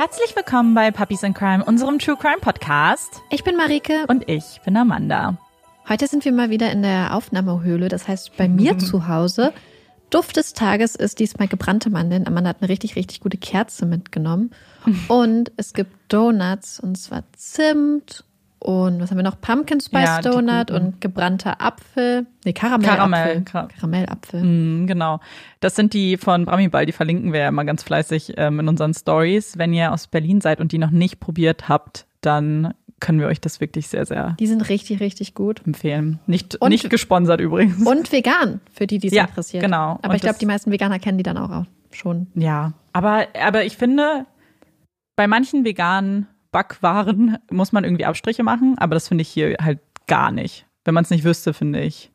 Herzlich willkommen bei Puppies in Crime, unserem True Crime Podcast. Ich bin Marike. Und ich bin Amanda. Heute sind wir mal wieder in der Aufnahmehöhle, das heißt bei mir zu Hause. Duft des Tages ist diesmal gebrannte Mandeln. Amanda hat eine richtig, richtig gute Kerze mitgenommen. Und es gibt Donuts, und zwar Zimt und was haben wir noch? Pumpkin Spice Donut und gebrannter Apfel. Nee, Karamellapfel. Genau. Das sind die von Bramiball, die verlinken wir ja immer ganz fleißig in unseren Stories. Wenn ihr aus Berlin seid und die noch nicht probiert habt, dann können wir euch das wirklich sehr, sehr Die sind richtig, richtig gut. empfehlen. Nicht gesponsert übrigens. Und vegan, für die es interessiert. Genau. Aber ich glaube, die meisten Veganer kennen die dann auch schon. Ja, aber ich finde, bei manchen veganen Backwaren muss man irgendwie Abstriche machen, aber das finde ich hier halt gar nicht. Wenn man es nicht wüsste, finde ich.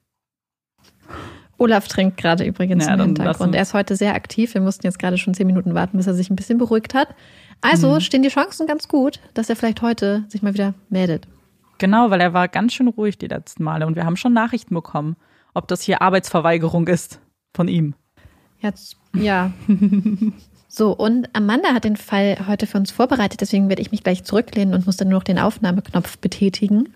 Olaf trinkt gerade übrigens im Hintergrund. Er ist heute sehr aktiv. Wir mussten jetzt gerade schon 10 Minuten warten, bis er sich ein bisschen beruhigt hat. Also stehen die Chancen ganz gut, dass er vielleicht heute sich mal wieder meldet. Genau, weil er war ganz schön ruhig die letzten Male und wir haben schon Nachrichten bekommen, ob das hier Arbeitsverweigerung ist von ihm. Jetzt, ja. So, und Amanda hat den Fall heute für uns vorbereitet, deswegen werde ich mich gleich zurücklehnen und muss dann nur noch den Aufnahmeknopf betätigen.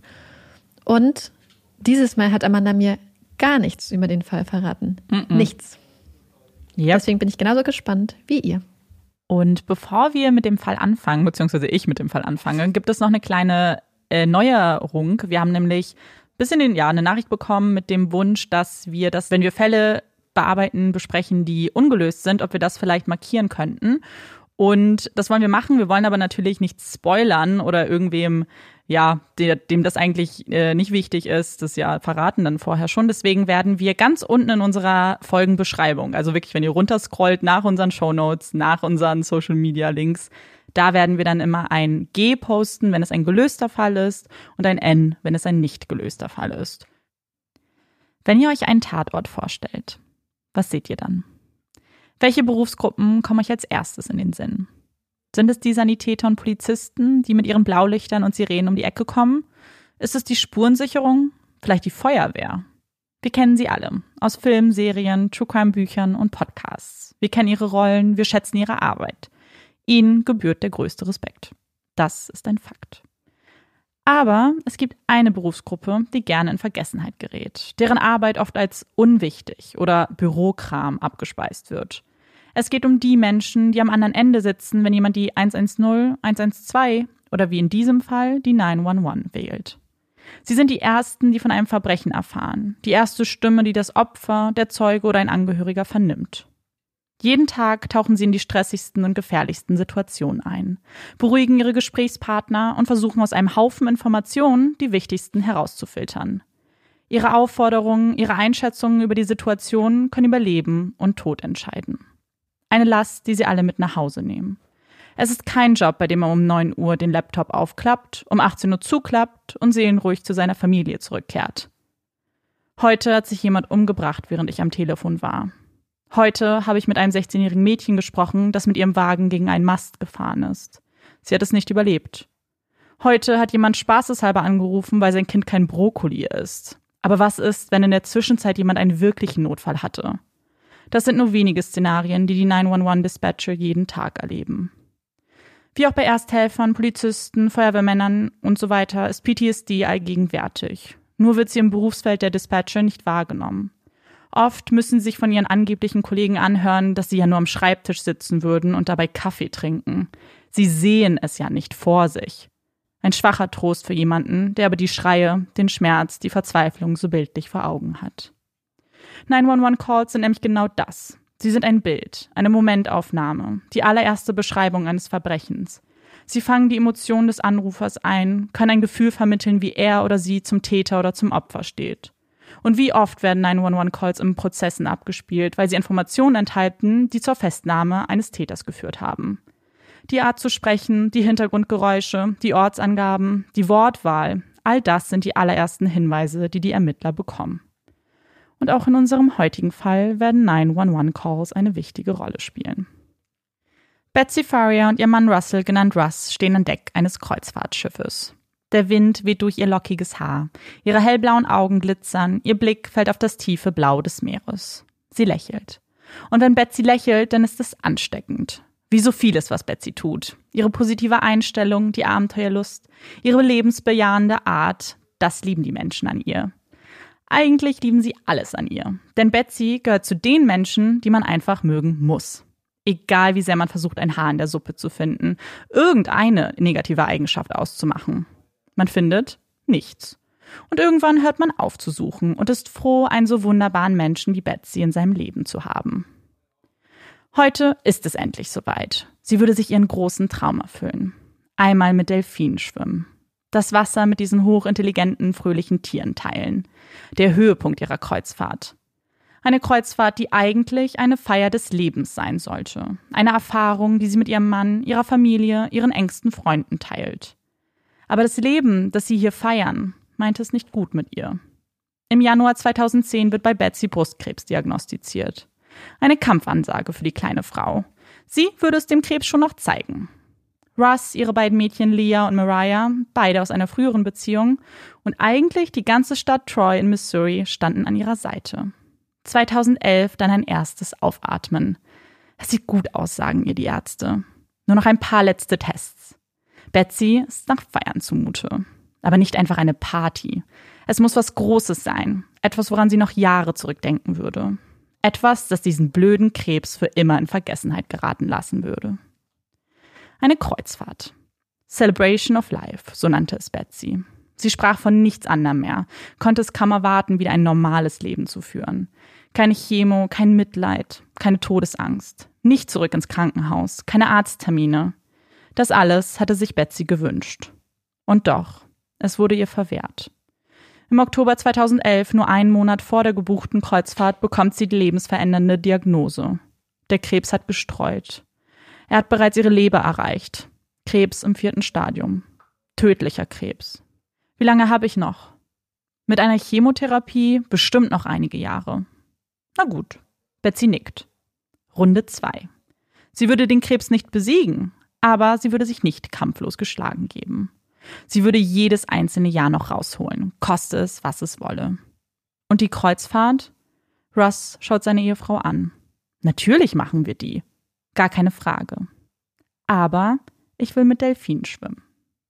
Und dieses Mal hat Amanda mir gar nichts über den Fall verraten. Nichts. Yep. Deswegen bin ich genauso gespannt wie ihr. Und bevor wir mit dem Fall anfangen, beziehungsweise ich mit dem Fall anfange, gibt es noch eine kleine Neuerung. Wir haben nämlich ein bisschen eine Nachricht bekommen mit dem Wunsch, dass wir das, wenn wir Fälle bearbeiten, besprechen, die ungelöst sind, ob wir das vielleicht markieren könnten. Und das wollen wir machen. Wir wollen aber natürlich nicht spoilern oder irgendwem, dem das eigentlich nicht wichtig ist, das verraten dann vorher schon. Deswegen werden wir ganz unten in unserer Folgenbeschreibung, also wirklich, wenn ihr runterscrollt nach unseren Shownotes, nach unseren Social-Media-Links, da werden wir dann immer ein G posten, wenn es ein gelöster Fall ist, und ein N, wenn es ein nicht gelöster Fall ist. Wenn ihr euch einen Tatort vorstellt, was seht ihr dann? Welche Berufsgruppen kommen euch als erstes in den Sinn? Sind es die Sanitäter und Polizisten, die mit ihren Blaulichtern und Sirenen um die Ecke kommen? Ist es die Spurensicherung? Vielleicht die Feuerwehr? Wir kennen sie alle. Aus Filmen, Serien, True-Crime-Büchern und Podcasts. Wir kennen ihre Rollen, wir schätzen ihre Arbeit. Ihnen gebührt der größte Respekt. Das ist ein Fakt. Aber es gibt eine Berufsgruppe, die gerne in Vergessenheit gerät, deren Arbeit oft als unwichtig oder Bürokram abgespeist wird. Es geht um die Menschen, die am anderen Ende sitzen, wenn jemand die 110, 112 oder wie in diesem Fall die 911 wählt. Sie sind die Ersten, die von einem Verbrechen erfahren, die erste Stimme, die das Opfer, der Zeuge oder ein Angehöriger vernimmt. Jeden Tag tauchen sie in die stressigsten und gefährlichsten Situationen ein, beruhigen ihre Gesprächspartner und versuchen aus einem Haufen Informationen die wichtigsten herauszufiltern. Ihre Aufforderungen, ihre Einschätzungen über die Situation können über Leben und Tod entscheiden. Eine Last, die sie alle mit nach Hause nehmen. Es ist kein Job, bei dem man um 9 Uhr den Laptop aufklappt, um 18 Uhr zuklappt und seelenruhig zu seiner Familie zurückkehrt. Heute hat sich jemand umgebracht, während ich am Telefon war. Heute habe ich mit einem 16-jährigen Mädchen gesprochen, das mit ihrem Wagen gegen einen Mast gefahren ist. Sie hat es nicht überlebt. Heute hat jemand spaßeshalber angerufen, weil sein Kind kein Brokkoli isst. Aber was ist, wenn in der Zwischenzeit jemand einen wirklichen Notfall hatte? Das sind nur wenige Szenarien, die 911-Dispatcher jeden Tag erleben. Wie auch bei Ersthelfern, Polizisten, Feuerwehrmännern und so weiter ist PTSD allgegenwärtig. Nur wird sie im Berufsfeld der Dispatcher nicht wahrgenommen. Oft müssen sie sich von ihren angeblichen Kollegen anhören, dass sie ja nur am Schreibtisch sitzen würden und dabei Kaffee trinken. Sie sehen es ja nicht vor sich. Ein schwacher Trost für jemanden, der aber die Schreie, den Schmerz, die Verzweiflung so bildlich vor Augen hat. 911-Calls sind nämlich genau das. Sie sind ein Bild, eine Momentaufnahme, die allererste Beschreibung eines Verbrechens. Sie fangen die Emotionen des Anrufers ein, können ein Gefühl vermitteln, wie er oder sie zum Täter oder zum Opfer steht. Und wie oft werden 911-Calls in Prozessen abgespielt, weil sie Informationen enthalten, die zur Festnahme eines Täters geführt haben. Die Art zu sprechen, die Hintergrundgeräusche, die Ortsangaben, die Wortwahl, all das sind die allerersten Hinweise, die die Ermittler bekommen. Und auch in unserem heutigen Fall werden 911-Calls eine wichtige Rolle spielen. Betsy Faria und ihr Mann Russell, genannt Russ, stehen an Deck eines Kreuzfahrtschiffes. Der Wind weht durch ihr lockiges Haar, ihre hellblauen Augen glitzern, ihr Blick fällt auf das tiefe Blau des Meeres. Sie lächelt. Und wenn Betsy lächelt, dann ist es ansteckend. Wie so vieles, was Betsy tut. Ihre positive Einstellung, die Abenteuerlust, ihre lebensbejahende Art, das lieben die Menschen an ihr. Eigentlich lieben sie alles an ihr. Denn Betsy gehört zu den Menschen, die man einfach mögen muss. Egal wie sehr man versucht, ein Haar in der Suppe zu finden, irgendeine negative Eigenschaft auszumachen. Man findet nichts. Und irgendwann hört man auf zu suchen und ist froh, einen so wunderbaren Menschen wie Betsy in seinem Leben zu haben. Heute ist es endlich soweit. Sie würde sich ihren großen Traum erfüllen. Einmal mit Delfinen schwimmen. Das Wasser mit diesen hochintelligenten, fröhlichen Tieren teilen. Der Höhepunkt ihrer Kreuzfahrt. Eine Kreuzfahrt, die eigentlich eine Feier des Lebens sein sollte. Eine Erfahrung, die sie mit ihrem Mann, ihrer Familie, ihren engsten Freunden teilt. Aber das Leben, das sie hier feiern, meint es nicht gut mit ihr. Im Januar 2010 wird bei Betsy Brustkrebs diagnostiziert. Eine Kampfansage für die kleine Frau. Sie würde es dem Krebs schon noch zeigen. Russ, ihre beiden Mädchen Leah und Mariah, beide aus einer früheren Beziehung, und eigentlich die ganze Stadt Troy in Missouri standen an ihrer Seite. 2011 dann ein erstes Aufatmen. Es sieht gut aus, sagen ihr die Ärzte. Nur noch ein paar letzte Tests. Betsy ist nach Feiern zumute. Aber nicht einfach eine Party. Es muss was Großes sein. Etwas, woran sie noch Jahre zurückdenken würde. Etwas, das diesen blöden Krebs für immer in Vergessenheit geraten lassen würde. Eine Kreuzfahrt. Celebration of Life, so nannte es Betsy. Sie sprach von nichts anderem mehr, konnte es kaum erwarten, wieder ein normales Leben zu führen. Keine Chemo, kein Mitleid, keine Todesangst. Nicht zurück ins Krankenhaus, keine Arzttermine. Das alles hatte sich Betsy gewünscht. Und doch, es wurde ihr verwehrt. Im Oktober 2011, nur einen Monat vor der gebuchten Kreuzfahrt, bekommt sie die lebensverändernde Diagnose. Der Krebs hat gestreut. Er hat bereits ihre Leber erreicht. Krebs im 4. Stadium. Tödlicher Krebs. Wie lange habe ich noch? Mit einer Chemotherapie bestimmt noch einige Jahre. Na gut, Betsy nickt. Runde 2. Sie würde den Krebs nicht besiegen, aber sie würde sich nicht kampflos geschlagen geben. Sie würde jedes einzelne Jahr noch rausholen, koste es, was es wolle. Und die Kreuzfahrt? Russ schaut seine Ehefrau an. Natürlich machen wir die. Gar keine Frage. Aber ich will mit Delfinen schwimmen.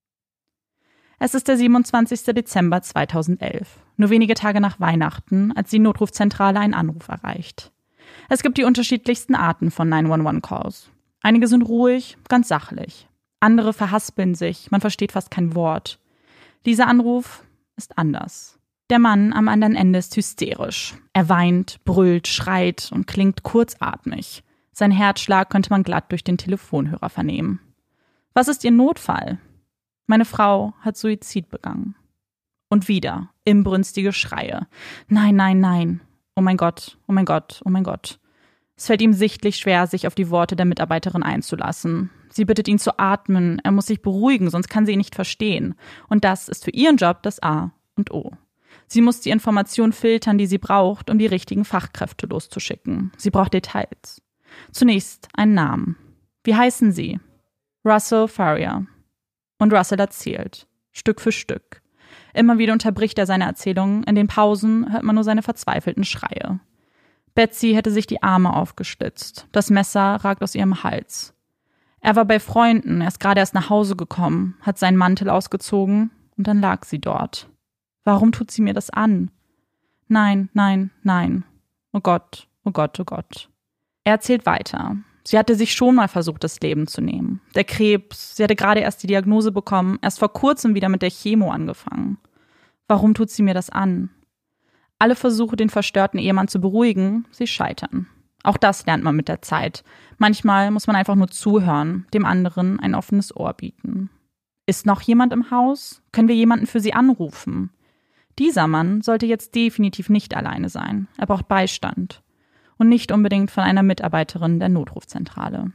Es ist der 27. Dezember 2011, nur wenige Tage nach Weihnachten, als die Notrufzentrale einen Anruf erreicht. Es gibt die unterschiedlichsten Arten von 911-Calls. Einige sind ruhig, ganz sachlich. Andere verhaspeln sich, man versteht fast kein Wort. Dieser Anruf ist anders. Der Mann am anderen Ende ist hysterisch. Er weint, brüllt, schreit und klingt kurzatmig. Sein Herzschlag könnte man glatt durch den Telefonhörer vernehmen. Was ist Ihr Notfall? Meine Frau hat Suizid begangen. Und wieder inbrünstige Schreie. Nein, nein, nein. Oh mein Gott, oh mein Gott, oh mein Gott. Es fällt ihm sichtlich schwer, sich auf die Worte der Mitarbeiterin einzulassen. Sie bittet ihn zu atmen, er muss sich beruhigen, sonst kann sie ihn nicht verstehen. Und das ist für ihren Job das A und O. Sie muss die Informationen filtern, die sie braucht, um die richtigen Fachkräfte loszuschicken. Sie braucht Details. Zunächst einen Namen. Wie heißen Sie? Russell Farrier. Und Russell erzählt, Stück für Stück. Immer wieder unterbricht er seine Erzählungen, in den Pausen hört man nur seine verzweifelten Schreie. Betsy hätte sich die Arme aufgeschlitzt, das Messer ragt aus ihrem Hals. Er war bei Freunden, er ist gerade erst nach Hause gekommen, hat seinen Mantel ausgezogen und dann lag sie dort. Warum tut sie mir das an? Nein, nein, nein. Oh Gott, oh Gott, oh Gott. Er erzählt weiter. Sie hatte sich schon mal versucht, das Leben zu nehmen. Der Krebs, sie hatte gerade erst die Diagnose bekommen, erst vor kurzem wieder mit der Chemo angefangen. Warum tut sie mir das an? Alle Versuche, den verstörten Ehemann zu beruhigen, sie scheitern. Auch das lernt man mit der Zeit. Manchmal muss man einfach nur zuhören, dem anderen ein offenes Ohr bieten. Ist noch jemand im Haus? Können wir jemanden für sie anrufen? Dieser Mann sollte jetzt definitiv nicht alleine sein. Er braucht Beistand. Und nicht unbedingt von einer Mitarbeiterin der Notrufzentrale.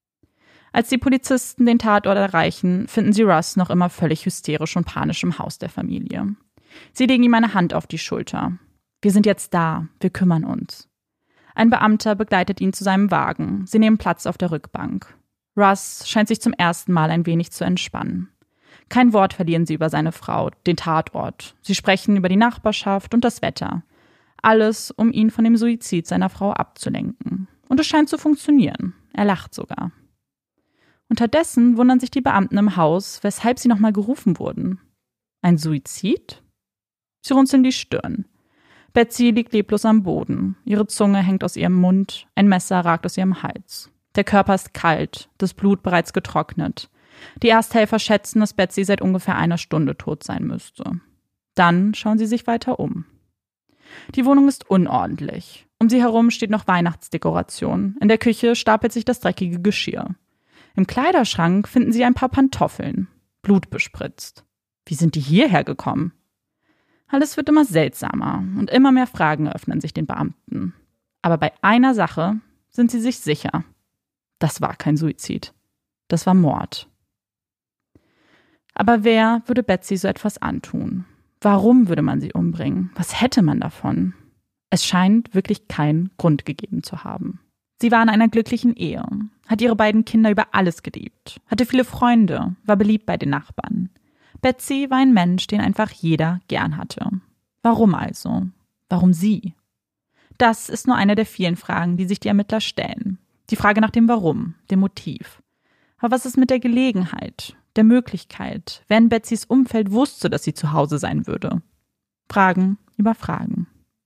Als die Polizisten den Tatort erreichen, finden sie Russ noch immer völlig hysterisch und panisch im Haus der Familie. Sie legen ihm eine Hand auf die Schulter. Wir sind jetzt da, wir kümmern uns. Ein Beamter begleitet ihn zu seinem Wagen. Sie nehmen Platz auf der Rückbank. Russ scheint sich zum ersten Mal ein wenig zu entspannen. Kein Wort verlieren sie über seine Frau, den Tatort. Sie sprechen über die Nachbarschaft und das Wetter. Alles, um ihn von dem Suizid seiner Frau abzulenken. Und es scheint zu funktionieren. Er lacht sogar. Unterdessen wundern sich die Beamten im Haus, weshalb sie nochmal gerufen wurden. Ein Suizid? Sie runzeln die Stirn. Betsy liegt leblos am Boden. Ihre Zunge hängt aus ihrem Mund, ein Messer ragt aus ihrem Hals. Der Körper ist kalt, das Blut bereits getrocknet. Die Ersthelfer schätzen, dass Betsy seit ungefähr einer Stunde tot sein müsste. Dann schauen sie sich weiter um. Die Wohnung ist unordentlich. Um sie herum steht noch Weihnachtsdekoration. In der Küche stapelt sich das dreckige Geschirr. Im Kleiderschrank finden sie ein paar Pantoffeln, blutbespritzt. Wie sind die hierher gekommen? Alles wird immer seltsamer und immer mehr Fragen öffnen sich den Beamten. Aber bei einer Sache sind sie sich sicher. Das war kein Suizid. Das war Mord. Aber wer würde Betsy so etwas antun? Warum würde man sie umbringen? Was hätte man davon? Es scheint wirklich keinen Grund gegeben zu haben. Sie war in einer glücklichen Ehe, hat ihre beiden Kinder über alles geliebt, hatte viele Freunde, war beliebt bei den Nachbarn. Betsy war ein Mensch, den einfach jeder gern hatte. Warum also? Warum sie? Das ist nur eine der vielen Fragen, die sich die Ermittler stellen. Die Frage nach dem Warum, dem Motiv. Aber was ist mit der Gelegenheit, der Möglichkeit, wenn Betsys Umfeld wusste, dass sie zu Hause sein würde? Fragen über Fragen.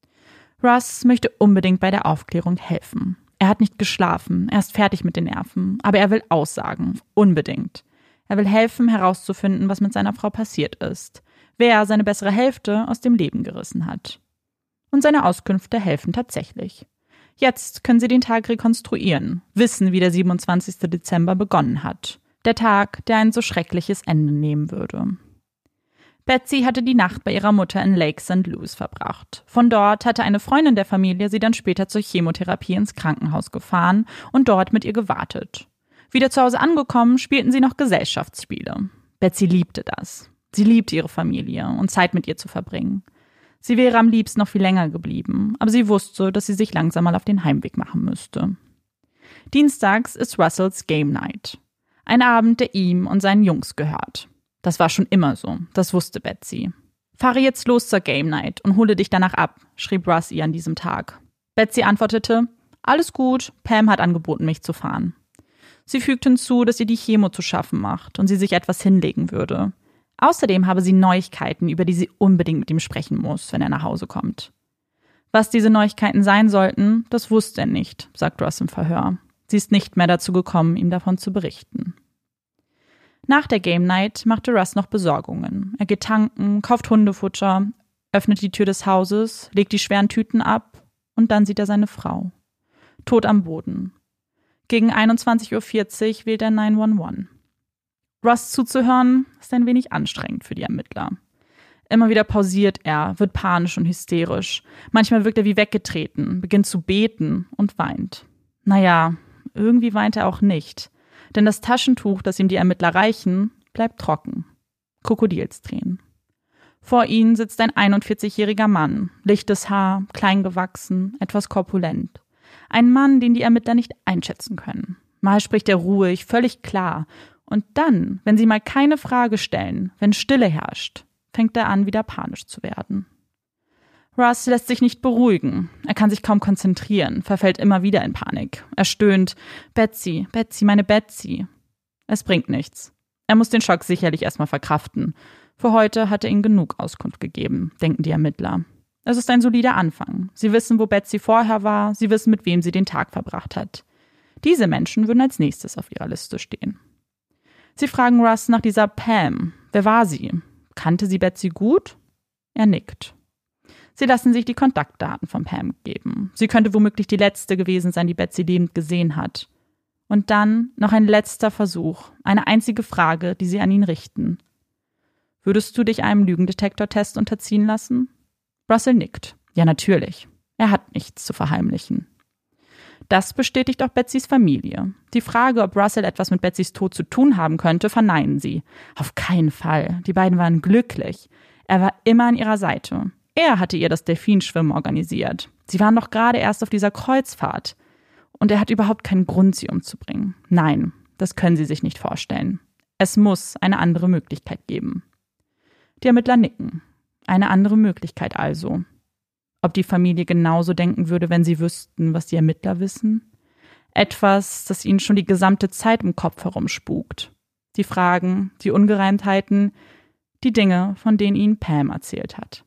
Russ möchte unbedingt bei der Aufklärung helfen. Er hat nicht geschlafen, er ist fertig mit den Nerven, aber er will aussagen, unbedingt. Er will helfen, herauszufinden, was mit seiner Frau passiert ist, wer seine bessere Hälfte aus dem Leben gerissen hat. Und seine Auskünfte helfen tatsächlich. Jetzt können sie den Tag rekonstruieren, wissen, wie der 27. Dezember begonnen hat. Der Tag, der ein so schreckliches Ende nehmen würde. Betsy hatte die Nacht bei ihrer Mutter in Lake St. Louis verbracht. Von dort hatte eine Freundin der Familie sie dann später zur Chemotherapie ins Krankenhaus gefahren und dort mit ihr gewartet. Wieder zu Hause angekommen, spielten sie noch Gesellschaftsspiele. Betsy liebte das. Sie liebte ihre Familie und Zeit mit ihr zu verbringen. Sie wäre am liebsten noch viel länger geblieben, aber sie wusste, dass sie sich langsam mal auf den Heimweg machen müsste. Dienstags ist Russells Game Night. Ein Abend, der ihm und seinen Jungs gehört. Das war schon immer so, das wusste Betsy. »Fahre jetzt los zur Game Night und hole dich danach ab«, schrieb Russ ihr an diesem Tag. Betsy antwortete, »Alles gut, Pam hat angeboten, mich zu fahren.« Sie fügt hinzu, dass ihr die Chemo zu schaffen macht und sie sich etwas hinlegen würde. Außerdem habe sie Neuigkeiten, über die sie unbedingt mit ihm sprechen muss, wenn er nach Hause kommt. Was diese Neuigkeiten sein sollten, das wusste er nicht, sagt Russ im Verhör. Sie ist nicht mehr dazu gekommen, ihm davon zu berichten. Nach der Game Night machte Russ noch Besorgungen. Er geht tanken, kauft Hundefutter, öffnet die Tür des Hauses, legt die schweren Tüten ab und dann sieht er seine Frau. Tot am Boden. Gegen 21:40 Uhr wählt er 911. Russ zuzuhören ist ein wenig anstrengend für die Ermittler. Immer wieder pausiert er, wird panisch und hysterisch. Manchmal wirkt er wie weggetreten, beginnt zu beten und weint. Naja, irgendwie weint er auch nicht. Denn das Taschentuch, das ihm die Ermittler reichen, bleibt trocken. Krokodilstränen. Vor ihnen sitzt ein 41-jähriger Mann, lichtes Haar, klein gewachsen, etwas korpulent. Ein Mann, den die Ermittler nicht einschätzen können. Mal spricht er ruhig, völlig klar. Und dann, wenn sie mal keine Frage stellen, wenn Stille herrscht, fängt er an, wieder panisch zu werden. Russ lässt sich nicht beruhigen. Er kann sich kaum konzentrieren, verfällt immer wieder in Panik. Er stöhnt, »Betsy, Betsy, meine Betsy.« Es bringt nichts. Er muss den Schock sicherlich erstmal verkraften. Für heute hat er ihnen genug Auskunft gegeben, denken die Ermittler. Es ist ein solider Anfang. Sie wissen, wo Betsy vorher war, sie wissen, mit wem sie den Tag verbracht hat. Diese Menschen würden als nächstes auf ihrer Liste stehen. Sie fragen Russ nach dieser Pam. Wer war sie? Kannte sie Betsy gut? Er nickt. Sie lassen sich die Kontaktdaten von Pam geben. Sie könnte womöglich die letzte gewesen sein, die Betsy lebend gesehen hat. Und dann noch ein letzter Versuch, eine einzige Frage, die sie an ihn richten. Würdest du dich einem Lügendetektortest unterziehen lassen? Russell nickt. Ja, natürlich. Er hat nichts zu verheimlichen. Das bestätigt auch Betsys Familie. Die Frage, ob Russell etwas mit Betsys Tod zu tun haben könnte, verneinen sie. Auf keinen Fall. Die beiden waren glücklich. Er war immer an ihrer Seite. Er hatte ihr das Delfinschwimmen organisiert. Sie waren doch gerade erst auf dieser Kreuzfahrt. Und er hat überhaupt keinen Grund, sie umzubringen. Nein, das können sie sich nicht vorstellen. Es muss eine andere Möglichkeit geben. Die Ermittler nicken. Eine andere Möglichkeit also. Ob die Familie genauso denken würde, wenn sie wüssten, was die Ermittler wissen? Etwas, das ihnen schon die gesamte Zeit im Kopf herumspukt. Die Fragen, die Ungereimtheiten, die Dinge, von denen ihnen Pam erzählt hat.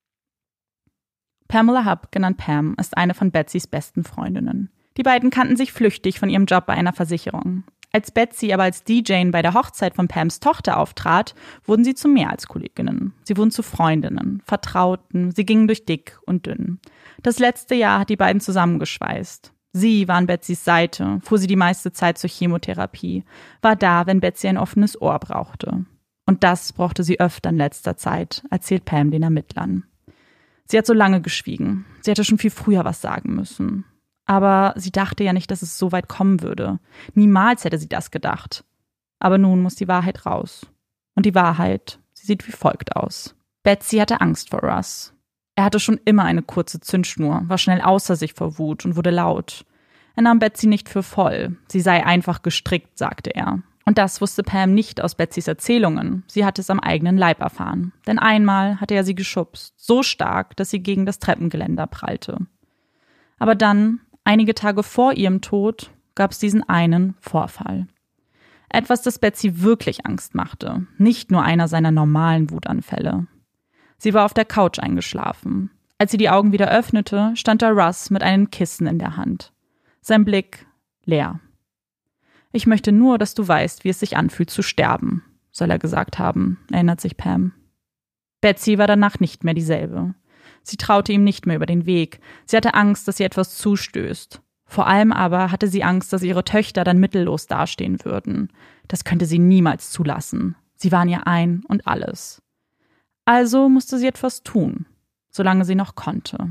Pamela Hupp, genannt Pam, ist eine von Betsys besten Freundinnen. Die beiden kannten sich flüchtig von ihrem Job bei einer Versicherung. Als Betsy aber als DJ bei der Hochzeit von Pams Tochter auftrat, wurden sie zu mehr als Kolleginnen. Sie wurden zu Freundinnen, Vertrauten, sie gingen durch dick und dünn. Das letzte Jahr hat die beiden zusammengeschweißt. Sie war an Betsys Seite, fuhr sie die meiste Zeit zur Chemotherapie, war da, wenn Betsy ein offenes Ohr brauchte. Und das brauchte sie öfter in letzter Zeit, erzählt Pam den Ermittlern. Sie hat so lange geschwiegen. Sie hätte schon viel früher was sagen müssen. Aber sie dachte ja nicht, dass es so weit kommen würde. Niemals hätte sie das gedacht. Aber nun muss die Wahrheit raus. Und die Wahrheit, sie sieht wie folgt aus. Betsy hatte Angst vor Russ. Er hatte schon immer eine kurze Zündschnur, war schnell außer sich vor Wut und wurde laut. Er nahm Betsy nicht für voll. Sie sei einfach gestrickt, sagte er. Und das wusste Pam nicht aus Betsys Erzählungen. Sie hatte es am eigenen Leib erfahren. Denn einmal hatte er sie geschubst, so stark, dass sie gegen das Treppengeländer prallte. Aber dann, einige Tage vor ihrem Tod, gab es diesen einen Vorfall. Etwas, das Betsy wirklich Angst machte. Nicht nur einer seiner normalen Wutanfälle. Sie war auf der Couch eingeschlafen. Als sie die Augen wieder öffnete, stand da Russ mit einem Kissen in der Hand. Sein Blick leer. »Ich möchte nur, dass du weißt, wie es sich anfühlt zu sterben«, soll er gesagt haben, erinnert sich Pam. Betsy war danach nicht mehr dieselbe. Sie traute ihm nicht mehr über den Weg. Sie hatte Angst, dass ihr etwas zustößt. Vor allem aber hatte sie Angst, dass ihre Töchter dann mittellos dastehen würden. Das könnte sie niemals zulassen. Sie waren ihr ein und alles. Also musste sie etwas tun, solange sie noch konnte.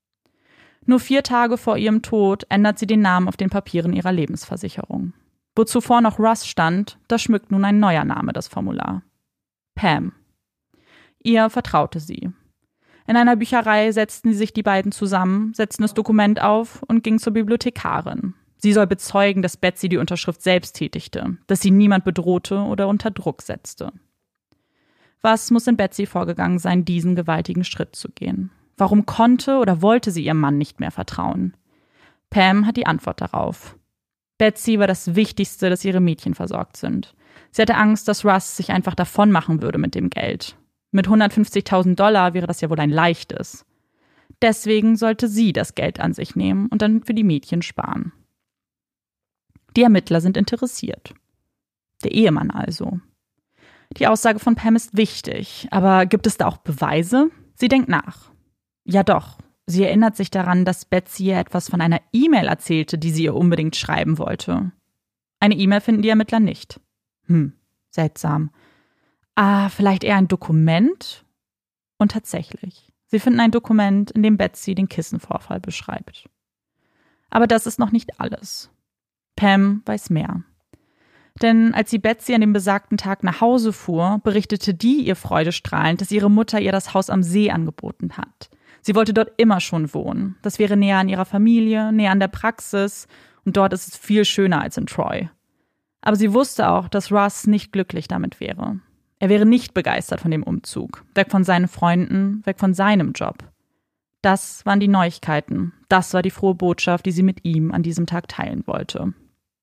Nur 4 Tage vor ihrem Tod ändert sie den Namen auf den Papieren ihrer Lebensversicherung. Wo zuvor noch Russ stand, da schmückt nun ein neuer Name das Formular. Pam. Ihr vertraute sie. In einer Bücherei setzten sich die beiden zusammen, setzten das Dokument auf und gingen zur Bibliothekarin. Sie soll bezeugen, dass Betsy die Unterschrift selbst tätigte, dass sie niemand bedrohte oder unter Druck setzte. Was muss in Betsy vorgegangen sein, diesen gewaltigen Schritt zu gehen? Warum konnte oder wollte sie ihrem Mann nicht mehr vertrauen? Pam hat die Antwort darauf. Betsy war das Wichtigste, dass ihre Mädchen versorgt sind. Sie hatte Angst, dass Russ sich einfach davon machen würde mit dem Geld. Mit $150.000 wäre das ja wohl ein leichtes. Deswegen sollte sie das Geld an sich nehmen und dann für die Mädchen sparen. Die Ermittler sind interessiert. Der Ehemann also. Die Aussage von Pam ist wichtig, aber gibt es da auch Beweise? Sie denkt nach. Ja doch. Sie erinnert sich daran, dass Betsy ihr etwas von einer E-Mail erzählte, die sie ihr unbedingt schreiben wollte. Eine E-Mail finden die Ermittler nicht. Seltsam. Vielleicht eher ein Dokument? Und tatsächlich, sie finden ein Dokument, in dem Betsy den Kissenvorfall beschreibt. Aber das ist noch nicht alles. Pam weiß mehr. Denn als sie Betsy an dem besagten Tag nach Hause fuhr, berichtete die ihr freudestrahlend, dass ihre Mutter ihr das Haus am See angeboten hat. Sie wollte dort immer schon wohnen. Das wäre näher an ihrer Familie, näher an der Praxis und dort ist es viel schöner als in Troy. Aber sie wusste auch, dass Russ nicht glücklich damit wäre. Er wäre nicht begeistert von dem Umzug, weg von seinen Freunden, weg von seinem Job. Das waren die Neuigkeiten, das war die frohe Botschaft, die sie mit ihm an diesem Tag teilen wollte.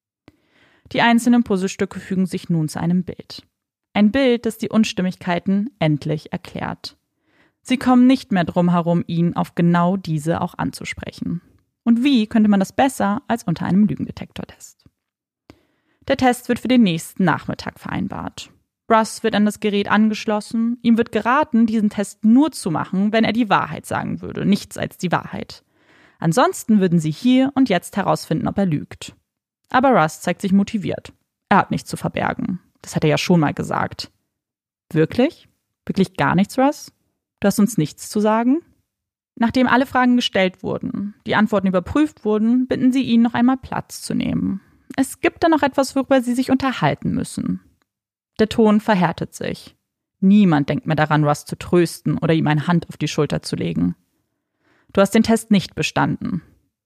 Die einzelnen Puzzlestücke fügen sich nun zu einem Bild. Ein Bild, das die Unstimmigkeiten endlich erklärt. Sie kommen nicht mehr drum herum, ihn auf genau diese auch anzusprechen. Und wie könnte man das besser als unter einem Lügendetektortest? Der Test wird für den nächsten Nachmittag vereinbart. Russ wird an das Gerät angeschlossen. Ihm wird geraten, diesen Test nur zu machen, wenn er die Wahrheit sagen würde, nichts als die Wahrheit. Ansonsten würden sie hier und jetzt herausfinden, ob er lügt. Aber Russ zeigt sich motiviert. Er hat nichts zu verbergen. Das hat er ja schon mal gesagt. Wirklich? Wirklich gar nichts, Russ? Du hast uns nichts zu sagen? Nachdem alle Fragen gestellt wurden, die Antworten überprüft wurden, bitten sie ihn, noch einmal Platz zu nehmen. Es gibt da noch etwas, worüber sie sich unterhalten müssen. Der Ton verhärtet sich. Niemand denkt mehr daran, Russ zu trösten oder ihm eine Hand auf die Schulter zu legen. Du hast den Test nicht bestanden.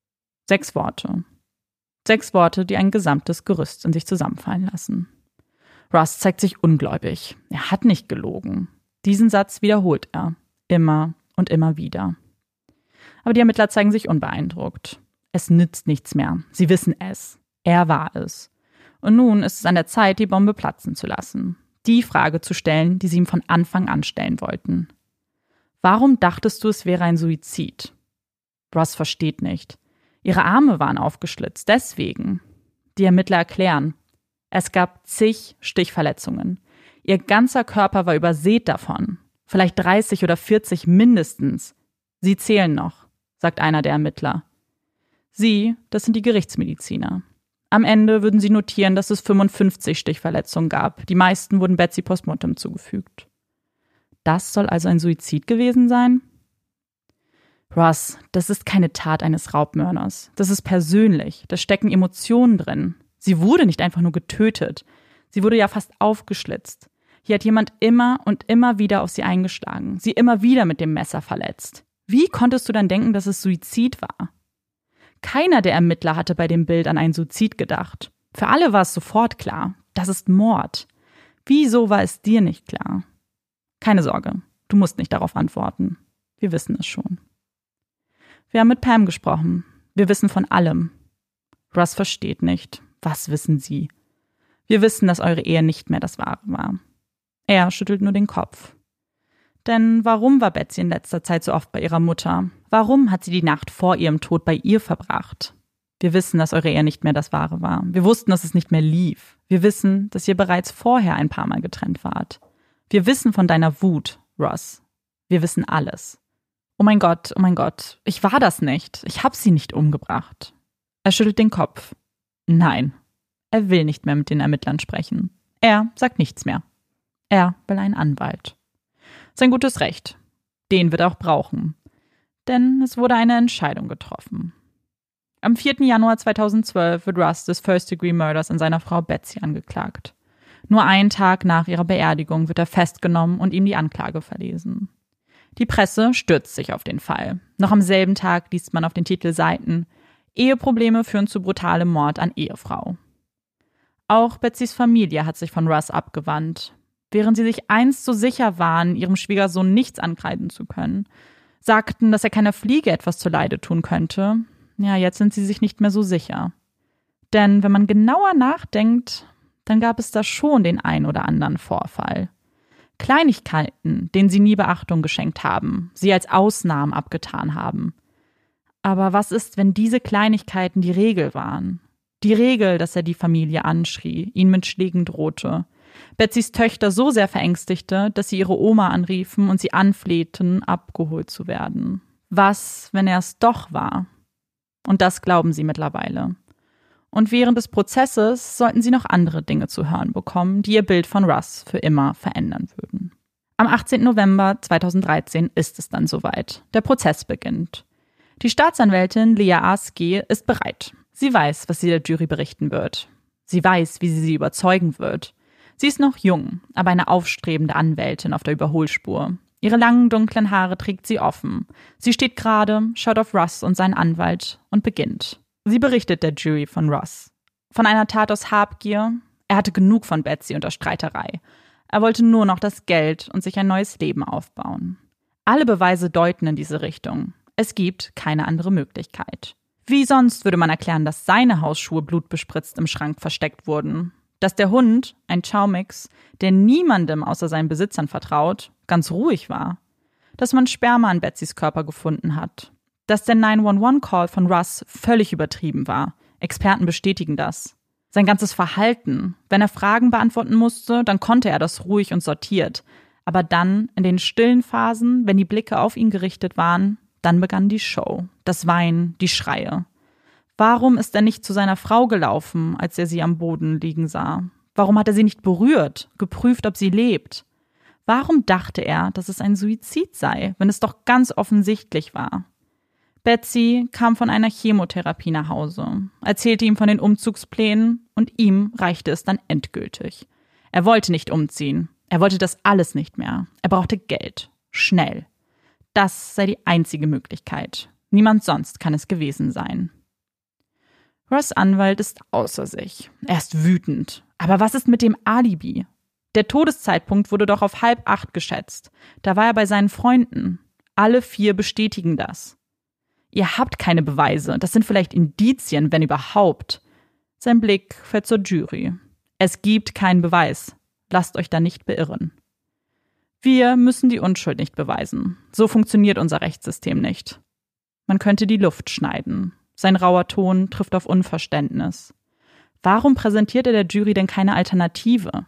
6 Worte. 6 Worte, die ein gesamtes Gerüst in sich zusammenfallen lassen. Russ zeigt sich ungläubig. Er hat nicht gelogen. Diesen Satz wiederholt er. Immer und immer wieder. Aber die Ermittler zeigen sich unbeeindruckt. Es nützt nichts mehr. Sie wissen es. Er war es. Und nun ist es an der Zeit, die Bombe platzen zu lassen. Die Frage zu stellen, die sie ihm von Anfang an stellen wollten. Warum dachtest du, es wäre ein Suizid? Ross versteht nicht. Ihre Arme waren aufgeschlitzt, deswegen. Die Ermittler erklären. Es gab zig Stichverletzungen. Ihr ganzer Körper war übersät davon. Vielleicht 30 oder 40 mindestens. Sie zählen noch, sagt einer der Ermittler. Sie, das sind die Gerichtsmediziner. Am Ende würden sie notieren, dass es 55 Stichverletzungen gab. Die meisten wurden Betsy postmortem zugefügt. Das soll also ein Suizid gewesen sein? Ross, das ist keine Tat eines Raubmörders. Das ist persönlich. Da stecken Emotionen drin. Sie wurde nicht einfach nur getötet. Sie wurde ja fast aufgeschlitzt. Hier hat jemand immer und immer wieder auf sie eingeschlagen, sie immer wieder mit dem Messer verletzt. Wie konntest du dann denken, dass es Suizid war? Keiner der Ermittler hatte bei dem Bild an einen Suizid gedacht. Für alle war es sofort klar, das ist Mord. Wieso war es dir nicht klar? Keine Sorge, du musst nicht darauf antworten. Wir wissen es schon. Wir haben mit Pam gesprochen. Wir wissen von allem. Ross versteht nicht. Was wissen Sie? Wir wissen, dass eure Ehe nicht mehr das Wahre war. Er schüttelt nur den Kopf. Denn warum war Betsy in letzter Zeit so oft bei ihrer Mutter? Warum hat sie die Nacht vor ihrem Tod bei ihr verbracht? Wir wissen, dass eure Ehe nicht mehr das Wahre war. Wir wussten, dass es nicht mehr lief. Wir wissen, dass ihr bereits vorher ein paar Mal getrennt wart. Wir wissen von deiner Wut, Ross. Wir wissen alles. Oh mein Gott, ich war das nicht. Ich habe sie nicht umgebracht. Er schüttelt den Kopf. Nein, er will nicht mehr mit den Ermittlern sprechen. Er sagt nichts mehr. Er will einen Anwalt. Sein gutes Recht. Den wird er auch brauchen. Denn es wurde eine Entscheidung getroffen. Am 4. Januar 2012 wird Russ des First-Degree-Murders an seiner Frau Betsy angeklagt. Nur einen Tag nach ihrer Beerdigung wird er festgenommen und ihm die Anklage verlesen. Die Presse stürzt sich auf den Fall. Noch am selben Tag liest man auf den Titelseiten: Eheprobleme führen zu brutalem Mord an Ehefrau. Auch Betsys Familie hat sich von Russ abgewandt. Während sie sich einst so sicher waren, ihrem Schwiegersohn nichts ankreiden zu können, sagten, dass er keiner Fliege etwas zuleide tun könnte, ja, jetzt sind sie sich nicht mehr so sicher. Denn wenn man genauer nachdenkt, dann gab es da schon den ein oder anderen Vorfall. Kleinigkeiten, denen sie nie Beachtung geschenkt haben, sie als Ausnahmen abgetan haben. Aber was ist, wenn diese Kleinigkeiten die Regel waren? Die Regel, dass er die Familie anschrie, ihnen mit Schlägen drohte. Betsys Töchter so sehr verängstigte, dass sie ihre Oma anriefen und sie anflehten, abgeholt zu werden. Was, wenn er es doch war? Und das glauben sie mittlerweile. Und während des Prozesses sollten sie noch andere Dinge zu hören bekommen, die ihr Bild von Russ für immer verändern würden. Am 18. November 2013 ist es dann soweit. Der Prozess beginnt. Die Staatsanwältin Lea Askey ist bereit. Sie weiß, was sie der Jury berichten wird. Sie weiß, wie sie überzeugen wird. Sie ist noch jung, aber eine aufstrebende Anwältin auf der Überholspur. Ihre langen, dunklen Haare trägt sie offen. Sie steht gerade, schaut auf Russ und seinen Anwalt und beginnt. Sie berichtet der Jury von Russ. Von einer Tat aus Habgier. Er hatte genug von Betsy und der Streiterei. Er wollte nur noch das Geld und sich ein neues Leben aufbauen. Alle Beweise deuten in diese Richtung. Es gibt keine andere Möglichkeit. Wie sonst würde man erklären, dass seine Hausschuhe blutbespritzt im Schrank versteckt wurden? Dass der Hund, ein Chow-Mix, der niemandem außer seinen Besitzern vertraut, ganz ruhig war. Dass man Sperma an Betsys Körper gefunden hat. Dass der 911-Call von Russ völlig übertrieben war. Experten bestätigen das. Sein ganzes Verhalten. Wenn er Fragen beantworten musste, dann konnte er das ruhig und sortiert. Aber dann, in den stillen Phasen, wenn die Blicke auf ihn gerichtet waren, dann begann die Show. Das Weinen, die Schreie. Warum ist er nicht zu seiner Frau gelaufen, als er sie am Boden liegen sah? Warum hat er sie nicht berührt, geprüft, ob sie lebt? Warum dachte er, dass es ein Suizid sei, wenn es doch ganz offensichtlich war? Betsy kam von einer Chemotherapie nach Hause, erzählte ihm von den Umzugsplänen und ihm reichte es dann endgültig. Er wollte nicht umziehen, er wollte das alles nicht mehr. Er brauchte Geld, schnell. Das sei die einzige Möglichkeit. Niemand sonst kann es gewesen sein. Russ' Anwalt ist außer sich. Er ist wütend. Aber was ist mit dem Alibi? Der Todeszeitpunkt wurde doch auf 7:30 geschätzt. Da war er bei seinen Freunden. Alle 4 bestätigen das. Ihr habt keine Beweise. Das sind vielleicht Indizien, wenn überhaupt. Sein Blick fährt zur Jury. Es gibt keinen Beweis. Lasst euch da nicht beirren. Wir müssen die Unschuld nicht beweisen. So funktioniert unser Rechtssystem nicht. Man könnte die Luft schneiden. Sein rauer Ton trifft auf Unverständnis. Warum präsentiert er der Jury denn keine Alternative?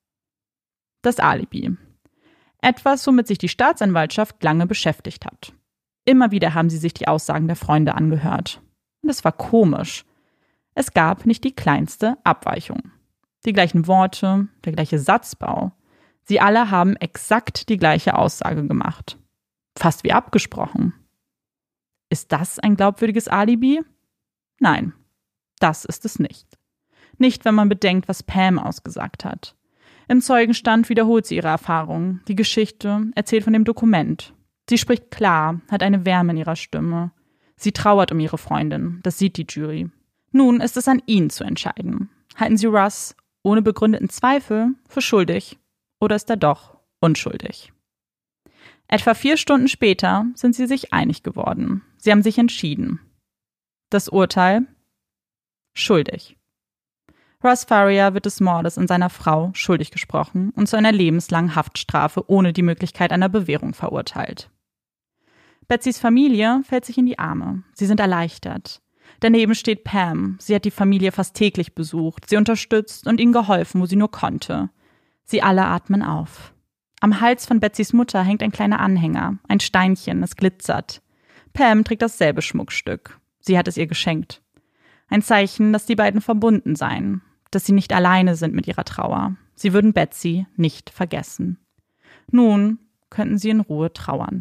Das Alibi. Etwas, womit sich die Staatsanwaltschaft lange beschäftigt hat. Immer wieder haben sie sich die Aussagen der Freunde angehört. Und es war komisch. Es gab nicht die kleinste Abweichung. Die gleichen Worte, der gleiche Satzbau. Sie alle haben exakt die gleiche Aussage gemacht. Fast wie abgesprochen. Ist das ein glaubwürdiges Alibi? Nein, das ist es nicht. Nicht, wenn man bedenkt, was Pam ausgesagt hat. Im Zeugenstand wiederholt sie ihre Erfahrungen. Die Geschichte erzählt von dem Dokument. Sie spricht klar, hat eine Wärme in ihrer Stimme. Sie trauert um ihre Freundin, das sieht die Jury. Nun ist es an ihnen zu entscheiden. Halten sie Russ ohne begründeten Zweifel für schuldig oder ist er doch unschuldig? Etwa 4 Stunden später sind sie sich einig geworden. Sie haben sich entschieden. Das Urteil? Schuldig. Russ Faria wird des Mordes an seiner Frau schuldig gesprochen und zu einer lebenslangen Haftstrafe ohne die Möglichkeit einer Bewährung verurteilt. Betsys Familie fällt sich in die Arme. Sie sind erleichtert. Daneben steht Pam. Sie hat die Familie fast täglich besucht, sie unterstützt und ihnen geholfen, wo sie nur konnte. Sie alle atmen auf. Am Hals von Betsys Mutter hängt ein kleiner Anhänger, ein Steinchen, es glitzert. Pam trägt dasselbe Schmuckstück. Sie hat es ihr geschenkt. Ein Zeichen, dass die beiden verbunden seien, dass sie nicht alleine sind mit ihrer Trauer. Sie würden Betsy nicht vergessen. Nun könnten sie in Ruhe trauern.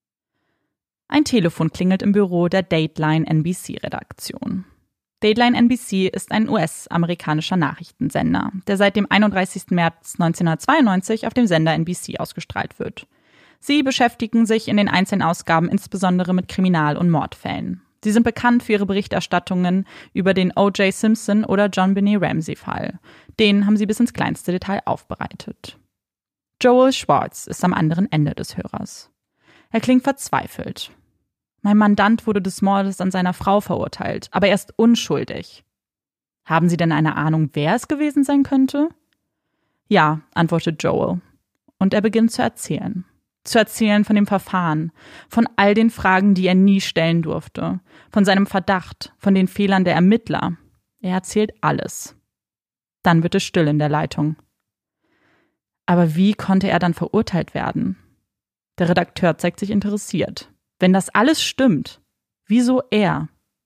Ein Telefon klingelt im Büro der Dateline NBC-Redaktion. Dateline NBC ist ein US-amerikanischer Nachrichtensender, der seit dem 31. März 1992 auf dem Sender NBC ausgestrahlt wird. Sie beschäftigen sich in den einzelnen Ausgaben insbesondere mit Kriminal- und Mordfällen. Sie sind bekannt für ihre Berichterstattungen über den O.J. Simpson oder John Benet Ramsey-Fall. Den haben sie bis ins kleinste Detail aufbereitet. Joel Schwartz ist am anderen Ende des Hörers. Er klingt verzweifelt. Mein Mandant wurde des Mordes an seiner Frau verurteilt, aber er ist unschuldig. Haben Sie denn eine Ahnung, wer es gewesen sein könnte? Ja, antwortet Joel. Und er beginnt zu erzählen. Zu erzählen von dem Verfahren, von all den Fragen, die er nie stellen durfte, von seinem Verdacht, von den Fehlern der Ermittler. Er erzählt alles. Dann wird es still in der Leitung. Aber wie konnte er dann verurteilt werden? Der Redakteur zeigt sich interessiert. Wenn das alles stimmt, wieso er?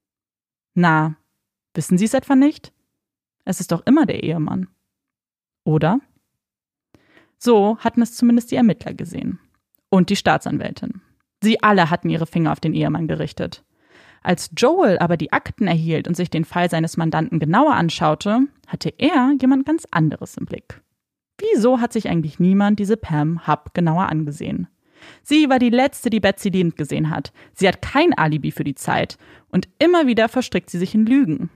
Na, wissen Sie es etwa nicht? Es ist doch immer der Ehemann. Oder? So hatten es zumindest die Ermittler gesehen. Und die Staatsanwältin. Sie alle hatten ihre Finger auf den Ehemann gerichtet. Als Joel aber die Akten erhielt und sich den Fall seines Mandanten genauer anschaute, hatte er jemand ganz anderes im Blick. Wieso hat sich eigentlich niemand diese Pam Hupp genauer angesehen? Sie war die Letzte, die Betsy lebend gesehen hat. Sie hat kein Alibi für die Zeit. Und immer wieder verstrickt sie sich in Lügen.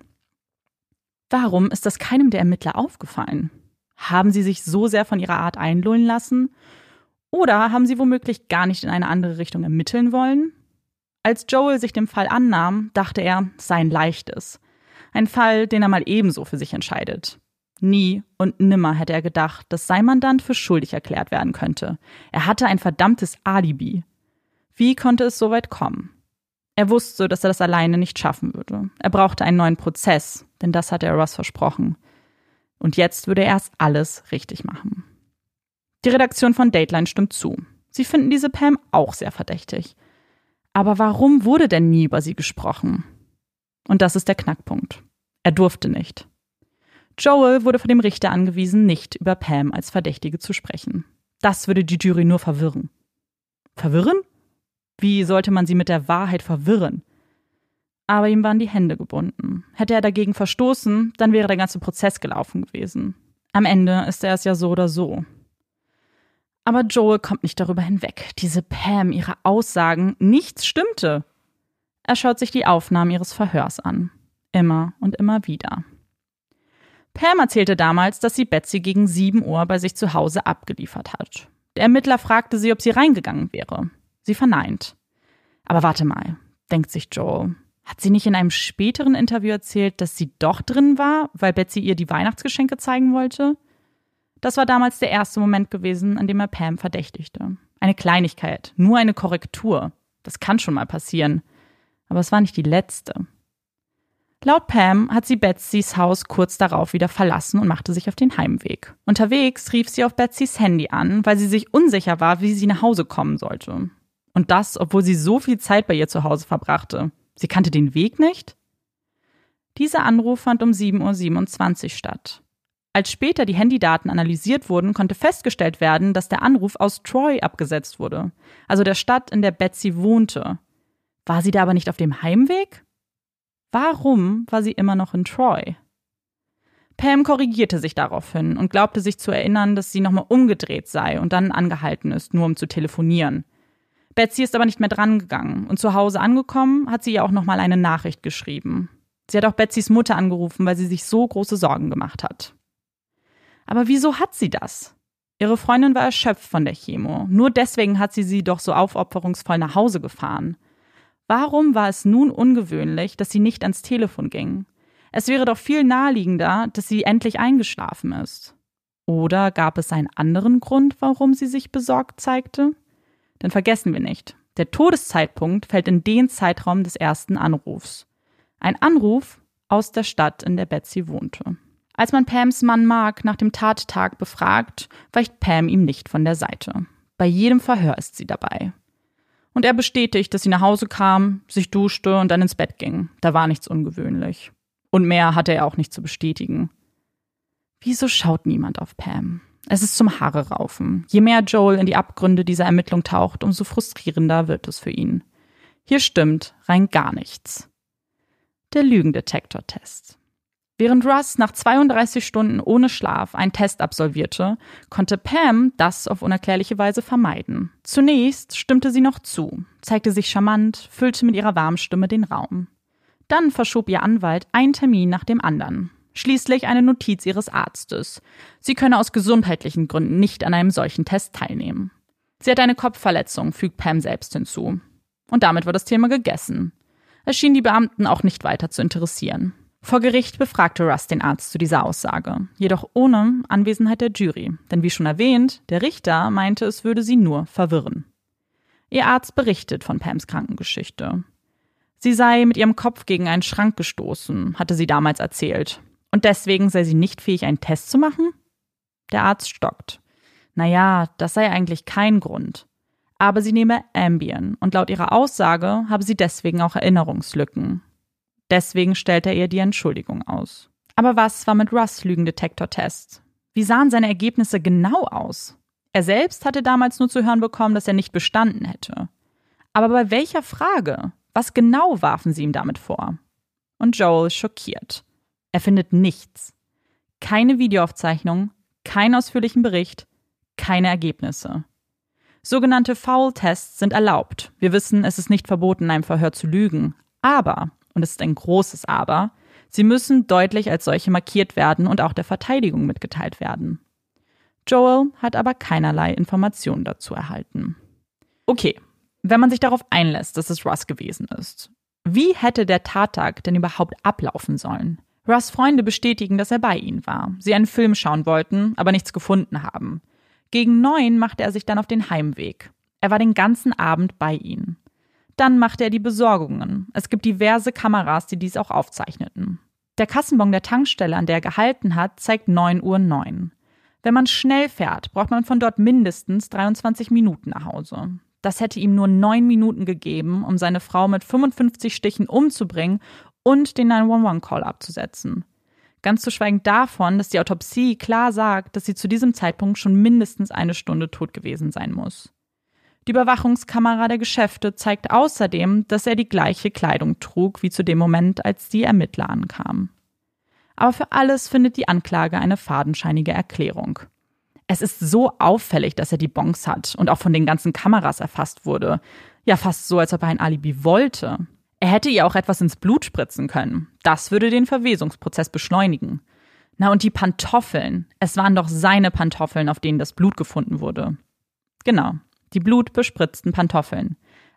Warum ist das keinem der Ermittler aufgefallen? Haben sie sich so sehr von ihrer Art einlullen lassen? Oder haben sie womöglich gar nicht in eine andere Richtung ermitteln wollen? Als Joel sich dem Fall annahm, dachte er, es sei ein leichtes. Ein Fall, den er mal ebenso für sich entscheidet. Nie und nimmer hätte er gedacht, dass sein Mandant für schuldig erklärt werden könnte. Er hatte ein verdammtes Alibi. Wie konnte es so weit kommen? Er wusste, dass er das alleine nicht schaffen würde. Er brauchte einen neuen Prozess, denn das hatte er Russ versprochen. Und jetzt würde er erst alles richtig machen. Die Redaktion von Dateline stimmt zu. Sie finden diese Pam auch sehr verdächtig. Aber warum wurde denn nie über sie gesprochen? Und das ist der Knackpunkt. Er durfte nicht. Joel wurde von dem Richter angewiesen, nicht über Pam als Verdächtige zu sprechen. Das würde die Jury nur verwirren. Verwirren? Wie sollte man sie mit der Wahrheit verwirren? Aber ihm waren die Hände gebunden. Hätte er dagegen verstoßen, dann wäre der ganze Prozess gelaufen gewesen. Am Ende ist er es ja so oder so. Aber Joel kommt nicht darüber hinweg. Diese Pam, ihre Aussagen, nichts stimmte. Er schaut sich die Aufnahmen ihres Verhörs an. Immer und immer wieder. Pam erzählte damals, dass sie Betsy gegen 7 Uhr bei sich zu Hause abgeliefert hat. Der Ermittler fragte sie, ob sie reingegangen wäre. Sie verneint. Aber warte mal, denkt sich Joel. Hat sie nicht in einem späteren Interview erzählt, dass sie doch drin war, weil Betsy ihr die Weihnachtsgeschenke zeigen wollte? Das war damals der erste Moment gewesen, an dem er Pam verdächtigte. Eine Kleinigkeit, nur eine Korrektur. Das kann schon mal passieren. Aber es war nicht die letzte. Laut Pam hat sie Betsys Haus kurz darauf wieder verlassen und machte sich auf den Heimweg. Unterwegs rief sie auf Betsys Handy an, weil sie sich unsicher war, wie sie nach Hause kommen sollte. Und das, obwohl sie so viel Zeit bei ihr zu Hause verbrachte. Sie kannte den Weg nicht? Dieser Anruf fand um 7:27 Uhr statt. Als später die Handydaten analysiert wurden, konnte festgestellt werden, dass der Anruf aus Troy abgesetzt wurde, also der Stadt, in der Betsy wohnte. War sie da aber nicht auf dem Heimweg? Warum war sie immer noch in Troy? Pam korrigierte sich daraufhin und glaubte sich zu erinnern, dass sie nochmal umgedreht sei und dann angehalten ist, nur um zu telefonieren. Betsy ist aber nicht mehr drangegangen und zu Hause angekommen, hat sie ihr auch nochmal eine Nachricht geschrieben. Sie hat auch Betsys Mutter angerufen, weil sie sich so große Sorgen gemacht hat. Aber wieso hat sie das? Ihre Freundin war erschöpft von der Chemo. Nur deswegen hat sie doch so aufopferungsvoll nach Hause gefahren. Warum war es nun ungewöhnlich, dass sie nicht ans Telefon ging? Es wäre doch viel naheliegender, dass sie endlich eingeschlafen ist. Oder gab es einen anderen Grund, warum sie sich besorgt zeigte? Denn vergessen wir nicht, der Todeszeitpunkt fällt in den Zeitraum des ersten Anrufs. Ein Anruf aus der Stadt, in der Betsy wohnte. Als man Pams Mann Mark nach dem Tattag befragt, weicht Pam ihm nicht von der Seite. Bei jedem Verhör ist sie dabei. Und er bestätigt, dass sie nach Hause kam, sich duschte und dann ins Bett ging. Da war nichts ungewöhnlich. Und mehr hatte er auch nicht zu bestätigen. Wieso schaut niemand auf Pam? Es ist zum Haare raufen. Je mehr Joel in die Abgründe dieser Ermittlung taucht, umso frustrierender wird es für ihn. Hier stimmt rein gar nichts. Der Lügendetektor-Test. Während Russ nach 32 Stunden ohne Schlaf einen Test absolvierte, konnte Pam das auf unerklärliche Weise vermeiden. Zunächst stimmte sie noch zu, zeigte sich charmant, füllte mit ihrer warmen Stimme den Raum. Dann verschob ihr Anwalt einen Termin nach dem anderen. Schließlich eine Notiz ihres Arztes. Sie könne aus gesundheitlichen Gründen nicht an einem solchen Test teilnehmen. Sie hat eine Kopfverletzung, fügt Pam selbst hinzu. Und damit war das Thema gegessen. Es schien die Beamten auch nicht weiter zu interessieren. Vor Gericht befragte Russ den Arzt zu dieser Aussage, jedoch ohne Anwesenheit der Jury. Denn wie schon erwähnt, der Richter meinte, es würde sie nur verwirren. Ihr Arzt berichtet von Pams Krankengeschichte. Sie sei mit ihrem Kopf gegen einen Schrank gestoßen, hatte sie damals erzählt. Und deswegen sei sie nicht fähig, einen Test zu machen? Der Arzt stockt. Naja, das sei eigentlich kein Grund. Aber sie nehme Ambien und laut ihrer Aussage habe sie deswegen auch Erinnerungslücken. Deswegen stellt er ihr die Entschuldigung aus. Aber was war mit Russ' Lügendetektor-Test? Wie sahen seine Ergebnisse genau aus? Er selbst hatte damals nur zu hören bekommen, dass er nicht bestanden hätte. Aber bei welcher Frage? Was genau warfen sie ihm damit vor? Und Joel ist schockiert. Er findet nichts. Keine Videoaufzeichnung, keinen ausführlichen Bericht, keine Ergebnisse. Sogenannte Foul-Tests sind erlaubt. Wir wissen, es ist nicht verboten, in einem Verhör zu lügen. Aber, und es ist ein großes Aber, sie müssen deutlich als solche markiert werden und auch der Verteidigung mitgeteilt werden. Joel hat aber keinerlei Informationen dazu erhalten. Okay, wenn man sich darauf einlässt, dass es Russ gewesen ist, wie hätte der Tattag denn überhaupt ablaufen sollen? Russ' Freunde bestätigen, dass er bei ihnen war. Sie einen Film schauen wollten, aber nichts gefunden haben. Gegen 9 machte er sich dann auf den Heimweg. Er war den ganzen Abend bei ihnen. Dann machte er die Besorgungen. Es gibt diverse Kameras, die dies auch aufzeichneten. Der Kassenbon der Tankstelle, an der er gehalten hat, zeigt 9:09 Uhr. Wenn man schnell fährt, braucht man von dort mindestens 23 Minuten nach Hause. Das hätte ihm nur 9 Minuten gegeben, um seine Frau mit 55 Stichen umzubringen und den 911-Call abzusetzen. Ganz zu schweigen davon, dass die Autopsie klar sagt, dass sie zu diesem Zeitpunkt schon mindestens 1 Stunde tot gewesen sein muss. Die Überwachungskamera der Geschäfte zeigt außerdem, dass er die gleiche Kleidung trug wie zu dem Moment, als die Ermittler ankamen. Aber für alles findet die Anklage eine fadenscheinige Erklärung. Es ist so auffällig, dass er die Bons hat und auch von den ganzen Kameras erfasst wurde. Ja, fast so, als ob er ein Alibi wollte. Er hätte ihr auch etwas ins Blut spritzen können. Das würde den Verwesungsprozess beschleunigen. Na und die Pantoffeln. Es waren doch seine Pantoffeln, auf denen das Blut gefunden wurde. Genau, die blutbespritzten Pantoffeln.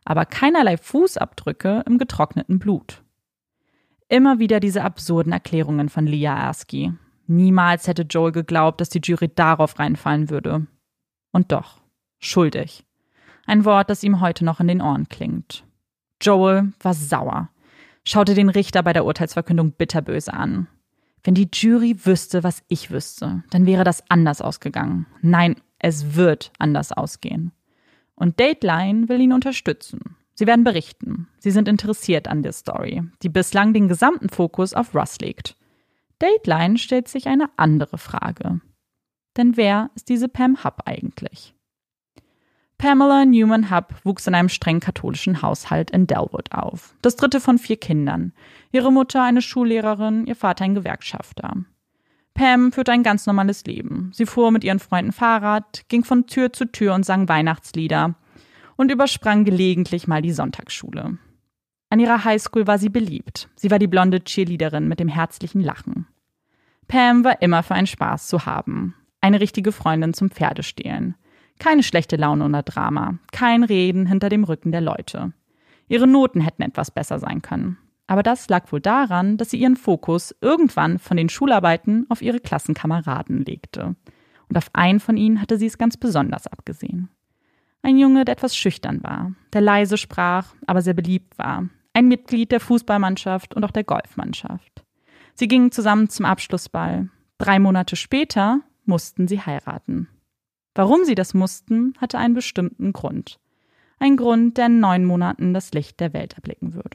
aber keinerlei Fußabdrücke im getrockneten Blut. Immer wieder diese absurden Erklärungen von Leah Askey. Niemals hätte Joel geglaubt, dass die Jury darauf reinfallen würde. Und doch, schuldig. Ein Wort, das ihm heute noch in den Ohren klingt. Joel war sauer, schaute den Richter bei der Urteilsverkündung bitterböse an. Wenn die Jury wüsste, was ich wüsste, dann wäre das anders ausgegangen. Nein, es wird anders ausgehen. Und Dateline will ihn unterstützen. Sie werden berichten. Sie sind interessiert an der Story, die bislang den gesamten Fokus auf Russ legt. Dateline stellt sich eine andere Frage. Denn wer ist diese Pam Hupp eigentlich? Pamela Newman Hupp wuchs in einem streng katholischen Haushalt in Dellwood auf. Das dritte von 4 Kindern. Ihre Mutter eine Schullehrerin, ihr Vater ein Gewerkschafter. Pam führte ein ganz normales Leben. Sie fuhr mit ihren Freunden Fahrrad, ging von Tür zu Tür und sang Weihnachtslieder und übersprang gelegentlich mal die Sonntagsschule. An ihrer Highschool war sie beliebt. Sie war die blonde Cheerleaderin mit dem herzlichen Lachen. Pam war immer für einen Spaß zu haben. Eine richtige Freundin zum Pferdestehlen. Keine schlechte Laune oder Drama. Kein Reden hinter dem Rücken der Leute. Ihre Noten hätten etwas besser sein können. Aber das lag wohl daran, dass sie ihren Fokus irgendwann von den Schularbeiten auf ihre Klassenkameraden legte. Und auf einen von ihnen hatte sie es ganz besonders abgesehen. Ein Junge, der etwas schüchtern war, der leise sprach, aber sehr beliebt war. Ein Mitglied der Fußballmannschaft und auch der Golfmannschaft. Sie gingen zusammen zum Abschlussball. 3 Monate später mussten sie heiraten. Warum sie das mussten, hatte einen bestimmten Grund. Ein Grund, der in 9 Monaten das Licht der Welt erblicken würde.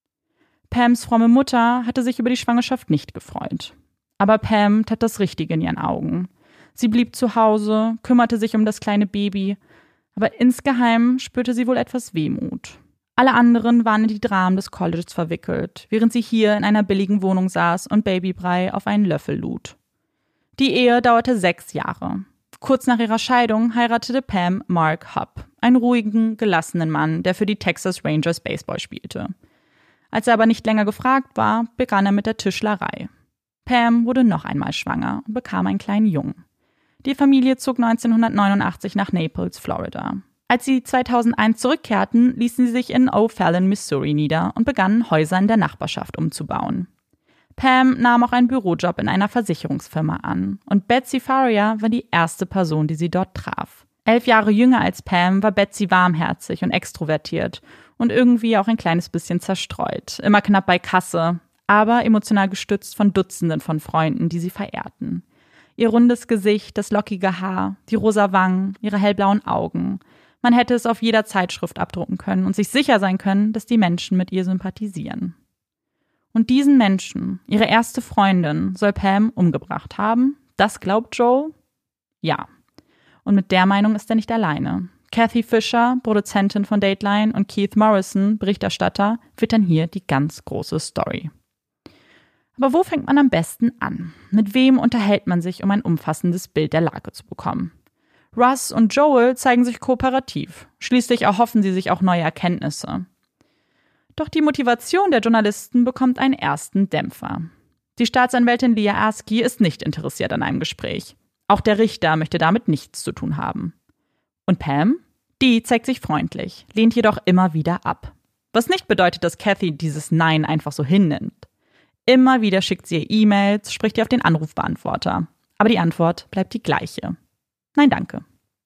Pams fromme Mutter hatte sich über die Schwangerschaft nicht gefreut. Aber Pam tat das Richtige in ihren Augen. Sie blieb zu Hause, kümmerte sich um das kleine Baby, aber insgeheim spürte sie wohl etwas Wehmut. Alle anderen waren in die Dramen des Colleges verwickelt, während sie hier in einer billigen Wohnung saß und Babybrei auf einen Löffel lud. Die Ehe dauerte 6 Jahre. Kurz nach ihrer Scheidung heiratete Pam Mark Hupp, einen ruhigen, gelassenen Mann, der für die Texas Rangers Baseball spielte. Als er aber nicht länger gefragt war, begann er mit der Tischlerei. Pam wurde noch einmal schwanger und bekam einen kleinen Jungen. Die Familie zog 1989 nach Naples, Florida. Als sie 2001 zurückkehrten, ließen sie sich in O'Fallon, Missouri nieder und begannen, Häuser in der Nachbarschaft umzubauen. Pam nahm auch einen Bürojob in einer Versicherungsfirma an und Betsy Faria war die erste Person, die sie dort traf. 11 Jahre jünger als Pam war Betsy warmherzig und extrovertiert und irgendwie auch ein kleines bisschen zerstreut, immer knapp bei Kasse, aber emotional gestützt von Dutzenden von Freunden, die sie verehrten. Ihr rundes Gesicht, das lockige Haar, die rosa Wangen, ihre hellblauen Augen. Man hätte es auf jeder Zeitschrift abdrucken können und sich sicher sein können, dass die Menschen mit ihr sympathisieren. Und diesen Menschen, ihre erste Freundin, soll Pam umgebracht haben? Das glaubt Joel? Ja. Und mit der Meinung ist er nicht alleine. Kathy Fisher, Produzentin von Dateline, und Keith Morrison, Berichterstatter, wittern hier die ganz große Story. Aber wo fängt man am besten an? Mit wem unterhält man sich, um ein umfassendes Bild der Lage zu bekommen? Russ und Joel zeigen sich kooperativ. Schließlich erhoffen sie sich auch neue Erkenntnisse. Doch die Motivation der Journalisten bekommt einen ersten Dämpfer. Die Staatsanwältin Leah Askey ist nicht interessiert an einem Gespräch. Auch der Richter möchte damit nichts zu tun haben. Und Pam? Die zeigt sich freundlich, lehnt jedoch immer wieder ab. Was nicht bedeutet, dass Kathy dieses Nein einfach so hinnimmt. Immer wieder schickt sie ihr E-Mails, spricht ihr auf den Anrufbeantworter. Aber die Antwort bleibt die gleiche. Nein, danke.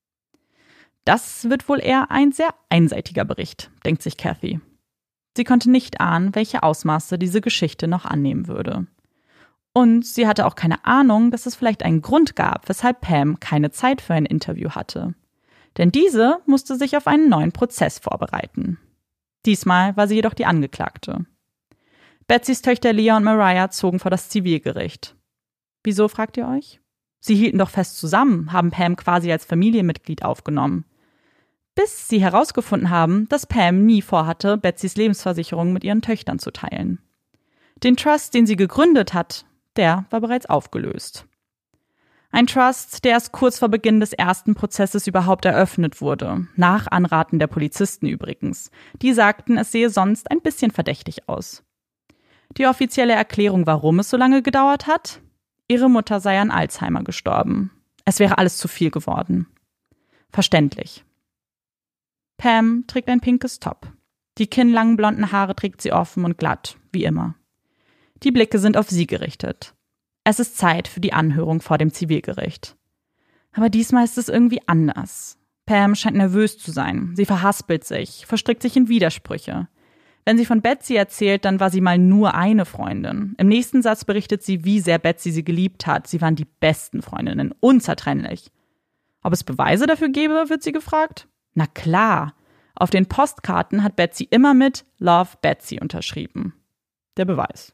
Das wird wohl eher ein sehr einseitiger Bericht, denkt sich Kathy. Sie konnte nicht ahnen, welche Ausmaße diese Geschichte noch annehmen würde. Und sie hatte auch keine Ahnung, dass es vielleicht einen Grund gab, weshalb Pam keine Zeit für ein Interview hatte. Denn diese musste sich auf einen neuen Prozess vorbereiten. Diesmal war sie jedoch die Angeklagte. Betsys Töchter Leah und Mariah zogen vor das Zivilgericht. Wieso, fragt ihr euch? Sie hielten doch fest zusammen, haben Pam quasi als Familienmitglied aufgenommen. Bis sie herausgefunden haben, dass Pam nie vorhatte, Betsys Lebensversicherung mit ihren Töchtern zu teilen. Den Trust, den sie gegründet hat, der war bereits aufgelöst. Ein Trust, der erst kurz vor Beginn des ersten Prozesses überhaupt eröffnet wurde, nach Anraten der Polizisten übrigens. Die sagten, es sehe sonst ein bisschen verdächtig aus. Die offizielle Erklärung, warum es so lange gedauert hat? Ihre Mutter sei an Alzheimer gestorben. Es wäre alles zu viel geworden. Verständlich. Pam trägt ein pinkes Top. Die kinnlangen blonden Haare trägt sie offen und glatt, wie immer. Die Blicke sind auf sie gerichtet. Es ist Zeit für die Anhörung vor dem Zivilgericht. Aber diesmal ist es irgendwie anders. Pam scheint nervös zu sein. Sie verhaspelt sich, verstrickt sich in Widersprüche. Wenn sie von Betsy erzählt, dann war sie mal nur eine Freundin. Im nächsten Satz berichtet sie, wie sehr Betsy sie geliebt hat. Sie waren die besten Freundinnen, unzertrennlich. Ob es Beweise dafür gäbe, wird sie gefragt. Na klar. Auf den Postkarten hat Betsy immer mit Love Betsy unterschrieben. Der Beweis.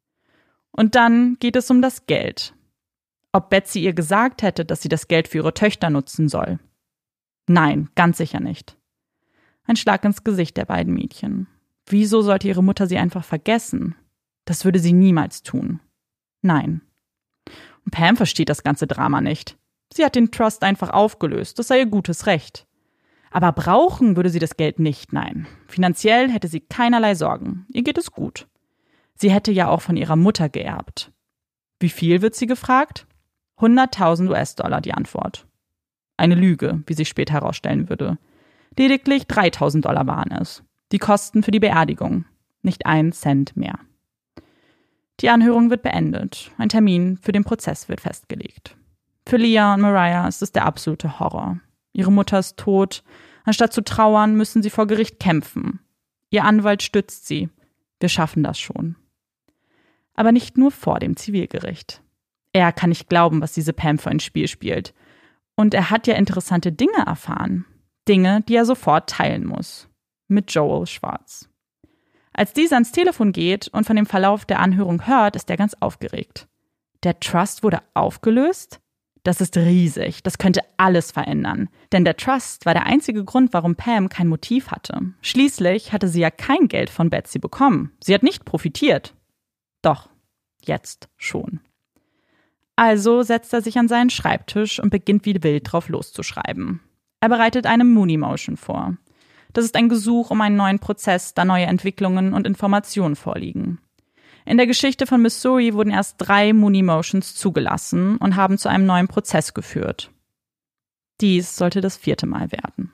Und dann geht es um das Geld. Ob Betsy ihr gesagt hätte, dass sie das Geld für ihre Töchter nutzen soll. Nein, ganz sicher nicht. Ein Schlag ins Gesicht der beiden Mädchen. Wieso sollte ihre Mutter sie einfach vergessen? Das würde sie niemals tun. Nein. Und Pam versteht das ganze Drama nicht. Sie hat den Trust einfach aufgelöst, das sei ihr gutes Recht. Aber brauchen würde sie das Geld nicht, nein. Finanziell hätte sie keinerlei Sorgen. Ihr geht es gut. Sie hätte ja auch von ihrer Mutter geerbt. Wie viel, wird sie gefragt? 100.000 US-Dollar die Antwort. Eine Lüge, wie sich später herausstellen würde. Lediglich 3.000 Dollar waren es. Die Kosten für die Beerdigung. Nicht 1 Cent mehr. Die Anhörung wird beendet. Ein Termin für den Prozess wird festgelegt. Für Leah und Mariah ist es der absolute Horror. Ihre Mutter ist tot. Anstatt zu trauern, müssen sie vor Gericht kämpfen. Ihr Anwalt stützt sie. Wir schaffen das schon. Aber nicht nur vor dem Zivilgericht. Er kann nicht glauben, was diese Pam für ein Spiel spielt. Und er hat ja interessante Dinge erfahren. Dinge, die er sofort teilen muss. Mit Joel Schwarz. Als dieser ans Telefon geht und von dem Verlauf der Anhörung hört, ist er ganz aufgeregt. Der Trust wurde aufgelöst? Das ist riesig. Das könnte alles verändern. Denn der Trust war der einzige Grund, warum Pam kein Motiv hatte. Schließlich hatte sie ja kein Geld von Betsy bekommen. Sie hat nicht profitiert. Doch, jetzt schon. Also setzt er sich an seinen Schreibtisch und beginnt wie wild drauf loszuschreiben. Er bereitet eine Mooney-Motion vor. Das ist ein Gesuch um einen neuen Prozess, da neue Entwicklungen und Informationen vorliegen. In der Geschichte von Missouri wurden erst 3 Mooney-Motions zugelassen und haben zu einem neuen Prozess geführt. Dies sollte das 4. Mal werden.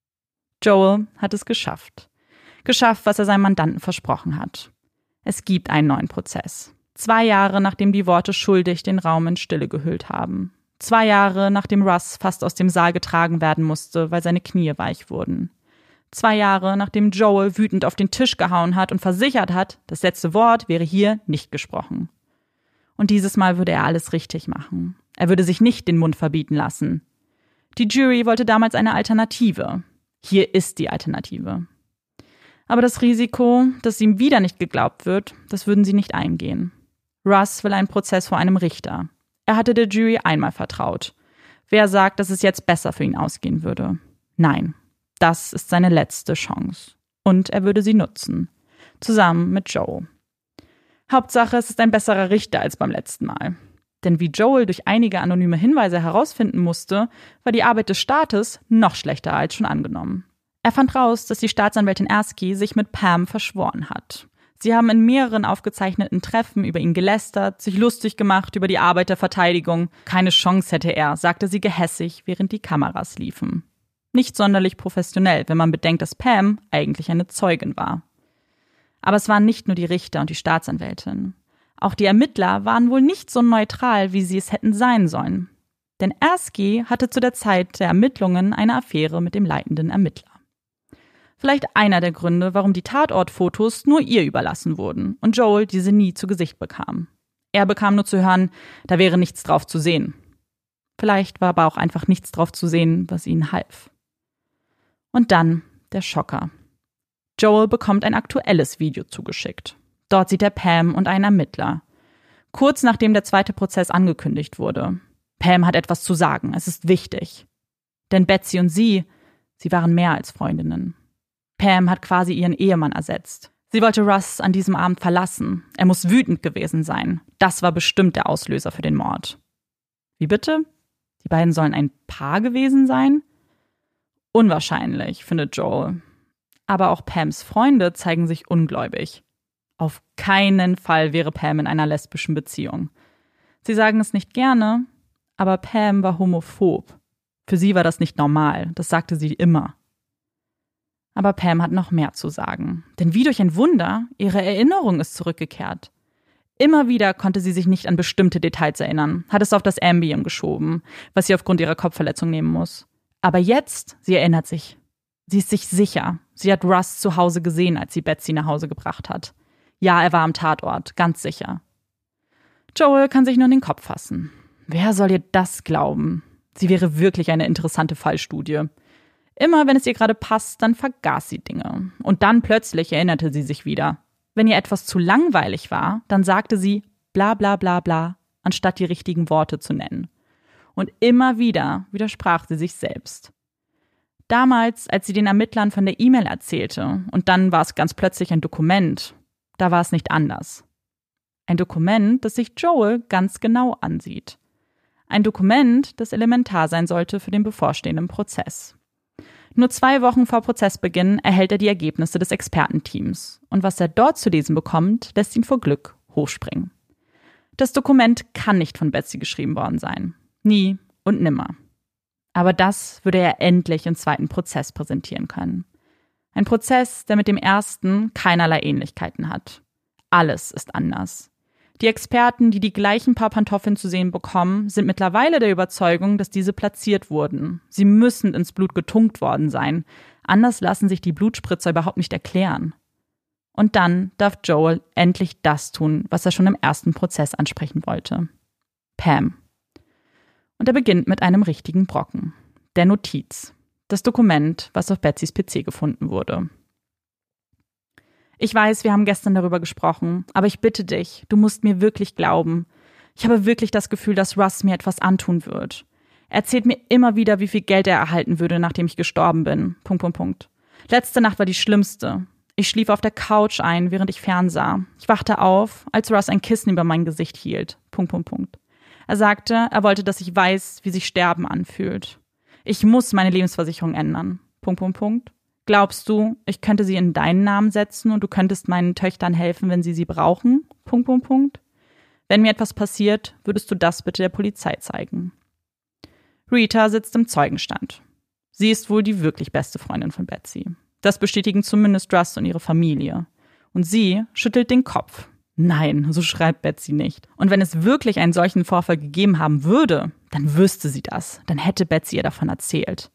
Joel hat es geschafft. Geschafft, was er seinem Mandanten versprochen hat. Es gibt einen neuen Prozess. 2 Jahre, nachdem die Worte schuldig den Raum in Stille gehüllt haben. 2 Jahre, nachdem Russ fast aus dem Saal getragen werden musste, weil seine Knie weich wurden. 2 Jahre, nachdem Joel wütend auf den Tisch gehauen hat und versichert hat, das letzte Wort wäre hier nicht gesprochen. Und dieses Mal würde er alles richtig machen. Er würde sich nicht den Mund verbieten lassen. Die Jury wollte damals eine Alternative. Hier ist die Alternative. Aber das Risiko, dass ihm wieder nicht geglaubt wird, das würden sie nicht eingehen. Russ will einen Prozess vor einem Richter. Er hatte der Jury einmal vertraut. Wer sagt, dass es jetzt besser für ihn ausgehen würde? Nein. Das ist seine letzte Chance. Und er würde sie nutzen. Zusammen mit Joel. Hauptsache, es ist ein besserer Richter als beim letzten Mal. Denn wie Joel durch einige anonyme Hinweise herausfinden musste, war die Arbeit des Staates noch schlechter als schon angenommen. Er fand raus, dass die Staatsanwältin Askey sich mit Pam verschworen hat. Sie haben in mehreren aufgezeichneten Treffen über ihn gelästert, sich lustig gemacht über die Arbeit der Verteidigung. Keine Chance hätte er, sagte sie gehässig, während die Kameras liefen. Nicht sonderlich professionell, wenn man bedenkt, dass Pam eigentlich eine Zeugin war. Aber es waren nicht nur die Richter und die Staatsanwältin. Auch die Ermittler waren wohl nicht so neutral, wie sie es hätten sein sollen. Denn Askey hatte zu der Zeit der Ermittlungen eine Affäre mit dem leitenden Ermittler. Vielleicht einer der Gründe, warum die Tatortfotos nur ihr überlassen wurden und Joel diese nie zu Gesicht bekam. Er bekam nur zu hören, da wäre nichts drauf zu sehen. Vielleicht war aber auch einfach nichts drauf zu sehen, was ihnen half. Und dann der Schocker. Joel bekommt ein aktuelles Video zugeschickt. Dort sieht er Pam und einen Ermittler. Kurz nachdem der 2. Prozess angekündigt wurde. Pam hat etwas zu sagen, es ist wichtig. Denn Betsy und sie waren mehr als Freundinnen. Pam hat quasi ihren Ehemann ersetzt. Sie wollte Russ an diesem Abend verlassen. Er muss wütend gewesen sein. Das war bestimmt der Auslöser für den Mord. Wie bitte? Die beiden sollen ein Paar gewesen sein? Unwahrscheinlich, findet Joel. Aber auch Pams Freunde zeigen sich ungläubig. Auf keinen Fall wäre Pam in einer lesbischen Beziehung. Sie sagen es nicht gerne, aber Pam war homophob. Für sie war das nicht normal, das sagte sie immer. Aber Pam hat noch mehr zu sagen. Denn wie durch ein Wunder, ihre Erinnerung ist zurückgekehrt. Immer wieder konnte sie sich nicht an bestimmte Details erinnern, hat es auf das Ambien geschoben, was sie aufgrund ihrer Kopfverletzung nehmen muss. Aber jetzt, sie erinnert sich. Sie ist sich sicher. Sie hat Russ zu Hause gesehen, als sie Betsy nach Hause gebracht hat. Ja, er war am Tatort, ganz sicher. Joel kann sich nur in den Kopf fassen. Wer soll ihr das glauben? Sie wäre wirklich eine interessante Fallstudie. Immer wenn es ihr gerade passt, dann vergaß sie Dinge. Und dann plötzlich erinnerte sie sich wieder. Wenn ihr etwas zu langweilig war, dann sagte sie bla bla bla bla, anstatt die richtigen Worte zu nennen. Und immer wieder widersprach sie sich selbst. Damals, als sie den Ermittlern von der E-Mail erzählte, und dann war es ganz plötzlich ein Dokument, da war es nicht anders. Ein Dokument, das sich Joel ganz genau ansieht. Ein Dokument, das elementar sein sollte für den bevorstehenden Prozess. Nur 2 Wochen vor Prozessbeginn erhält er die Ergebnisse des Expertenteams. Und was er dort zu lesen bekommt, lässt ihn vor Glück hochspringen. Das Dokument kann nicht von Betsy geschrieben worden sein. Nie und nimmer. Aber das würde er endlich im 2. Prozess präsentieren können. Ein Prozess, der mit dem ersten keinerlei Ähnlichkeiten hat. Alles ist anders. Die Experten, die gleichen paar Pantoffeln zu sehen bekommen, sind mittlerweile der Überzeugung, dass diese platziert wurden. Sie müssen ins Blut getunkt worden sein. Anders lassen sich die Blutspritzer überhaupt nicht erklären. Und dann darf Joel endlich das tun, was er schon im 1. Prozess ansprechen wollte. Pam. Und er beginnt mit einem richtigen Brocken. Der Notiz. Das Dokument, was auf Betsys PC gefunden wurde. Ich weiß, wir haben gestern darüber gesprochen, aber ich bitte dich, du musst mir wirklich glauben. Ich habe wirklich das Gefühl, dass Russ mir etwas antun wird. Er erzählt mir immer wieder, wie viel Geld er erhalten würde, nachdem ich gestorben bin. ... Letzte Nacht war die schlimmste. Ich schlief auf der Couch ein, während ich fernsah. Ich wachte auf, als Russ ein Kissen über mein Gesicht hielt. ... Er sagte, er wollte, dass ich weiß, wie sich Sterben anfühlt. Ich muss meine Lebensversicherung ändern. ... Glaubst du, ich könnte sie in deinen Namen setzen und du könntest meinen Töchtern helfen, wenn sie brauchen? ... Wenn mir etwas passiert, würdest du das bitte der Polizei zeigen. Rita sitzt im Zeugenstand. Sie ist wohl die wirklich beste Freundin von Betsy. Das bestätigen zumindest Russ und ihre Familie. Und sie schüttelt den Kopf. Nein, so schreibt Betsy nicht. Und wenn es wirklich einen solchen Vorfall gegeben haben würde, dann wüsste sie das. Dann hätte Betsy ihr davon erzählt.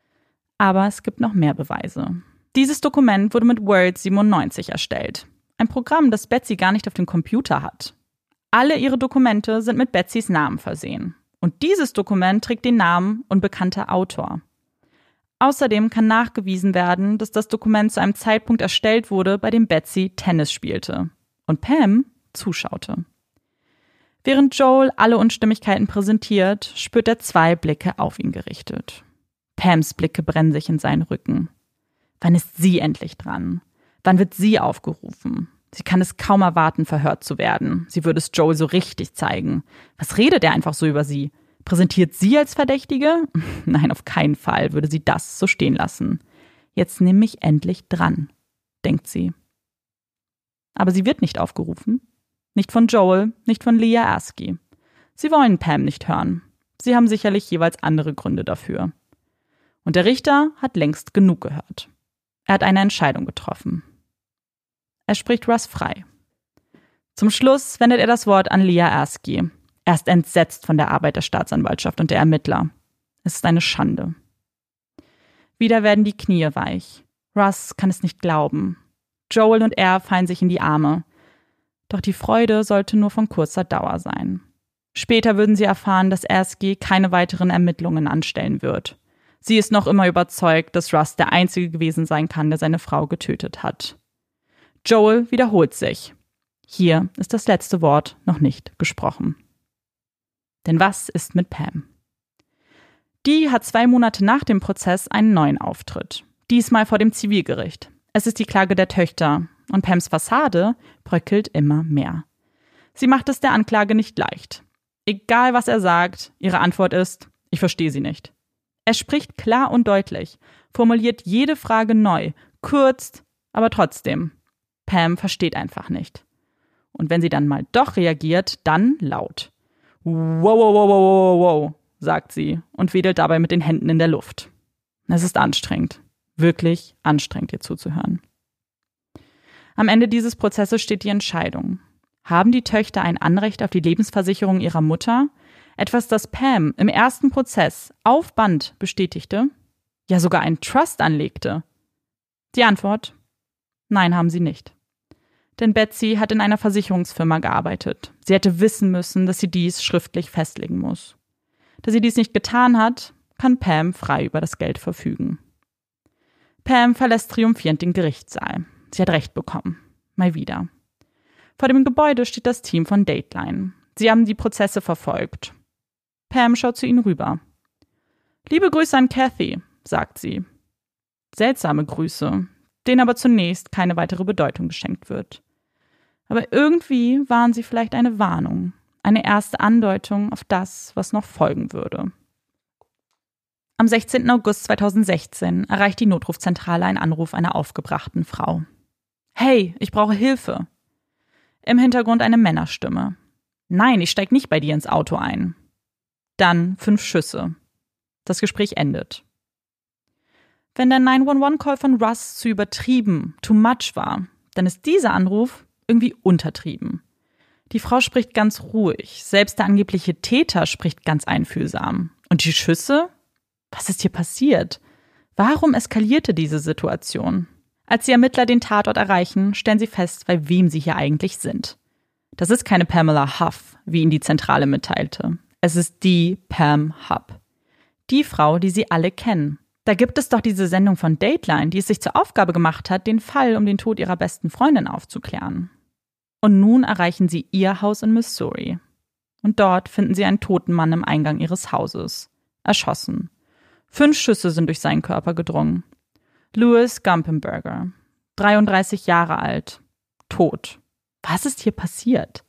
Aber es gibt noch mehr Beweise. Dieses Dokument wurde mit Word 97 erstellt. Ein Programm, das Betsy gar nicht auf dem Computer hat. Alle ihre Dokumente sind mit Betsys Namen versehen. Und dieses Dokument trägt den Namen unbekannter Autor. Außerdem kann nachgewiesen werden, dass das Dokument zu einem Zeitpunkt erstellt wurde, bei dem Betsy Tennis spielte. Und Pam zuschaute. Während Joel alle Unstimmigkeiten präsentiert, spürt er 2 Blicke auf ihn gerichtet. Pams Blicke brennen sich in seinen Rücken. Wann ist sie endlich dran? Wann wird sie aufgerufen? Sie kann es kaum erwarten, verhört zu werden. Sie würde es Joel so richtig zeigen. Was redet er einfach so über sie? Präsentiert sie als Verdächtige? Nein, auf keinen Fall würde sie das so stehen lassen. Jetzt nimm mich endlich dran, denkt sie. Aber sie wird nicht aufgerufen. Nicht von Joel, nicht von Leah Askey. Sie wollen Pam nicht hören. Sie haben sicherlich jeweils andere Gründe dafür. Und der Richter hat längst genug gehört. Er hat eine Entscheidung getroffen. Er spricht Russ frei. Zum Schluss wendet er das Wort an Leah Askey. Er ist entsetzt von der Arbeit der Staatsanwaltschaft und der Ermittler. Es ist eine Schande. Wieder werden die Knie weich. Russ kann es nicht glauben. Joel und er fallen sich in die Arme. Doch die Freude sollte nur von kurzer Dauer sein. Später würden sie erfahren, dass Askey keine weiteren Ermittlungen anstellen wird. Sie ist noch immer überzeugt, dass Russ der Einzige gewesen sein kann, der seine Frau getötet hat. Joel wiederholt sich. Hier ist das letzte Wort noch nicht gesprochen. Denn was ist mit Pam? Die hat 2 Monate nach dem Prozess einen neuen Auftritt. Diesmal vor dem Zivilgericht. Es ist die Klage der Töchter und Pams Fassade bröckelt immer mehr. Sie macht es der Anklage nicht leicht. Egal, was er sagt, ihre Antwort ist, ich verstehe sie nicht. Er spricht klar und deutlich, formuliert jede Frage neu, kürzt, aber trotzdem. Pam versteht einfach nicht. Und wenn sie dann mal doch reagiert, dann laut. Wow, wow, wow, wow, wow, wow, sagt sie und wedelt dabei mit den Händen in der Luft. Es ist anstrengend. Wirklich anstrengend, ihr zuzuhören. Am Ende dieses Prozesses steht die Entscheidung. Haben die Töchter ein Anrecht auf die Lebensversicherung ihrer Mutter? Etwas, das Pam im ersten Prozess auf Band bestätigte? Ja, sogar einen Trust anlegte? Die Antwort: Nein, haben sie nicht. Denn Betsy hat in einer Versicherungsfirma gearbeitet. Sie hätte wissen müssen, dass sie dies schriftlich festlegen muss. Da sie dies nicht getan hat, kann Pam frei über das Geld verfügen. Pam verlässt triumphierend den Gerichtssaal. Sie hat Recht bekommen. Mal wieder. Vor dem Gebäude steht das Team von Dateline. Sie haben die Prozesse verfolgt. Pam schaut zu ihnen rüber. »Liebe Grüße an Kathy«, sagt sie. Seltsame Grüße, denen aber zunächst keine weitere Bedeutung geschenkt wird. Aber irgendwie waren sie vielleicht eine Warnung, eine erste Andeutung auf das, was noch folgen würde. Am 16. August 2016 erreicht die Notrufzentrale ein Anruf einer aufgebrachten Frau. »Hey, ich brauche Hilfe!« Im Hintergrund eine Männerstimme. »Nein, ich steig nicht bei dir ins Auto ein.« Dann 5 Schüsse. Das Gespräch endet. Wenn der 911-Call von Russ zu übertrieben, too much war, dann ist dieser Anruf irgendwie untertrieben. Die Frau spricht ganz ruhig, selbst der angebliche Täter spricht ganz einfühlsam. Und die Schüsse? Was ist hier passiert? Warum eskalierte diese Situation? Als die Ermittler den Tatort erreichen, stellen sie fest, bei wem sie hier eigentlich sind. Das ist keine Pamela Huff, wie ihnen die Zentrale mitteilte. Es ist die Pam Hupp. Die Frau, die sie alle kennen. Da gibt es doch diese Sendung von Dateline, die es sich zur Aufgabe gemacht hat, den Fall um den Tod ihrer besten Freundin aufzuklären. Und nun erreichen sie ihr Haus in Missouri. Und dort finden sie einen toten Mann im Eingang ihres Hauses. Erschossen. 5 Schüsse sind durch seinen Körper gedrungen. Louis Gumpenberger, 33 Jahre alt, tot. Was ist hier passiert?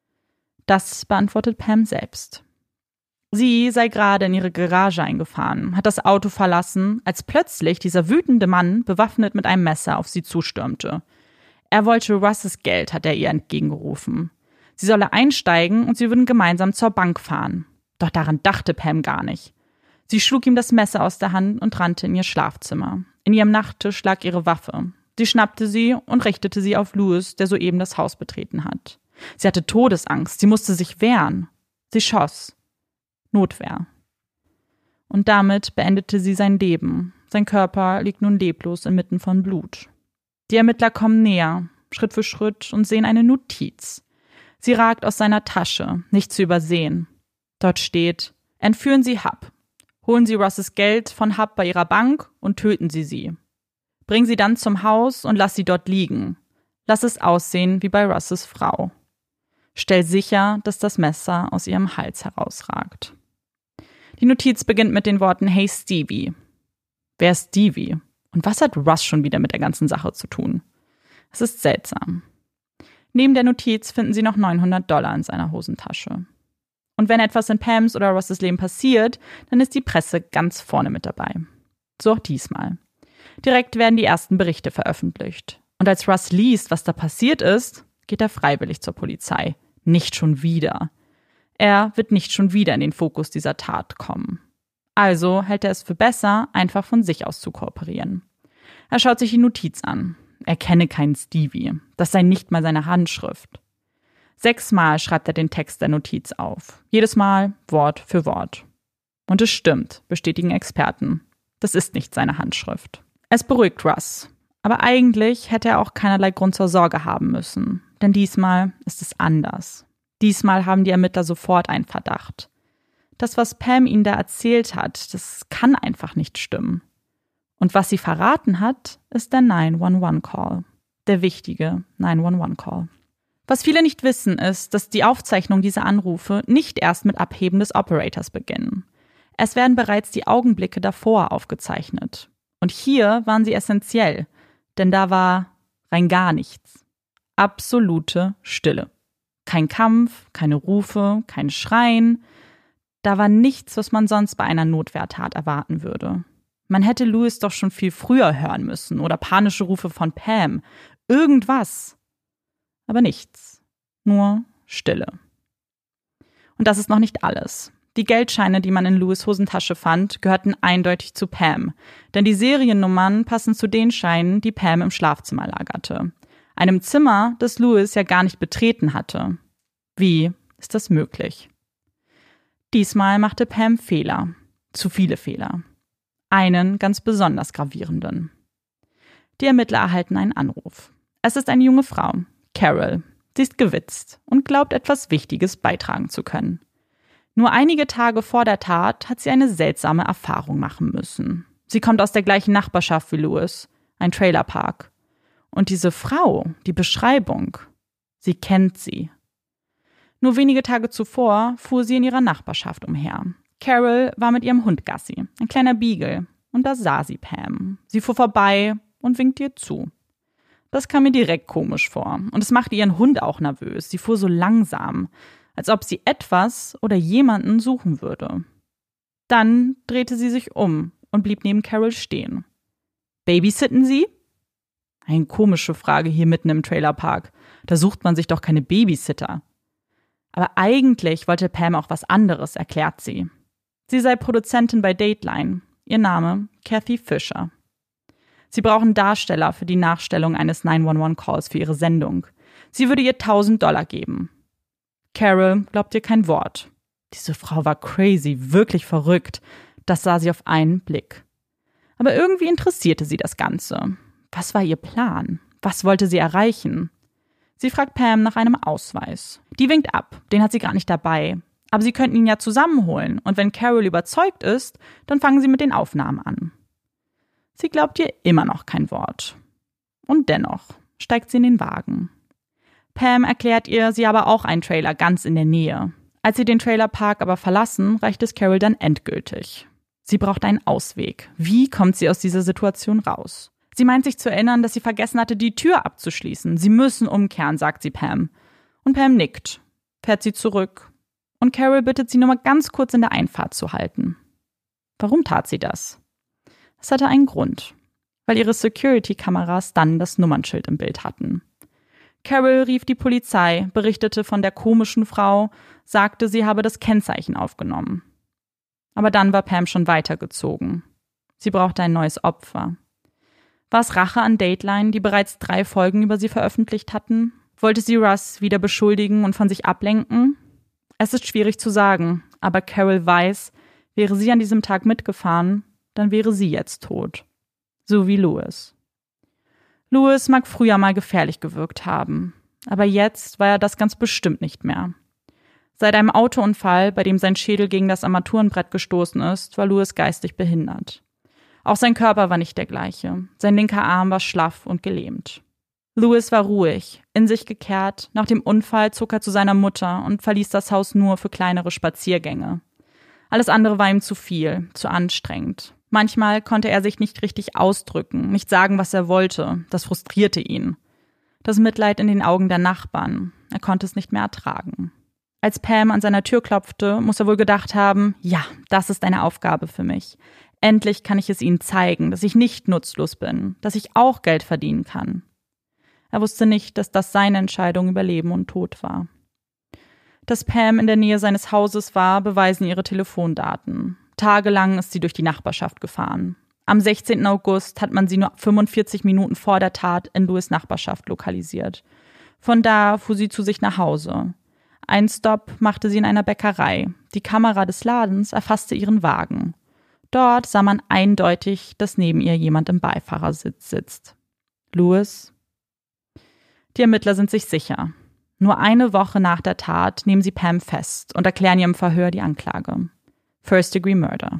Das beantwortet Pam selbst. Sie sei gerade in ihre Garage eingefahren, hat das Auto verlassen, als plötzlich dieser wütende Mann bewaffnet mit einem Messer auf sie zustürmte. Er wollte Russes Geld, hat er ihr entgegengerufen. Sie solle einsteigen und sie würden gemeinsam zur Bank fahren. Doch daran dachte Pam gar nicht. Sie schlug ihm das Messer aus der Hand und rannte in ihr Schlafzimmer. In ihrem Nachttisch lag ihre Waffe. Sie schnappte sie und richtete sie auf Louis, der soeben das Haus betreten hat. Sie hatte Todesangst, sie musste sich wehren. Sie schoss. Notwehr. Und damit beendete sie sein Leben. Sein Körper liegt nun leblos inmitten von Blut. Die Ermittler kommen näher, Schritt für Schritt, und sehen eine Notiz. Sie ragt aus seiner Tasche, nicht zu übersehen. Dort steht: Entführen Sie Hupp. Holen Sie Russes Geld von Hupp bei ihrer Bank und töten Sie sie. Bring sie dann zum Haus und lass sie dort liegen. Lass es aussehen wie bei Russes Frau. Stell sicher, dass das Messer aus ihrem Hals herausragt. Die Notiz beginnt mit den Worten »Hey Stevie«. Wer ist Stevie? Und was hat Russ schon wieder mit der ganzen Sache zu tun? Es ist seltsam. Neben der Notiz finden sie noch $900 in seiner Hosentasche. Und wenn etwas in Pams oder Russes Leben passiert, dann ist die Presse ganz vorne mit dabei. So auch diesmal. Direkt werden die ersten Berichte veröffentlicht. Und als Russ liest, was da passiert ist, geht er freiwillig zur Polizei. Nicht schon wieder. Er wird nicht schon wieder in den Fokus dieser Tat kommen. Also hält er es für besser, einfach von sich aus zu kooperieren. Er schaut sich die Notiz an. Er kenne keinen Stevie. Das sei nicht mal seine Handschrift. 6 Mal schreibt er den Text der Notiz auf. Jedes Mal Wort für Wort. Und es stimmt, bestätigen Experten. Das ist nicht seine Handschrift. Es beruhigt Russ. Aber eigentlich hätte er auch keinerlei Grund zur Sorge haben müssen. Denn diesmal ist es anders. Diesmal haben die Ermittler sofort einen Verdacht. Das, was Pam ihnen da erzählt hat, das kann einfach nicht stimmen. Und was sie verraten hat, ist der 911-Call. Der wichtige 911-Call. Was viele nicht wissen, ist, dass die Aufzeichnung dieser Anrufe nicht erst mit Abheben des Operators beginnen. Es werden bereits die Augenblicke davor aufgezeichnet. Und hier waren sie essentiell, denn da war rein gar nichts. Absolute Stille. Kein Kampf, keine Rufe, kein Schreien. Da war nichts, was man sonst bei einer Notwehrtat erwarten würde. Man hätte Louis doch schon viel früher hören müssen oder panische Rufe von Pam. Irgendwas. Aber nichts. Nur Stille. Und das ist noch nicht alles. Die Geldscheine, die man in Louis' Hosentasche fand, gehörten eindeutig zu Pam, denn die Seriennummern passen zu den Scheinen, die Pam im Schlafzimmer lagerte. Einem Zimmer, das Louis ja gar nicht betreten hatte. Wie ist das möglich? Diesmal machte Pam Fehler. Zu viele Fehler. Einen ganz besonders gravierenden. Die Ermittler erhalten einen Anruf. Es ist eine junge Frau, Carol. Sie ist gewitzt und glaubt, etwas Wichtiges beitragen zu können. Nur einige Tage vor der Tat hat sie eine seltsame Erfahrung machen müssen. Sie kommt aus der gleichen Nachbarschaft wie Louis, ein Trailerpark. Und diese Frau, die Beschreibung, sie kennt sie. Nur wenige Tage zuvor fuhr sie in ihrer Nachbarschaft umher. Carol war mit ihrem Hund Gassi, ein kleiner Beagle, und da sah sie Pam. Sie fuhr vorbei und winkte ihr zu. Das kam mir direkt komisch vor und es machte ihren Hund auch nervös. Sie fuhr so langsam, als ob sie etwas oder jemanden suchen würde. Dann drehte sie sich um und blieb neben Carol stehen. Babysitten Sie? Eine komische Frage hier mitten im Trailerpark. Da sucht man sich doch keine Babysitter. Aber eigentlich wollte Pam auch was anderes, erklärt sie. Sie sei Produzentin bei Dateline. Ihr Name Kathy Fisher. Sie brauchen Darsteller für die Nachstellung eines 911-Calls für ihre Sendung. Sie würde ihr $1.000 geben. Carol glaubt ihr kein Wort. Diese Frau war crazy, wirklich verrückt. Das sah sie auf einen Blick. Aber irgendwie interessierte sie das Ganze. Was war ihr Plan? Was wollte sie erreichen? Sie fragt Pam nach einem Ausweis. Die winkt ab, den hat sie gar nicht dabei. Aber sie könnten ihn ja zusammenholen und wenn Carol überzeugt ist, dann fangen sie mit den Aufnahmen an. Sie glaubt ihr immer noch kein Wort. Und dennoch steigt sie in den Wagen. Pam erklärt ihr, sie habe auch einen Trailer ganz in der Nähe. Als sie den Trailerpark aber verlassen, reicht es Carol dann endgültig. Sie braucht einen Ausweg. Wie kommt sie aus dieser Situation raus? Sie meint sich zu erinnern, dass sie vergessen hatte, die Tür abzuschließen. Sie müssen umkehren, sagt sie Pam. Und Pam nickt, fährt sie zurück. Und Carol bittet sie nur mal ganz kurz in der Einfahrt zu halten. Warum tat sie das? Es hatte einen Grund. Weil ihre Security-Kameras dann das Nummernschild im Bild hatten. Carol rief die Polizei, berichtete von der komischen Frau, sagte, sie habe das Kennzeichen aufgenommen. Aber dann war Pam schon weitergezogen. Sie brauchte ein neues Opfer. War es Rache an Dateline, die bereits 3 Folgen über sie veröffentlicht hatten? Wollte sie Russ wieder beschuldigen und von sich ablenken? Es ist schwierig zu sagen, aber Carol weiß, wäre sie an diesem Tag mitgefahren, dann wäre sie jetzt tot. So wie Louis. Louis mag früher mal gefährlich gewirkt haben, aber jetzt war er das ganz bestimmt nicht mehr. Seit einem Autounfall, bei dem sein Schädel gegen das Armaturenbrett gestoßen ist, war Louis geistig behindert. Auch sein Körper war nicht der gleiche. Sein linker Arm war schlaff und gelähmt. Louis war ruhig, in sich gekehrt. Nach dem Unfall zog er zu seiner Mutter und verließ das Haus nur für kleinere Spaziergänge. Alles andere war ihm zu viel, zu anstrengend. Manchmal konnte er sich nicht richtig ausdrücken, nicht sagen, was er wollte. Das frustrierte ihn. Das Mitleid in den Augen der Nachbarn. Er konnte es nicht mehr ertragen. Als Pam an seiner Tür klopfte, muss er wohl gedacht haben, ja, das ist eine Aufgabe für mich. Endlich kann ich es ihnen zeigen, dass ich nicht nutzlos bin, dass ich auch Geld verdienen kann. Er wusste nicht, dass das seine Entscheidung über Leben und Tod war. Dass Pam in der Nähe seines Hauses war, beweisen ihre Telefondaten. Tagelang ist sie durch die Nachbarschaft gefahren. Am 16. August hat man sie nur 45 Minuten vor der Tat in Louis' Nachbarschaft lokalisiert. Von da fuhr sie zu sich nach Hause. Einen Stopp machte sie in einer Bäckerei. Die Kamera des Ladens erfasste ihren Wagen. Dort sah man eindeutig, dass neben ihr jemand im Beifahrersitz sitzt. Louis? Die Ermittler sind sich sicher. Nur eine Woche nach der Tat nehmen sie Pam fest und erklären ihr im Verhör die Anklage. First-Degree Murder.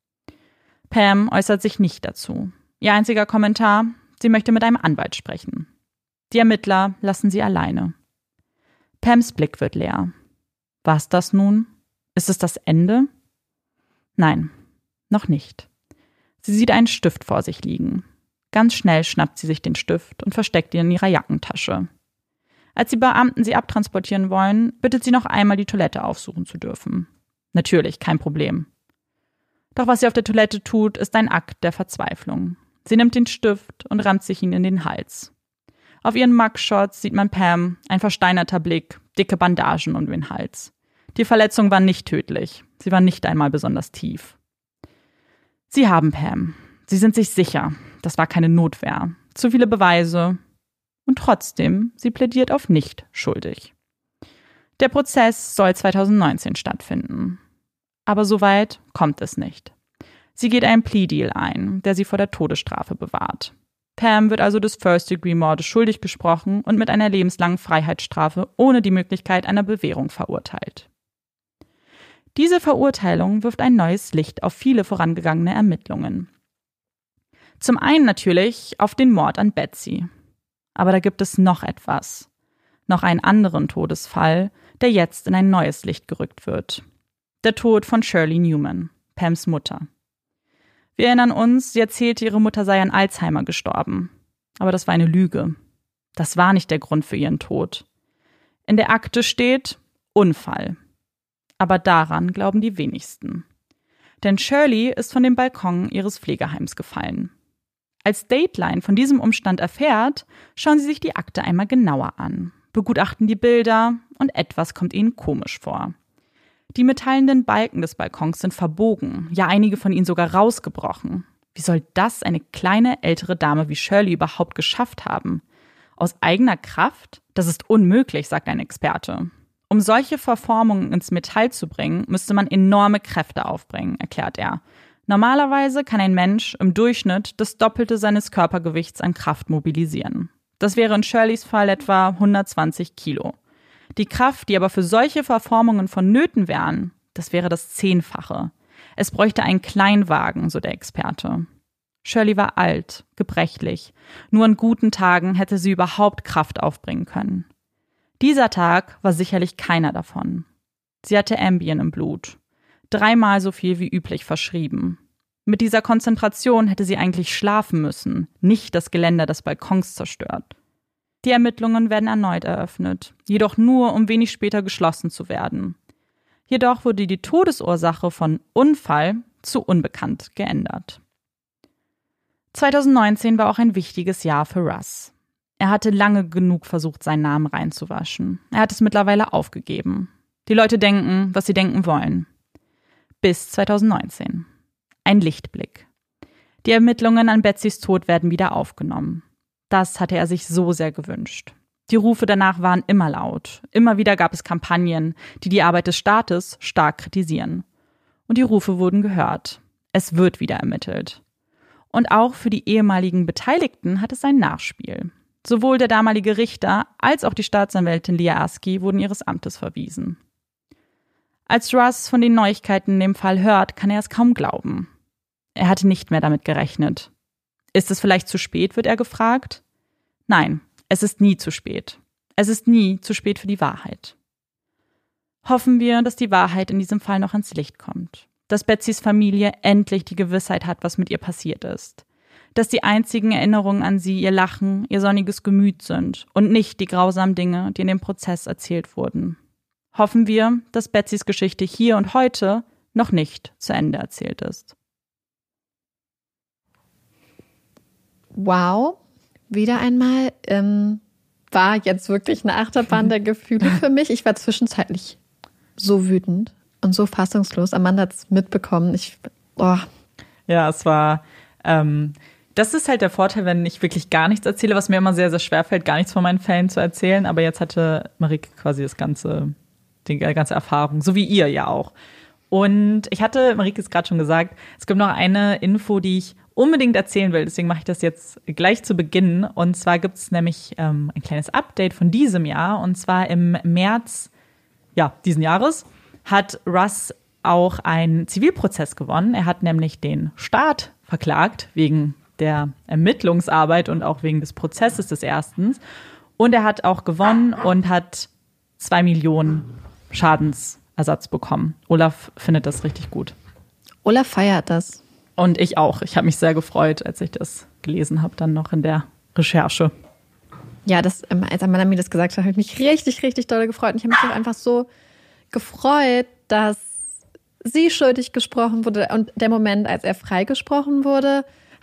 Pam äußert sich nicht dazu. Ihr einziger Kommentar, sie möchte mit einem Anwalt sprechen. Die Ermittler lassen sie alleine. Pams Blick wird leer. War's das nun? Ist es das Ende? Nein, noch nicht. Sie sieht einen Stift vor sich liegen. Ganz schnell schnappt sie sich den Stift und versteckt ihn in ihrer Jackentasche. Als die Beamten sie abtransportieren wollen, bittet sie noch einmal die Toilette aufsuchen zu dürfen. Natürlich, kein Problem. Doch was sie auf der Toilette tut, ist ein Akt der Verzweiflung. Sie nimmt den Stift und rammt sich ihn in den Hals. Auf ihren Mugshots sieht man Pam, ein versteinerter Blick, dicke Bandagen um den Hals. Die Verletzung war nicht tödlich. Sie war nicht einmal besonders tief. Sie haben Pam. Sie sind sich sicher. Das war keine Notwehr. Zu viele Beweise. Und trotzdem, sie plädiert auf nicht schuldig. Der Prozess soll 2019 stattfinden. Aber so weit kommt es nicht. Sie geht einen Plea-Deal ein, der sie vor der Todesstrafe bewahrt. Pam wird also des First-Degree-Mordes schuldig gesprochen und mit einer lebenslangen Freiheitsstrafe ohne die Möglichkeit einer Bewährung verurteilt. Diese Verurteilung wirft ein neues Licht auf viele vorangegangene Ermittlungen. Zum einen natürlich auf den Mord an Betsy. Aber da gibt es noch etwas. Noch einen anderen Todesfall, der jetzt in ein neues Licht gerückt wird. Der Tod von Shirley Newman, Pams Mutter. Wir erinnern uns, sie erzählte, ihre Mutter sei an Alzheimer gestorben. Aber das war eine Lüge. Das war nicht der Grund für ihren Tod. In der Akte steht Unfall. Aber daran glauben die wenigsten. Denn Shirley ist von dem Balkon ihres Pflegeheims gefallen. Als Dateline von diesem Umstand erfährt, schauen sie sich die Akte einmal genauer an, begutachten die Bilder und etwas kommt ihnen komisch vor. Die metallenen Balken des Balkons sind verbogen, ja einige von ihnen sogar rausgebrochen. Wie soll das eine kleine, ältere Dame wie Shirley überhaupt geschafft haben? Aus eigener Kraft? Das ist unmöglich, sagt ein Experte. Um solche Verformungen ins Metall zu bringen, müsste man enorme Kräfte aufbringen, erklärt er. Normalerweise kann ein Mensch im Durchschnitt das Doppelte seines Körpergewichts an Kraft mobilisieren. Das wäre in Shirleys Fall etwa 120 Kilo. Die Kraft, die aber für solche Verformungen vonnöten wären, das wäre das 10-fache. Es bräuchte einen Kleinwagen, so der Experte. Shirley war alt, gebrechlich. Nur an guten Tagen hätte sie überhaupt Kraft aufbringen können. Dieser Tag war sicherlich keiner davon. Sie hatte Ambien im Blut. 3-mal so viel wie üblich verschrieben. Mit dieser Konzentration hätte sie eigentlich schlafen müssen, nicht das Geländer des Balkons zerstört. Die Ermittlungen werden erneut eröffnet, jedoch nur, um wenig später geschlossen zu werden. Jedoch wurde die Todesursache von Unfall zu unbekannt geändert. 2019 war auch ein wichtiges Jahr für Russ. Er hatte lange genug versucht, seinen Namen reinzuwaschen. Er hat es mittlerweile aufgegeben. Die Leute denken, was sie denken wollen. Bis 2019. Ein Lichtblick. Die Ermittlungen an Betsys Tod werden wieder aufgenommen. Das hatte er sich so sehr gewünscht. Die Rufe danach waren immer laut. Immer wieder gab es Kampagnen, die die Arbeit des Staates stark kritisieren. Und die Rufe wurden gehört. Es wird wieder ermittelt. Und auch für die ehemaligen Beteiligten hat es ein Nachspiel. Sowohl der damalige Richter als auch die Staatsanwältin Leah Askey wurden ihres Amtes verwiesen. Als Russ von den Neuigkeiten in dem Fall hört, kann er es kaum glauben. Er hatte nicht mehr damit gerechnet. Ist es vielleicht zu spät, wird er gefragt? Nein, es ist nie zu spät. Es ist nie zu spät für die Wahrheit. Hoffen wir, dass die Wahrheit in diesem Fall noch ans Licht kommt. Dass Betsys Familie endlich die Gewissheit hat, was mit ihr passiert ist. Dass die einzigen Erinnerungen an sie ihr Lachen, ihr sonniges Gemüt sind und nicht die grausamen Dinge, die in dem Prozess erzählt wurden. Hoffen wir, dass Betsys Geschichte hier und heute noch nicht zu Ende erzählt ist. Wow, wieder einmal war jetzt wirklich eine Achterbahn der Gefühle für mich. Ich war zwischenzeitlich so wütend und so fassungslos. Amanda hat es mitbekommen. Ja, es war, das ist halt der Vorteil, wenn ich wirklich gar nichts erzähle, was mir immer sehr, sehr schwer fällt, gar nichts von meinen Fällen zu erzählen. Aber jetzt hatte Marike quasi die ganze Erfahrung, so wie ihr ja auch. Und ich hatte, Marike ist gerade schon gesagt, es gibt noch eine Info, die ich unbedingt erzählen will. Deswegen mache ich das jetzt gleich zu Beginn. Und zwar gibt es nämlich ein kleines Update von diesem Jahr. Und zwar im März diesen Jahres hat Russ auch einen Zivilprozess gewonnen. Er hat nämlich den Staat verklagt wegen der Ermittlungsarbeit und auch wegen des Prozesses des Erstens. Und er hat auch gewonnen und hat 2 Millionen Schadensersatz bekommen. Olaf findet das richtig gut. Olaf feiert das. Und ich auch. Ich habe mich sehr gefreut, als ich das gelesen habe, dann noch in der Recherche. Ja, als Amanda mir das gesagt hat, habe ich mich richtig, richtig doll gefreut. Und ich habe mich auch einfach so gefreut, dass sie schuldig gesprochen wurde. Und der Moment, als er freigesprochen wurde, habe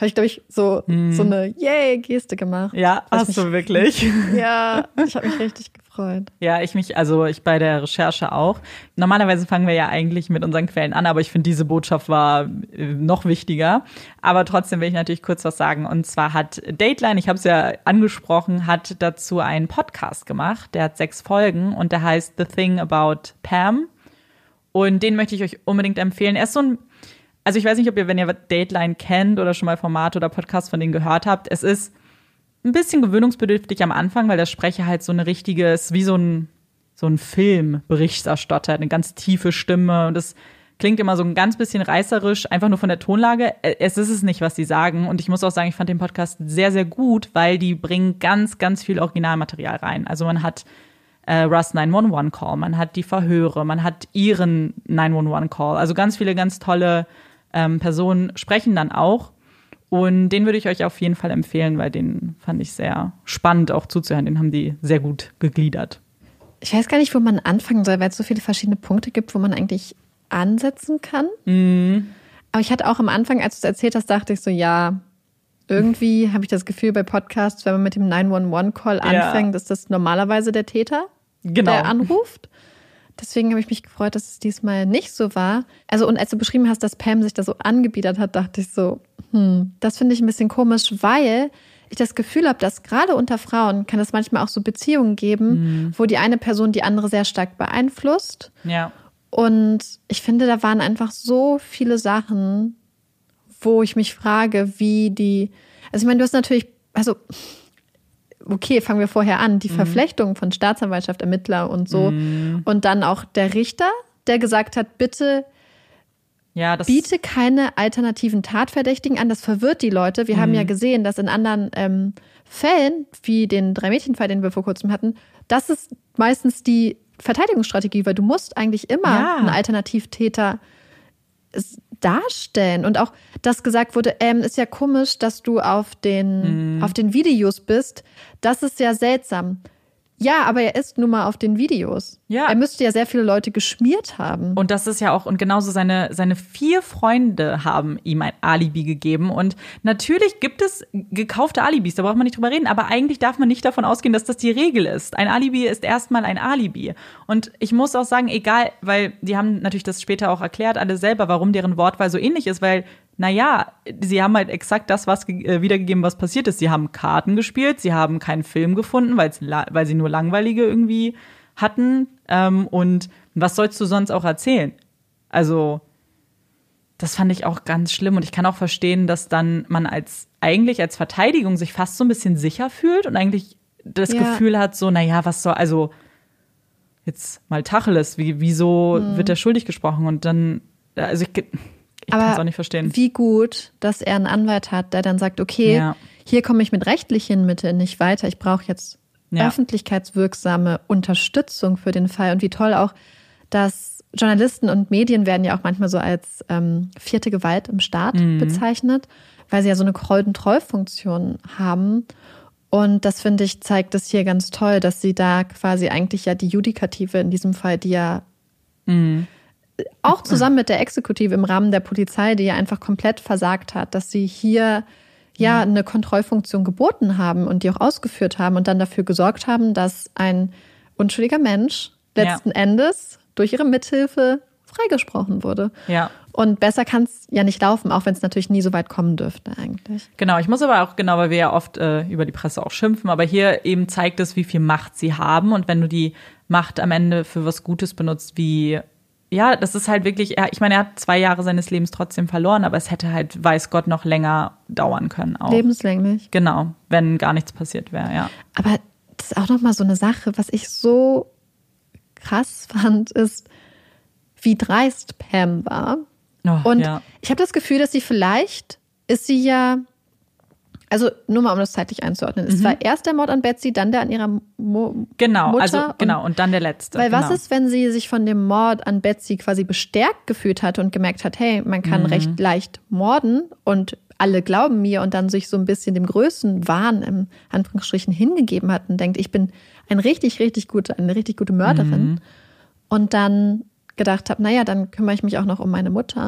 habe ich, glaube ich, so eine Yay-Geste gemacht. Ja, hast du wirklich? Ja, ich habe mich richtig gefreut. Ja, ich bei der Recherche auch. Normalerweise fangen wir ja eigentlich mit unseren Quellen an, aber ich finde, diese Botschaft war noch wichtiger. Aber trotzdem will ich natürlich kurz was sagen. Und zwar hat Dateline, ich habe es ja angesprochen, hat dazu einen Podcast gemacht. Der hat 6 Folgen und der heißt The Thing About Pam. Und den möchte ich euch unbedingt empfehlen. Er ist also ich weiß nicht, wenn ihr Dateline kennt oder schon mal Formate oder Podcasts von denen gehört habt. Es ist ein bisschen gewöhnungsbedürftig am Anfang, weil der Sprecher halt so eine richtige, ist wie so ein Filmberichterstatter, eine ganz tiefe Stimme. Und das klingt immer so ein ganz bisschen reißerisch, einfach nur von der Tonlage. Es ist es nicht, was die sagen. Und ich muss auch sagen, ich fand den Podcast sehr, sehr gut, weil die bringen ganz, ganz viel Originalmaterial rein. Also man hat Russ 911-Call, man hat die Verhöre, man hat ihren 911-Call. Also ganz viele ganz tolle Personen sprechen dann auch. Und den würde ich euch auf jeden Fall empfehlen, weil den fand ich sehr spannend auch zuzuhören. Den haben die sehr gut gegliedert. Ich weiß gar nicht, wo man anfangen soll, weil es so viele verschiedene Punkte gibt, wo man eigentlich ansetzen kann. Aber ich hatte auch am Anfang, als du es erzählt hast, dachte ich so, ja, irgendwie habe ich das Gefühl bei Podcasts, wenn man mit dem 911-Call anfängt, ist das normalerweise der Täter, der anruft. Deswegen habe ich mich gefreut, dass es diesmal nicht so war. Also, und als du beschrieben hast, dass Pam sich da so angebiedert hat, dachte ich so, das finde ich ein bisschen komisch, weil ich das Gefühl habe, dass gerade unter Frauen kann es manchmal auch so Beziehungen geben, wo die eine Person die andere sehr stark beeinflusst. Ja. Und ich finde, da waren einfach so viele Sachen, wo ich mich frage, also ich meine, du hast natürlich, okay, fangen wir vorher an, die Verflechtung von Staatsanwaltschaft, Ermittler und so. Und dann auch der Richter, der gesagt hat, bitte biete keine alternativen Tatverdächtigen an, das verwirrt die Leute. Wir haben ja gesehen, dass in anderen Fällen, wie den 3-Mädchen-Fall, den wir vor kurzem hatten, das ist meistens die Verteidigungsstrategie, weil du musst eigentlich immer einen Alternativtäter darstellen. Und auch, dass gesagt wurde, ist ja komisch, dass du auf den Videos bist. Das ist ja seltsam. Ja, aber er ist nun mal auf den Videos. Ja. Er müsste ja sehr viele Leute geschmiert haben. Und das ist ja auch, und genauso seine 4 Freunde haben ihm ein Alibi gegeben. Und natürlich gibt es gekaufte Alibis, da braucht man nicht drüber reden. Aber eigentlich darf man nicht davon ausgehen, dass das die Regel ist. Ein Alibi ist erstmal ein Alibi. Und ich muss auch sagen, egal, weil die haben natürlich das später auch erklärt, alle selber, warum deren Wortwahl so ähnlich ist, weil sie haben halt exakt das wiedergegeben, was passiert ist. Sie haben Karten gespielt, sie haben keinen Film gefunden, weil sie nur langweilige irgendwie hatten. Und was sollst du sonst auch erzählen? Also, das fand ich auch ganz schlimm. Und ich kann auch verstehen, dass dann man als Verteidigung sich fast so ein bisschen sicher fühlt und eigentlich das Gefühl hat, so, was soll, also jetzt mal Tacheles, wieso wird er schuldig gesprochen? Und dann, also ich kann es auch nicht verstehen. Wie gut, dass er einen Anwalt hat, der dann sagt, okay, hier komme ich mit rechtlichen Mitteln nicht weiter. Ich brauche jetzt öffentlichkeitswirksame Unterstützung für den Fall. Und wie toll auch, dass Journalisten und Medien werden ja auch manchmal so als 4. Gewalt im Staat bezeichnet, weil sie ja so eine Kontrollfunktion haben. Und das, finde ich, zeigt es hier ganz toll, dass sie da quasi eigentlich ja die Judikative in diesem Fall, die ja auch zusammen mit der Exekutive im Rahmen der Polizei, die ja einfach komplett versagt hat, dass sie hier eine Kontrollfunktion geboten haben und die auch ausgeführt haben und dann dafür gesorgt haben, dass ein unschuldiger Mensch letzten Endes durch ihre Mithilfe freigesprochen wurde. Ja. Und besser kann es ja nicht laufen, auch wenn es natürlich nie so weit kommen dürfte eigentlich. Genau, ich muss aber auch, weil wir ja oft über die Presse auch schimpfen, aber hier eben zeigt es, wie viel Macht sie haben. Und wenn du die Macht am Ende für was Gutes benutzt, das ist halt wirklich, ich meine, er hat 2 Jahre seines Lebens trotzdem verloren, aber es hätte halt, weiß Gott, noch länger dauern können. Auch. Lebenslänglich. Genau, wenn gar nichts passiert wäre, ja. Aber das ist auch nochmal so eine Sache, was ich so krass fand, ist, wie dreist Pam war. Und ich habe das Gefühl, dass ist sie ja, also nur mal, um das zeitlich einzuordnen. Es war erst der Mord an Betsy, dann der an ihrer Mutter. Und dann der letzte. Weil was ist, wenn sie sich von dem Mord an Betsy quasi bestärkt gefühlt hat und gemerkt hat, hey, man kann recht leicht morden und alle glauben mir und dann sich so ein bisschen dem Größenwahn im Anführungsstrichen hingegeben hat und denkt, ich bin eine richtig gute Mörderin. Und dann gedacht habe, dann kümmere ich mich auch noch um meine Mutter.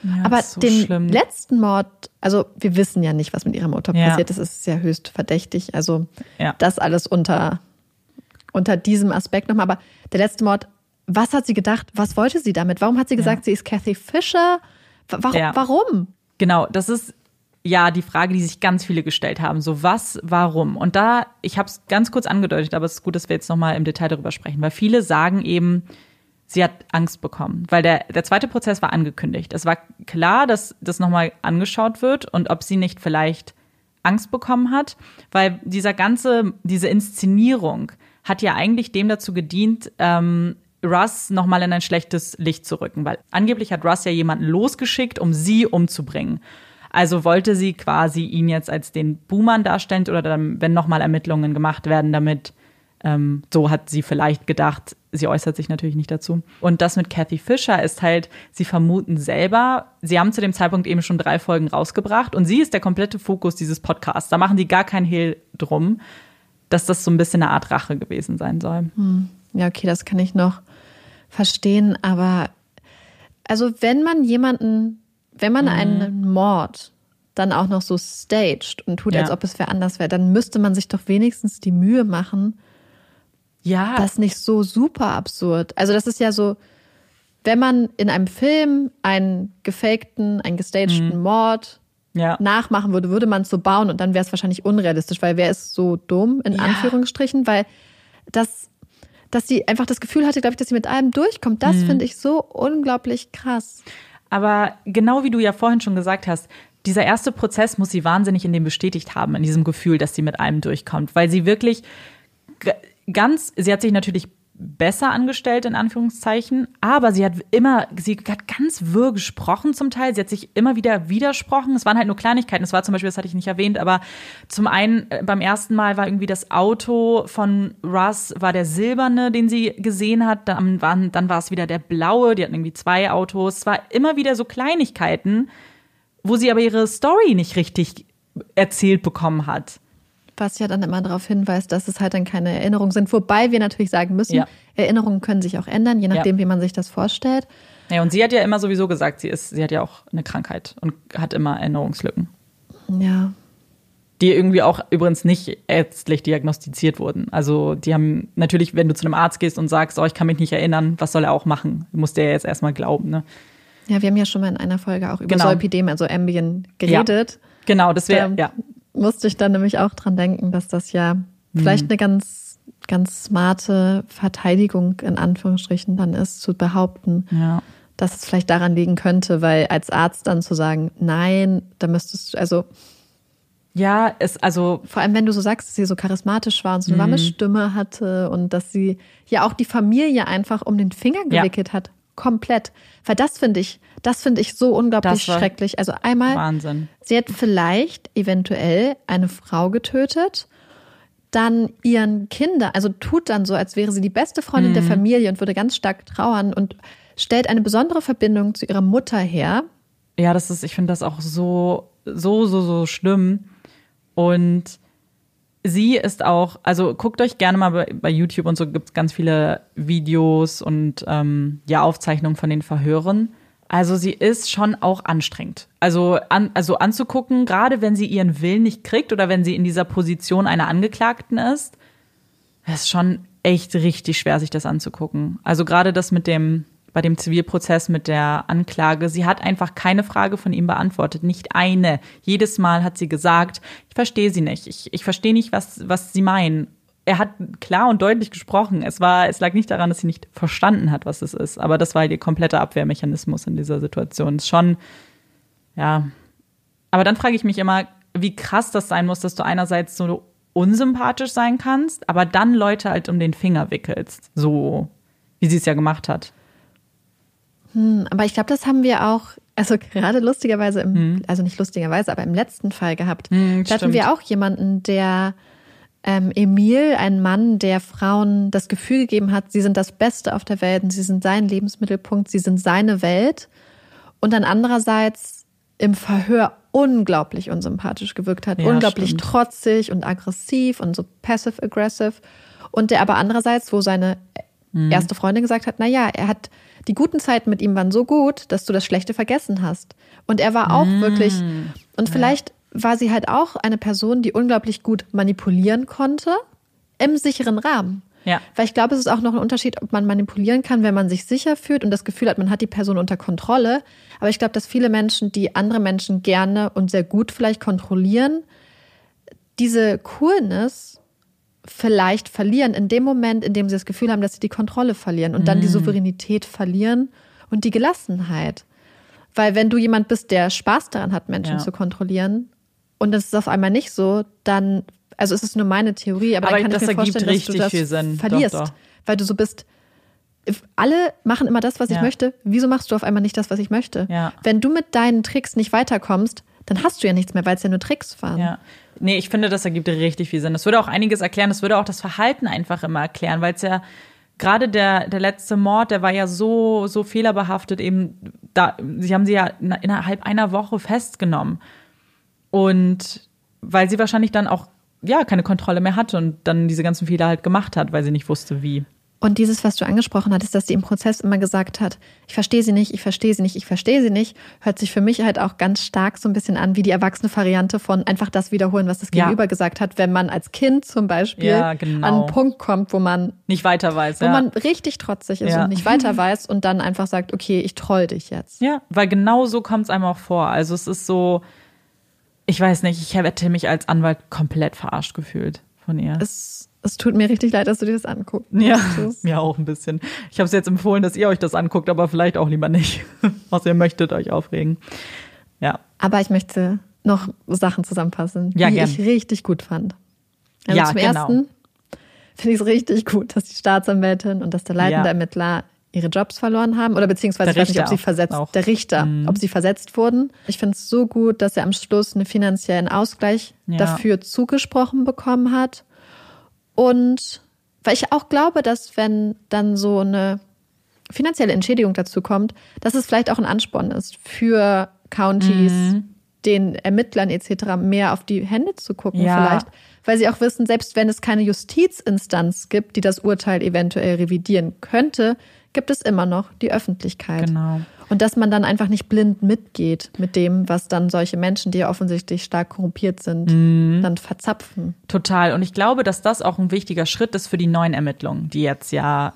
Ja, aber so den schlimm. letzten Mord, also wir wissen ja nicht, was mit ihrer Mutter passiert ist. Es ist ja höchst verdächtig. Also das alles unter diesem Aspekt nochmal. Aber der letzte Mord, was hat sie gedacht? Was wollte sie damit? Warum hat sie gesagt, sie ist Kathy Fisher? Warum? Genau, das ist ja die Frage, die sich ganz viele gestellt haben. So was, warum? Und da, ich habe es ganz kurz angedeutet, aber es ist gut, dass wir jetzt nochmal im Detail darüber sprechen. Weil viele sagen eben, sie hat Angst bekommen. Weil der zweite Prozess war angekündigt. Es war klar, dass das nochmal angeschaut wird und ob sie nicht vielleicht Angst bekommen hat. Weil diese Inszenierung hat ja eigentlich dem dazu gedient, Russ nochmal in ein schlechtes Licht zu rücken. Weil angeblich hat Russ ja jemanden losgeschickt, um sie umzubringen. Also wollte sie quasi ihn jetzt als den Buhmann darstellen oder dann, wenn nochmal Ermittlungen gemacht werden, damit, so hat sie vielleicht gedacht, sie äußert sich natürlich nicht dazu. Und das mit Kathy Fisher ist halt, sie vermuten selber, sie haben zu dem Zeitpunkt eben schon 3 Folgen rausgebracht und sie ist der komplette Fokus dieses Podcasts. Da machen die gar keinen Hehl drum, dass das so ein bisschen eine Art Rache gewesen sein soll. Ja, okay, das kann ich noch verstehen, aber also wenn man einen Mord dann auch noch so staged und tut, als ob es wer anders wäre, dann müsste man sich doch wenigstens die Mühe machen, das nicht so super absurd. Also das ist ja so, wenn man in einem Film einen gestagten Mord nachmachen würde, würde man es so bauen und dann wäre es wahrscheinlich unrealistisch, weil wer ist so dumm, in Anführungsstrichen, weil dass sie einfach das Gefühl hatte, glaube ich, dass sie mit allem durchkommt, das finde ich so unglaublich krass. Aber genau wie du ja vorhin schon gesagt hast, dieser erste Prozess muss sie wahnsinnig in dem bestätigt haben, in diesem Gefühl, dass sie mit allem durchkommt. Weil sie wirklich sie hat sich natürlich besser angestellt, in Anführungszeichen, aber sie hat ganz wirr gesprochen zum Teil. Sie hat sich immer wieder widersprochen. Es waren halt nur Kleinigkeiten. Es war zum Beispiel, das hatte ich nicht erwähnt, aber zum einen beim ersten Mal war irgendwie das Auto von Russ, war der silberne, den sie gesehen hat. Dann war es wieder der blaue. Die hatten irgendwie 2 Autos. Es war immer wieder so Kleinigkeiten, wo sie aber ihre Story nicht richtig erzählt bekommen hat. Was ja dann immer darauf hinweist, dass es halt dann keine Erinnerungen sind. Wobei wir natürlich sagen müssen, Erinnerungen können sich auch ändern, je nachdem, wie man sich das vorstellt. Ja, und sie hat ja immer sowieso gesagt, sie hat ja auch eine Krankheit und hat immer Erinnerungslücken. Ja. Die irgendwie auch übrigens nicht ärztlich diagnostiziert wurden. Also die haben natürlich, wenn du zu einem Arzt gehst und sagst, ich kann mich nicht erinnern, was soll er auch machen? Du musst dir ja jetzt erstmal glauben, ne? Ja, wir haben ja schon mal in einer Folge auch über Zolpidem, also Ambien, geredet. Ja. Genau, das wäre, musste ich dann nämlich auch dran denken, dass das ja vielleicht eine ganz, ganz smarte Verteidigung in Anführungsstrichen dann ist, zu behaupten, dass es vielleicht daran liegen könnte, weil als Arzt dann zu sagen, nein, da müsstest du, also vor allem, wenn du so sagst, dass sie so charismatisch war und so eine warme Stimme hatte und dass sie ja auch die Familie einfach um den Finger gewickelt hat. Komplett. Weil das finde ich so unglaublich schrecklich. Also einmal, Wahnsinn. Sie hat vielleicht eventuell eine Frau getötet, dann ihren Kinder, also tut dann so, als wäre sie die beste Freundin der Familie und würde ganz stark trauern und stellt eine besondere Verbindung zu ihrer Mutter her. Ja, ich finde das auch so schlimm. Und sie ist auch, also guckt euch gerne mal bei YouTube und so, gibt es ganz viele Videos und Aufzeichnungen von den Verhören. Also sie ist schon auch anstrengend. Also anzugucken, gerade wenn sie ihren Willen nicht kriegt oder wenn sie in dieser Position einer Angeklagten ist, ist schon echt richtig schwer, sich das anzugucken. Also gerade das bei dem Zivilprozess mit der Anklage, sie hat einfach keine Frage von ihm beantwortet, nicht eine. Jedes Mal hat sie gesagt, ich verstehe sie nicht, ich verstehe nicht, was sie meinen. Er hat klar und deutlich gesprochen. Es lag nicht daran, dass sie nicht verstanden hat, was es ist, aber das war ihr kompletter Abwehrmechanismus in dieser Situation. Ist schon, aber dann frage ich mich immer, wie krass das sein muss, dass du einerseits so unsympathisch sein kannst, aber dann Leute halt um den Finger wickelst, so wie sie es ja gemacht hat. Aber ich glaube, das haben wir auch, also gerade lustigerweise, also nicht lustigerweise, aber im letzten Fall gehabt. Da hatten wir auch jemanden, der Emil, ein Mann, der Frauen das Gefühl gegeben hat, sie sind das Beste auf der Welt und sie sind sein Lebensmittelpunkt, sie sind seine Welt. Und dann andererseits im Verhör unglaublich unsympathisch gewirkt hat, unglaublich trotzig und aggressiv und so passive-aggressive. Und der aber andererseits, wo seine erste Freundin gesagt hat, die guten Zeiten mit ihm waren so gut, dass du das Schlechte vergessen hast. Und er war auch wirklich, und vielleicht war sie halt auch eine Person, die unglaublich gut manipulieren konnte im sicheren Rahmen. Ja. Weil ich glaube, es ist auch noch ein Unterschied, ob man manipulieren kann, wenn man sich sicher fühlt und das Gefühl hat, man hat die Person unter Kontrolle. Aber ich glaube, dass viele Menschen, die andere Menschen gerne und sehr gut vielleicht kontrollieren, diese Coolness vielleicht verlieren in dem Moment, in dem sie das Gefühl haben, dass sie die Kontrolle verlieren und dann die Souveränität verlieren und die Gelassenheit. Weil wenn du jemand bist, der Spaß daran hat, Menschen zu kontrollieren und das ist auf einmal nicht so, dann, also es ist nur meine Theorie, aber dann kann ich mir vorstellen, dass du das verlierst. Doch. Weil du so bist, alle machen immer das, was ich möchte. Wieso machst du auf einmal nicht das, was ich möchte? Ja. Wenn du mit deinen Tricks nicht weiterkommst, dann hast du ja nichts mehr, weil es ja nur Tricks waren. Ja. Nee, ich finde, das ergibt richtig viel Sinn. Das würde auch einiges erklären. Das würde auch das Verhalten einfach immer erklären, weil es ja gerade der letzte Mord, der war ja so fehlerbehaftet eben. Sie haben sie ja innerhalb einer Woche festgenommen. Und weil sie wahrscheinlich dann auch keine Kontrolle mehr hatte und dann diese ganzen Fehler halt gemacht hat, weil sie nicht wusste, wie. Und dieses, was du angesprochen hattest, dass sie im Prozess immer gesagt hat, ich verstehe sie nicht, ich verstehe sie nicht, ich verstehe sie nicht, hört sich für mich halt auch ganz stark so ein bisschen an wie die erwachsene Variante von einfach das wiederholen, was das Gegenüber gesagt hat, wenn man als Kind zum Beispiel an einen Punkt kommt, wo man nicht weiter weiß. Wo man richtig trotzig ist und nicht weiter weiß und dann einfach sagt, okay, ich troll dich jetzt. Ja, weil genau so kommt es einem auch vor. Also es ist so, ich weiß nicht, ich hätte mich als Anwalt komplett verarscht gefühlt von ihr. Es tut mir richtig leid, dass du dir das anguckst. Ja, mir auch ein bisschen. Ich habe es jetzt empfohlen, dass ihr euch das anguckt, aber vielleicht auch lieber nicht. Was ihr möchtet, euch aufregen. Ja. Aber ich möchte noch Sachen zusammenfassen, die ich richtig gut fand. Also zum Ersten finde ich es richtig gut, dass die Staatsanwältin und dass der leitende Ermittler ihre Jobs verloren haben. Oder beziehungsweise, ich weiß nicht, ob sie ob sie versetzt wurden. Ich finde es so gut, dass er am Schluss einen finanziellen Ausgleich dafür zugesprochen bekommen hat. Und weil ich auch glaube, dass wenn dann so eine finanzielle Entschädigung dazu kommt, dass es vielleicht auch ein Ansporn ist für Counties, den Ermittlern etc. mehr auf die Hände zu gucken vielleicht. Weil sie auch wissen, selbst wenn es keine Justizinstanz gibt, die das Urteil eventuell revidieren könnte, gibt es immer noch die Öffentlichkeit. Genau. Und dass man dann einfach nicht blind mitgeht mit dem, was dann solche Menschen, die ja offensichtlich stark korrumpiert sind, dann verzapfen. Total. Und ich glaube, dass das auch ein wichtiger Schritt ist für die neuen Ermittlungen, die jetzt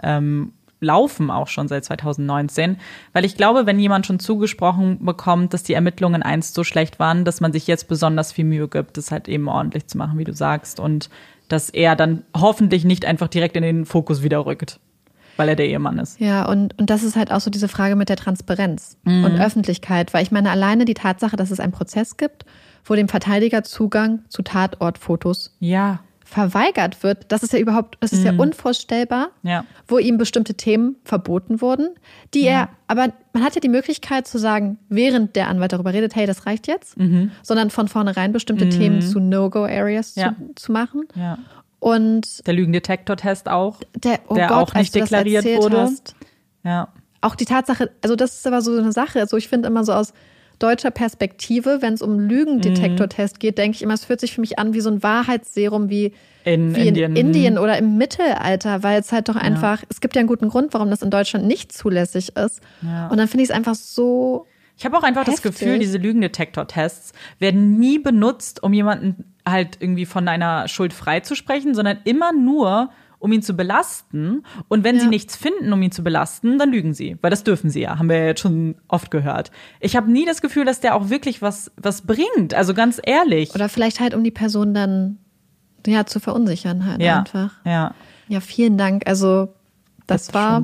laufen auch schon seit 2019. Weil ich glaube, wenn jemand schon zugesprochen bekommt, dass die Ermittlungen einst so schlecht waren, dass man sich jetzt besonders viel Mühe gibt, das halt eben ordentlich zu machen, wie du sagst. Und dass er dann hoffentlich nicht einfach direkt in den Fokus wieder rückt, weil er der Ehemann ist. Ja, und das ist halt auch so diese Frage mit der Transparenz und Öffentlichkeit. Weil ich meine, alleine die Tatsache, dass es einen Prozess gibt, wo dem Verteidiger Zugang zu Tatortfotos verweigert wird, das ist ja unvorstellbar, wo ihm bestimmte Themen verboten wurden, aber man hat ja die Möglichkeit zu sagen, während der Anwalt darüber redet, hey, das reicht jetzt, sondern von vornherein bestimmte Themen zu No-Go-Areas zu machen. Ja. Und der Lügendetector-Test auch, der Gott, auch nicht deklariert wurde. Ja. Auch die Tatsache, also das ist aber so eine Sache, also ich finde immer so aus deutscher Perspektive, wenn es um Lügendetektor-Test geht, denke ich immer, es fühlt sich für mich an wie so ein Wahrheitsserum wie in Indien oder im Mittelalter, weil es halt doch einfach, es gibt ja einen guten Grund, warum das in Deutschland nicht zulässig ist. Ja. Und dann finde ich es einfach so Ich habe auch einfach das Gefühl, diese Lügendetektor-Tests werden nie benutzt, um jemanden halt irgendwie von einer Schuld freizusprechen, sondern immer nur, um ihn zu belasten. Und wenn sie nichts finden, um ihn zu belasten, dann lügen sie. Weil das dürfen sie ja, haben wir ja jetzt schon oft gehört. Ich habe nie das Gefühl, dass der auch wirklich was bringt. Also ganz ehrlich. Oder vielleicht halt, um die Person dann zu verunsichern halt einfach. Ja, vielen Dank. Also das war,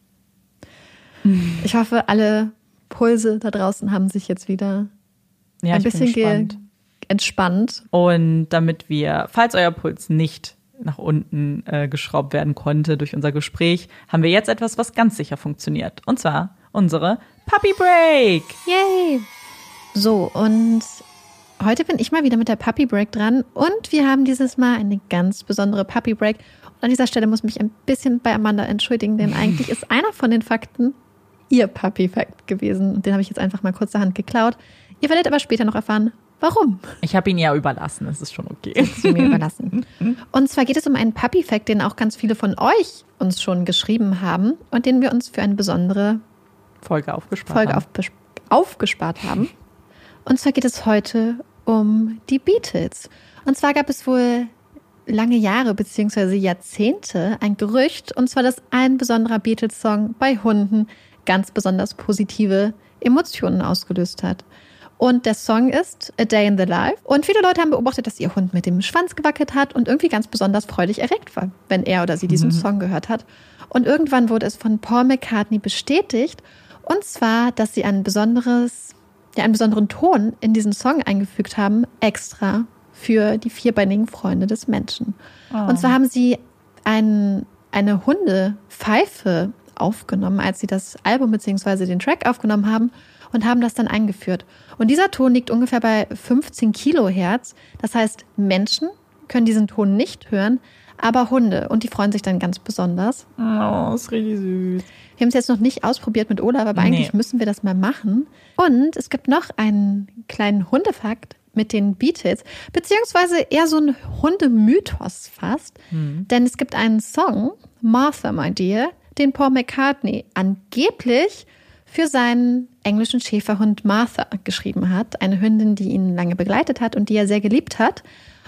ich hoffe, alle Pulse da draußen haben sich jetzt wieder ein bisschen entspannt. Und damit wir, falls euer Puls nicht nach unten geschraubt werden konnte durch unser Gespräch, haben wir jetzt etwas, was ganz sicher funktioniert. Und zwar unsere Puppy Break. Yay! So, und heute bin ich mal wieder mit der Puppy Break dran. Und wir haben dieses Mal eine ganz besondere Puppy Break. Und an dieser Stelle muss ich mich ein bisschen bei Amanda entschuldigen, denn eigentlich ist einer von den Fakten ihr Puppy Fact gewesen. Und den habe ich jetzt einfach mal kurzerhand geklaut. Ihr werdet aber später noch erfahren, Warum? Ich habe ihn ja überlassen, das ist schon okay. Hast du mir überlassen. Und zwar geht es um einen Puppy-Fact, den auch ganz viele von euch uns schon geschrieben haben und den wir uns für eine besondere Folge aufgespart haben. Und zwar geht es heute um die Beatles. Und zwar gab es wohl lange Jahre bzw. Jahrzehnte ein Gerücht, und zwar, dass ein besonderer Beatles-Song bei Hunden ganz besonders positive Emotionen ausgelöst hat. Und der Song ist A Day in the Life. Und viele Leute haben beobachtet, dass ihr Hund mit dem Schwanz gewackelt hat und irgendwie ganz besonders freudig erregt war, wenn er oder sie diesen Song gehört hat. Und irgendwann wurde es von Paul McCartney bestätigt, und zwar, dass sie einen besonderen Ton in diesen Song eingefügt haben, extra für die vierbeinigen Freunde des Menschen. Oh. Und zwar haben sie eine Hundepfeife aufgenommen, als sie das Album bzw. den Track aufgenommen haben, und haben das dann eingeführt. Und dieser Ton liegt ungefähr bei 15 Kilohertz. Das heißt, Menschen können diesen Ton nicht hören, aber Hunde. Und die freuen sich dann ganz besonders. Oh, ist richtig süß. Wir haben es jetzt noch nicht ausprobiert mit Olaf, aber eigentlich müssen wir das mal machen. Und es gibt noch einen kleinen Hundefakt mit den Beatles, beziehungsweise eher so ein Hundemythos fast. Denn es gibt einen Song, Martha, My Dear, den Paul McCartney angeblich für seinen englischen Schäferhund Martha geschrieben hat. Eine Hündin, die ihn lange begleitet hat und die er sehr geliebt hat.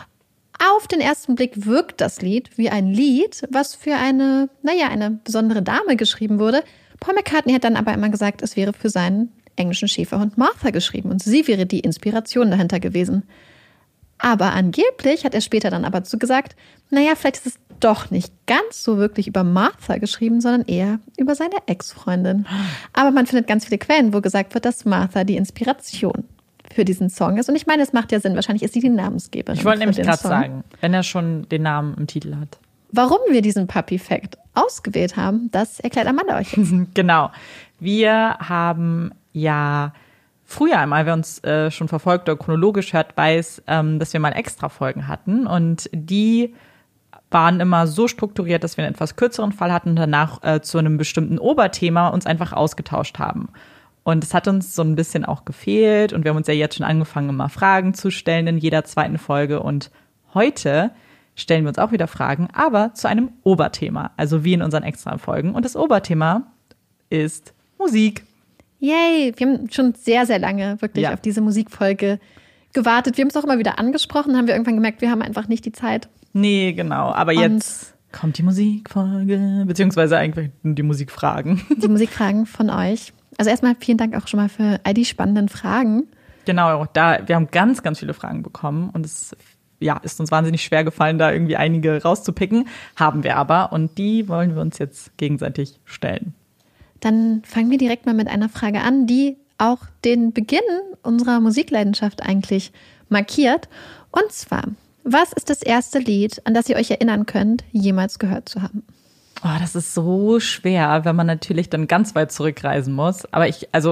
Auf den ersten Blick wirkt das Lied wie ein Lied, was für eine besondere Dame geschrieben wurde. Paul McCartney hat dann aber immer gesagt, es wäre für seinen englischen Schäferhund Martha geschrieben und sie wäre die Inspiration dahinter gewesen. Aber angeblich hat er später dann aber dazu gesagt, vielleicht ist es doch nicht ganz so wirklich über Martha geschrieben, sondern eher über seine Ex-Freundin. Aber man findet ganz viele Quellen, wo gesagt wird, dass Martha die Inspiration für diesen Song ist. Und ich meine, es macht ja Sinn. Wahrscheinlich ist sie die Namensgeberin. Ich wollte nämlich gerade sagen, wenn er schon den Namen im Titel hat. Warum wir diesen Puppy-Fact ausgewählt haben, das erklärt Amanda euch jetzt. Genau. Wir haben ja früher einmal, wer uns schon verfolgt oder chronologisch hört, weiß, dass wir mal extra Folgen hatten. Und die waren immer so strukturiert, dass wir einen etwas kürzeren Fall hatten und danach zu einem bestimmten Oberthema uns einfach ausgetauscht haben. Und es hat uns so ein bisschen auch gefehlt. Und wir haben uns ja jetzt schon angefangen, immer Fragen zu stellen in jeder zweiten Folge. Und heute stellen wir uns auch wieder Fragen, aber zu einem Oberthema. Also wie in unseren extra Folgen. Und das Oberthema ist Musik. Yay! Wir haben schon sehr, sehr lange wirklich auf diese Musikfolge gewartet. Wir haben es auch immer wieder angesprochen, haben wir irgendwann gemerkt, wir haben einfach nicht die Zeit. Nee, genau. Aber jetzt kommt die Musikfolge, beziehungsweise eigentlich die Musikfragen. Die Musikfragen von euch. Also erstmal vielen Dank auch schon mal für all die spannenden Fragen. Genau, wir haben ganz, ganz viele Fragen bekommen und es ist uns wahnsinnig schwer gefallen, da irgendwie einige rauszupicken. Haben wir aber und die wollen wir uns jetzt gegenseitig stellen. Dann fangen wir direkt mal mit einer Frage an, die auch den Beginn unserer Musikleidenschaft eigentlich markiert. Und zwar, was ist das erste Lied, an das ihr euch erinnern könnt, jemals gehört zu haben? Oh, das ist so schwer, wenn man natürlich dann ganz weit zurückreisen muss. Aber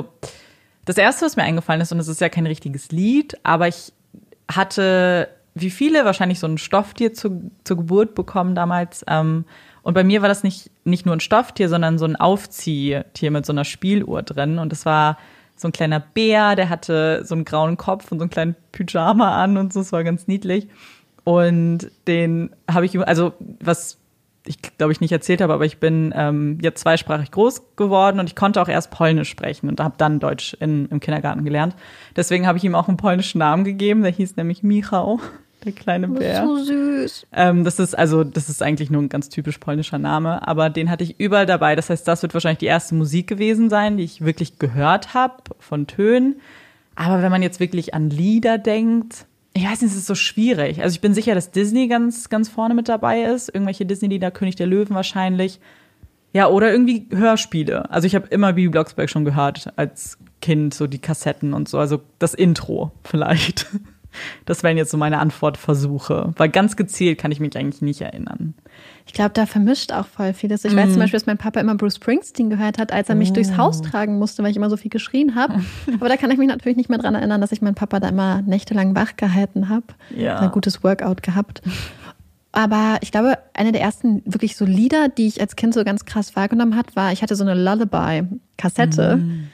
das erste, was mir eingefallen ist, und es ist ja kein richtiges Lied, aber ich hatte, wie viele, wahrscheinlich so ein Stofftier zur Geburt bekommen damals. Und bei mir war das nicht nur ein Stofftier, sondern so ein Aufziehtier mit so einer Spieluhr drin. Und das war so ein kleiner Bär, der hatte so einen grauen Kopf und so einen kleinen Pyjama an und so. Das war ganz niedlich. Und den habe ich, was ich glaube ich nicht erzählt habe, aber ich bin jetzt zweisprachig groß geworden und ich konnte auch erst Polnisch sprechen und habe dann Deutsch im Kindergarten gelernt. Deswegen habe ich ihm auch einen polnischen Namen gegeben, der hieß nämlich Michał, der kleine Bär. So süß. Das ist eigentlich nur ein ganz typisch polnischer Name, aber den hatte ich überall dabei. Das heißt, das wird wahrscheinlich die erste Musik gewesen sein, die ich wirklich gehört habe von Tönen. Aber wenn man jetzt wirklich an Lieder denkt, ich weiß nicht, es ist so schwierig. Also ich bin sicher, dass Disney ganz, ganz vorne mit dabei ist. Irgendwelche Disney-Lieder, König der Löwen wahrscheinlich. Ja, oder irgendwie Hörspiele. Also ich habe immer Bibi Blocksberg schon gehört als Kind, so die Kassetten und so. Also das Intro vielleicht. Das wären jetzt so meine Antwortversuche. Weil ganz gezielt kann ich mich eigentlich nicht erinnern. Ich glaube, da vermischt auch voll vieles. Ich weiß zum Beispiel, dass mein Papa immer Bruce Springsteen gehört hat, als er mich durchs Haus tragen musste, weil ich immer so viel geschrien habe. Aber da kann ich mich natürlich nicht mehr dran erinnern, dass ich meinen Papa da immer nächtelang wach gehalten habe. Ja. Ein gutes Workout gehabt. Aber ich glaube, eine der ersten wirklich so Lieder, die ich als Kind so ganz krass wahrgenommen habe, war, ich hatte so eine Lullaby-Kassette.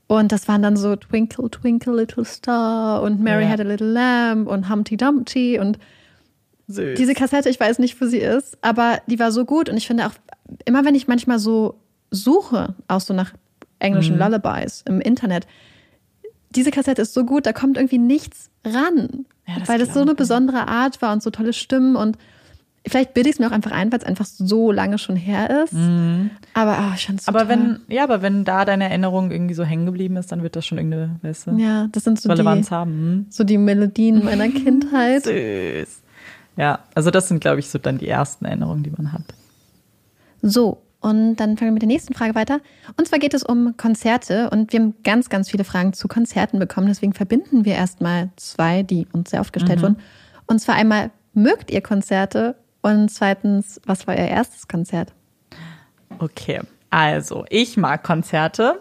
Und das waren dann so Twinkle, Twinkle, Little Star und Mary Had a Little Lamb und Humpty Dumpty und Süß. Diese Kassette, ich weiß nicht, wo sie ist, aber die war so gut und ich finde auch, immer wenn ich manchmal so suche, auch so nach englischen Lullabies im Internet, diese Kassette ist so gut, da kommt irgendwie nichts ran, weil das so eine besondere Art war und so tolle Stimmen und vielleicht bilde ich es mir auch einfach ein, weil es einfach so lange schon her ist. Aber ich fand es so toll. Aber wenn da deine Erinnerung irgendwie so hängen geblieben ist, dann wird das schon irgendeine, weißt du, ja, das sind so Relevanz haben. So die Melodien meiner Kindheit. Süß. Ja, also das sind, glaube ich, so dann die ersten Erinnerungen, die man hat. So, und dann fangen wir mit der nächsten Frage weiter. Und zwar geht es um Konzerte und wir haben ganz, ganz viele Fragen zu Konzerten bekommen. Deswegen verbinden wir erstmal 2, die uns sehr oft gestellt wurden. Und zwar einmal, mögt ihr Konzerte? Und zweitens, was war ihr erstes Konzert? Okay, also ich mag Konzerte.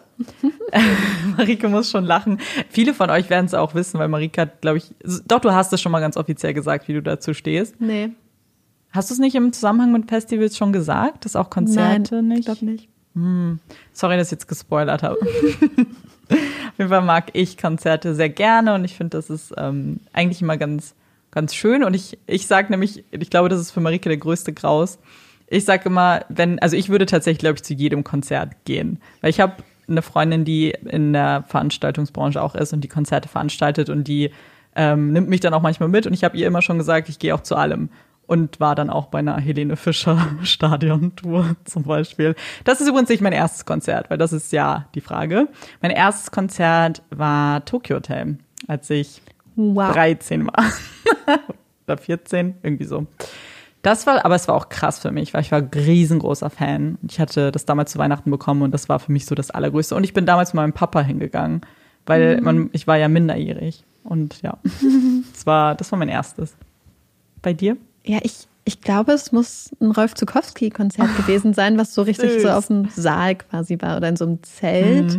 Marike muss schon lachen. Viele von euch werden es auch wissen, weil Marike hat, glaube ich, doch, du hast es schon mal ganz offiziell gesagt, wie du dazu stehst. Nee. Hast du es nicht im Zusammenhang mit Festivals schon gesagt, dass auch Konzerte Nein, nicht? ich glaube nicht. Sorry, dass ich jetzt gespoilert habe. Auf jeden Fall mag ich Konzerte sehr gerne und ich finde, das ist eigentlich immer ganz, ganz schön. Und ich sage nämlich, ich glaube, das ist für Marike der größte Graus. Ich sage immer, ich würde tatsächlich, glaube ich, zu jedem Konzert gehen. Weil ich habe eine Freundin, die in der Veranstaltungsbranche auch ist und die Konzerte veranstaltet und die nimmt mich dann auch manchmal mit und ich habe ihr immer schon gesagt, ich gehe auch zu allem. Und war dann auch bei einer Helene Fischer Stadiontour zum Beispiel. Das ist übrigens nicht mein erstes Konzert, weil das ist ja die Frage. Mein erstes Konzert war Tokyo Hotel, als ich 13 war. Oder 14, irgendwie so. Aber es war auch krass für mich, weil ich war ein riesengroßer Fan. Ich hatte das damals zu Weihnachten bekommen und das war für mich so das Allergrößte. Und ich bin damals mit meinem Papa hingegangen, weil ich war ja minderjährig. Und ja, das war mein erstes. Bei dir? Ja, ich glaube, es muss ein Rolf Zuckowski-Konzert gewesen sein, was so richtig so auf dem Saal quasi war oder in so einem Zelt.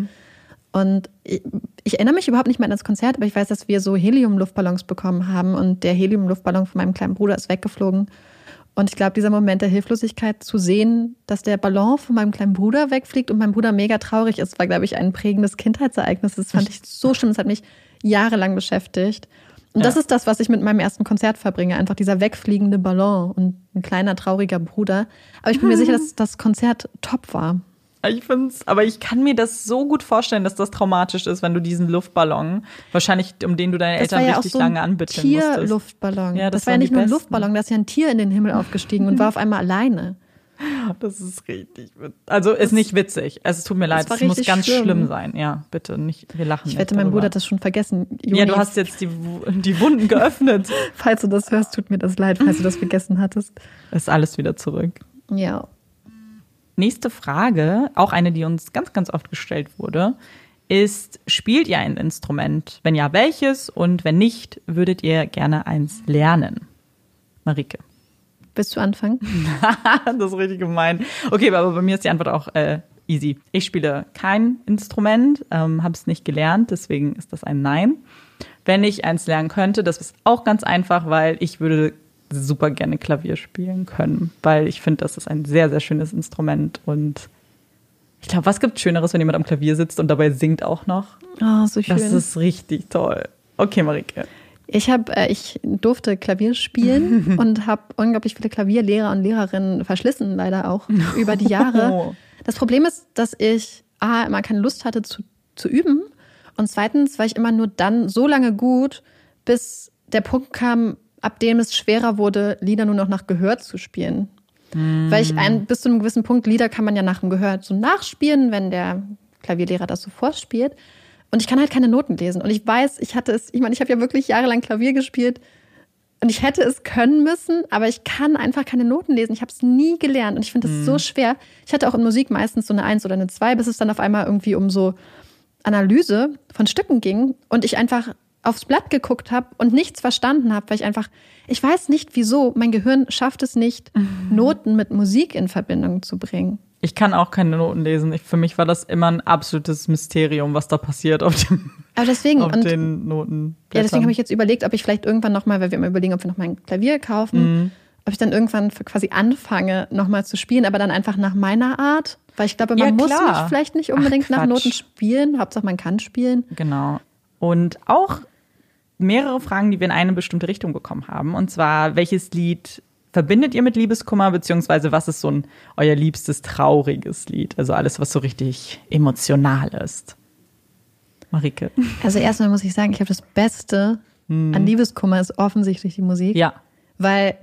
Und ich erinnere mich überhaupt nicht mehr an das Konzert, aber ich weiß, dass wir so Helium-Luftballons bekommen haben und der Helium-Luftballon von meinem kleinen Bruder ist weggeflogen. Und ich glaube, dieser Moment der Hilflosigkeit zu sehen, dass der Ballon von meinem kleinen Bruder wegfliegt und mein Bruder mega traurig ist, war, glaube ich, ein prägendes Kindheitsereignis. Das fand ich so schlimm, das hat mich jahrelang beschäftigt. Und das ist das, was ich mit meinem ersten Konzert verbringe. Einfach dieser wegfliegende Ballon und ein kleiner, trauriger Bruder. Aber ich bin mir sicher, dass das Konzert top war. Aber ich kann mir das so gut vorstellen, dass das traumatisch ist, wenn du diesen Luftballon, wahrscheinlich um den du deine Eltern richtig so lange anbitteln musstest. Tierluftballon. Ja, das war ja nicht nur ein Luftballon, da ist ja ein Tier in den Himmel aufgestiegen und war auf einmal alleine. Das ist richtig witzig. Also ist nicht witzig. Es tut mir leid, es muss ganz schlimm sein. Ja, bitte nicht. Wir lachen nicht. Ich wette, mein Bruder hat das schon vergessen. Joni, ja, du hast jetzt die Wunden geöffnet. Falls du das hörst, tut mir das leid, falls du das vergessen hattest. Ist alles wieder zurück. Ja. Nächste Frage, auch eine, die uns ganz, ganz oft gestellt wurde, ist, spielt ihr ein Instrument? Wenn ja, welches? Und wenn nicht, würdet ihr gerne eins lernen? Marike. Willst du anfangen? Das ist richtig gemein. Okay, aber bei mir ist die Antwort auch easy. Ich spiele kein Instrument, habe es nicht gelernt, deswegen ist das ein Nein. Wenn ich eins lernen könnte, das ist auch ganz einfach, weil ich würde super gerne Klavier spielen können, weil ich finde, das ist ein sehr, sehr schönes Instrument und ich glaube, was gibt Schöneres, wenn jemand am Klavier sitzt und dabei singt auch noch? Oh, so schön. Das ist richtig toll. Okay, Marike. Ich durfte Klavier spielen und habe unglaublich viele Klavierlehrer und Lehrerinnen verschlissen, leider auch über die Jahre. Das Problem ist, dass ich immer keine Lust hatte zu üben und zweitens war ich immer nur dann so lange gut, bis der Punkt kam, ab dem es schwerer wurde, Lieder nur noch nach Gehör zu spielen. Weil ich bis zu einem gewissen Punkt, Lieder kann man ja nach dem Gehör so nachspielen, wenn der Klavierlehrer das so vorspielt. Und ich kann halt keine Noten lesen. Und ich weiß, ich habe ja wirklich jahrelang Klavier gespielt und ich hätte es können müssen, aber ich kann einfach keine Noten lesen. Ich habe es nie gelernt und ich finde das so schwer. Ich hatte auch in Musik meistens so eine 1 oder eine 2, bis es dann auf einmal irgendwie um so Analyse von Stücken ging und ich einfach aufs Blatt geguckt habe und nichts verstanden habe, weil ich weiß nicht wieso, mein Gehirn schafft es nicht, Noten mit Musik in Verbindung zu bringen. Ich kann auch keine Noten lesen. Für mich war das immer ein absolutes Mysterium, was da passiert auf den Noten. Ja, deswegen habe ich jetzt überlegt, ob ich vielleicht irgendwann nochmal, weil wir immer überlegen, ob wir nochmal ein Klavier kaufen, ob ich dann irgendwann quasi anfange, nochmal zu spielen, aber dann einfach nach meiner Art. Weil ich glaube, man muss mich vielleicht nicht unbedingt nach Noten spielen. Hauptsache, man kann spielen. Genau. Und auch mehrere Fragen, die wir in eine bestimmte Richtung bekommen haben. Und zwar, welches Lied verbindet ihr mit Liebeskummer, beziehungsweise was ist so euer liebstes trauriges Lied? Also alles, was so richtig emotional ist. Marike. Also erstmal muss ich sagen, ich habe das Beste an Liebeskummer ist offensichtlich die Musik. Ja. Weil,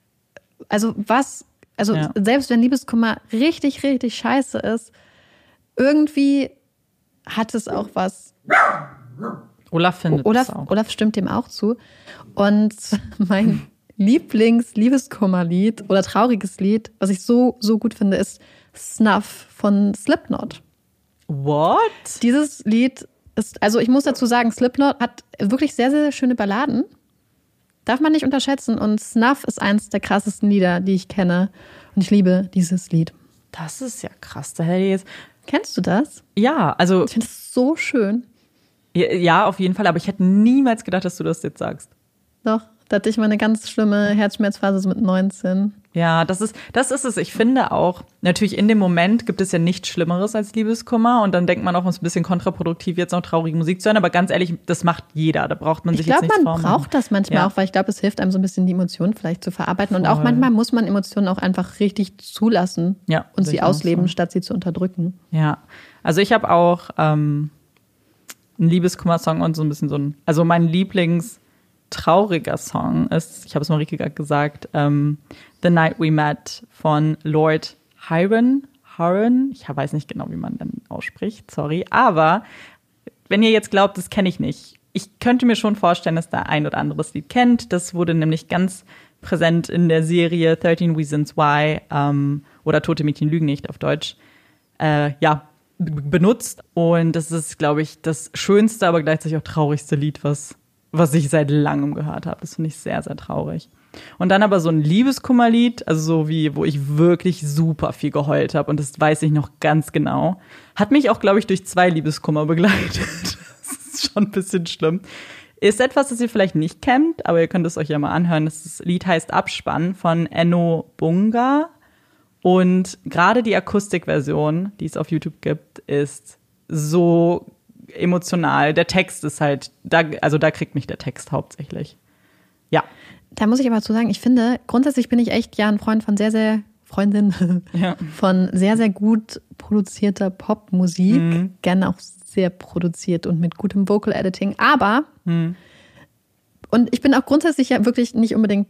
selbst wenn Liebeskummer richtig, richtig scheiße ist, irgendwie hat es auch was. Olaf findet es auch. Olaf stimmt dem auch zu. Und mein Lieblings-Liebeskummer-Lied oder trauriges Lied, was ich so, so gut finde, ist Snuff von Slipknot. What? Dieses Lied ist, also ich muss dazu sagen, Slipknot hat wirklich sehr, sehr schöne Balladen. Darf man nicht unterschätzen. Und Snuff ist eins der krassesten Lieder, die ich kenne. Und ich liebe dieses Lied. Das ist ja krass. Da hätte ich jetzt... Kennst du das? Ja, also... Ich finde es so schön. Ja, auf jeden Fall. Aber ich hätte niemals gedacht, dass du das jetzt sagst. Doch, da hatte ich mal eine ganz schlimme Herzschmerzphase so mit 19. Ja, das ist es. Ich finde auch, natürlich in dem Moment gibt es ja nichts Schlimmeres als Liebeskummer und dann denkt man auch, es ist ein bisschen kontraproduktiv, jetzt noch traurige Musik zu hören, aber ganz ehrlich, das macht jeder, da braucht man sich jetzt nichts vormachen. Ich glaube, man braucht das manchmal auch, weil ich glaube, es hilft einem so ein bisschen die Emotionen vielleicht zu verarbeiten und auch manchmal muss man Emotionen auch einfach richtig zulassen und sie ausleben, statt sie zu unterdrücken. Ja, also ich habe auch einen Liebeskummer-Song und so ein bisschen also mein Lieblings-trauriger Song ist, ich habe es Marike gerade gesagt, The Night We Met von Lord Huron. Ich weiß nicht genau, wie man den ausspricht, sorry. Aber wenn ihr jetzt glaubt, das kenne ich nicht. Ich könnte mir schon vorstellen, dass da ein oder anderes Lied kennt. Das wurde nämlich ganz präsent in der Serie 13 Reasons Why oder Tote Mädchen lügen nicht auf Deutsch. Benutzt. Und das ist, glaube ich, das schönste, aber gleichzeitig auch traurigste Lied, was ich seit langem gehört habe. Das finde ich sehr, sehr traurig. Und dann aber so ein Liebeskummerlied, also so wie, wo ich wirklich super viel geheult habe und das weiß ich noch ganz genau. Hat mich auch, glaube ich, durch 2 Liebeskummer begleitet. Das ist schon ein bisschen schlimm. Ist etwas, das ihr vielleicht nicht kennt, aber ihr könnt es euch ja mal anhören. Das Lied heißt Abspann von Enno Bunga. Und gerade die Akustikversion, die es auf YouTube gibt, ist so emotional. Der Text ist halt, da kriegt mich der Text hauptsächlich. Ja. Da muss ich aber zu sagen, ich finde, grundsätzlich bin ich echt ein Freund von von sehr, sehr gut produzierter Popmusik. Gerne auch sehr produziert und mit gutem Vocal Editing. Aber, und ich bin auch grundsätzlich ja wirklich nicht unbedingt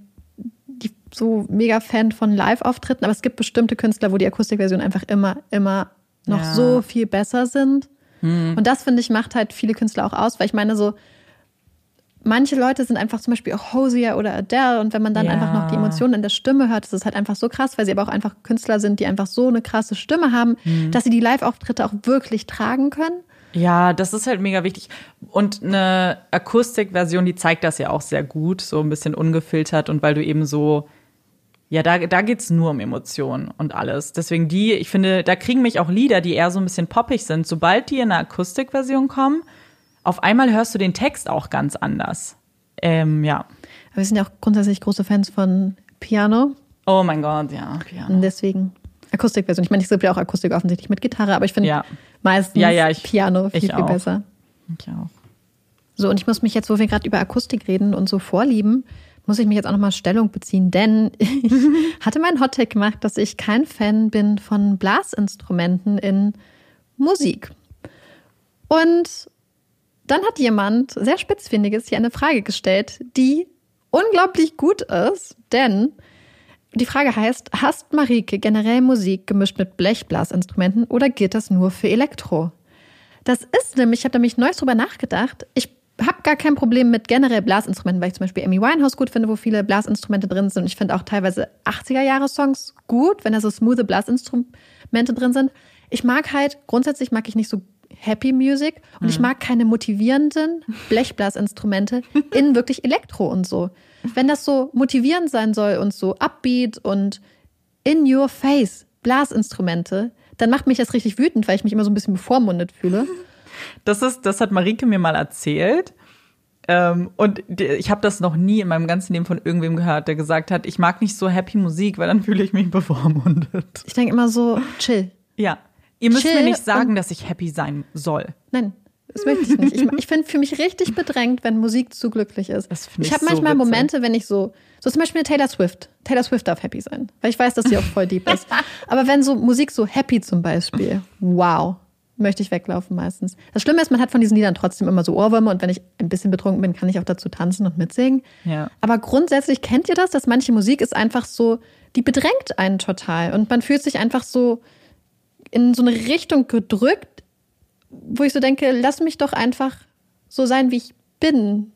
so mega Fan von Live-Auftritten, aber es gibt bestimmte Künstler, wo die Akustikversionen einfach immer noch so viel besser sind. Und das, finde ich, macht halt viele Künstler auch aus, weil ich meine so, manche Leute sind einfach zum Beispiel auch Hozier oder Adele und wenn man dann einfach noch die Emotionen in der Stimme hört, ist es halt einfach so krass, weil sie aber auch einfach Künstler sind, die einfach so eine krasse Stimme haben, dass sie die Live-Auftritte auch wirklich tragen können. Ja, das ist halt mega wichtig. Und eine Akustikversion, die zeigt das ja auch sehr gut, so ein bisschen ungefiltert und weil du eben so, ja, da geht's nur um Emotionen und alles. Deswegen ich finde, da kriegen mich auch Lieder, die eher so ein bisschen poppig sind. Sobald die in einer Akustikversion kommen, auf einmal hörst du den Text auch ganz anders. Ja. Aber wir sind ja auch grundsätzlich große Fans von Piano. Oh mein Gott, ja, Piano. Und deswegen Akustikversion. Ich meine, es gibt ja auch Akustik offensichtlich mit Gitarre, aber ich finde meistens Piano viel besser. Ich auch. So, und ich muss mich jetzt, wo wir gerade über Akustik reden und so vorlieben, muss ich mich jetzt auch nochmal Stellung beziehen, denn ich hatte meinen Hottake gemacht, dass ich kein Fan bin von Blasinstrumenten in Musik. Und dann hat jemand, sehr Spitzfindiges, hier eine Frage gestellt, die unglaublich gut ist, denn die Frage heißt, hasst Marike generell Musik gemischt mit Blechblasinstrumenten oder gilt das nur für Elektro? Das ist nämlich, ich habe nämlich neues drüber nachgedacht, ich habe gar kein Problem mit generell Blasinstrumenten, weil ich zum Beispiel Amy Winehouse gut finde, wo viele Blasinstrumente drin sind. Und ich finde auch teilweise 80er-Jahre-Songs gut, wenn da so smooth Blasinstrumente drin sind. Grundsätzlich mag ich nicht so Happy Music und ich mag keine motivierenden Blechblasinstrumente in wirklich Elektro und so. Wenn das so motivierend sein soll und so upbeat und in your face Blasinstrumente, dann macht mich das richtig wütend, weil ich mich immer so ein bisschen bevormundet fühle. Das hat Marike mir mal erzählt. Und ich habe das noch nie in meinem ganzen Leben von irgendwem gehört, der gesagt hat, ich mag nicht so happy Musik, weil dann fühle ich mich bevormundet. Ich denke immer so, chill. Ja, ihr müsst Chill mir nicht sagen, dass ich happy sein soll. Nein, das möchte ich nicht. Ich fühle mich richtig bedrängt, wenn Musik zu glücklich ist. Ich habe manchmal so Momente, wenn ich so zum Beispiel Taylor Swift darf happy sein, weil ich weiß, dass sie auch voll deep ist. Aber wenn so Musik so happy zum Beispiel, wow, möchte ich weglaufen meistens. Das Schlimme ist, man hat von diesen Liedern trotzdem immer so Ohrwürmer und wenn ich ein bisschen betrunken bin, kann ich auch dazu tanzen und mitsingen. Ja. Aber grundsätzlich kennt ihr das, dass manche Musik ist einfach so, die bedrängt einen total und man fühlt sich einfach so in so eine Richtung gedrückt, wo ich so denke, lass mich doch einfach so sein, wie ich bin.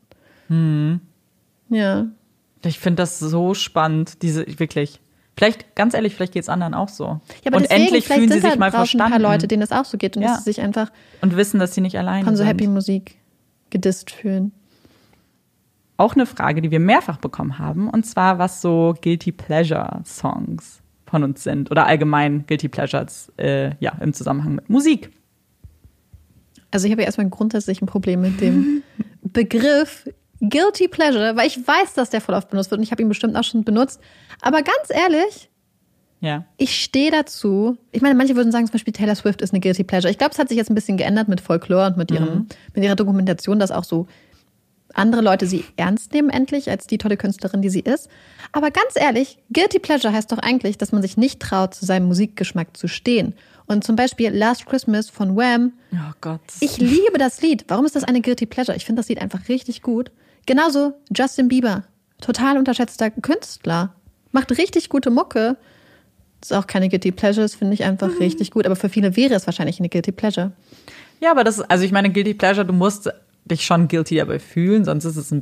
Ja. Ich finde das so spannend, wirklich. Vielleicht, ganz ehrlich, vielleicht geht es anderen auch so. Ja, aber und deswegen, endlich vielleicht fühlen sie sind sich halt mal draußen verstanden. ein paar Leute, denen das auch so geht und dass sie sich einfach und wissen, dass sie nicht alleine von so sind. Happy Musik gedisst fühlen. Auch eine Frage, die wir mehrfach bekommen haben, und zwar, was so Guilty Pleasure Songs von uns sind oder allgemein Guilty Pleasures im Zusammenhang mit Musik. Also ich habe ja erstmal grundsätzlich ein Problem mit dem Begriff Guilty Pleasure, weil ich weiß, dass der voll oft benutzt wird und ich habe ihn bestimmt auch schon benutzt. Aber ganz ehrlich, ich stehe dazu. Ich meine, manche würden sagen zum Beispiel, Taylor Swift ist eine Guilty Pleasure. Ich glaube, es hat sich jetzt ein bisschen geändert mit Folklore und mit ihrer Dokumentation, dass auch so andere Leute sie ernst nehmen endlich als die tolle Künstlerin, die sie ist. Aber ganz ehrlich, Guilty Pleasure heißt doch eigentlich, dass man sich nicht traut, zu seinem Musikgeschmack zu stehen. Und zum Beispiel Last Christmas von Wham. Oh Gott. Ich liebe das Lied. Warum ist das eine Guilty Pleasure? Ich finde das Lied einfach richtig gut. Genauso Justin Bieber. Total unterschätzter Künstler. Macht richtig gute Mucke. Das ist auch keine Guilty Pleasure, das finde ich einfach richtig gut. Aber für viele wäre es wahrscheinlich eine Guilty Pleasure. Ja, aber ich meine, Guilty Pleasure, du musst dich schon guilty dabei fühlen, sonst ist es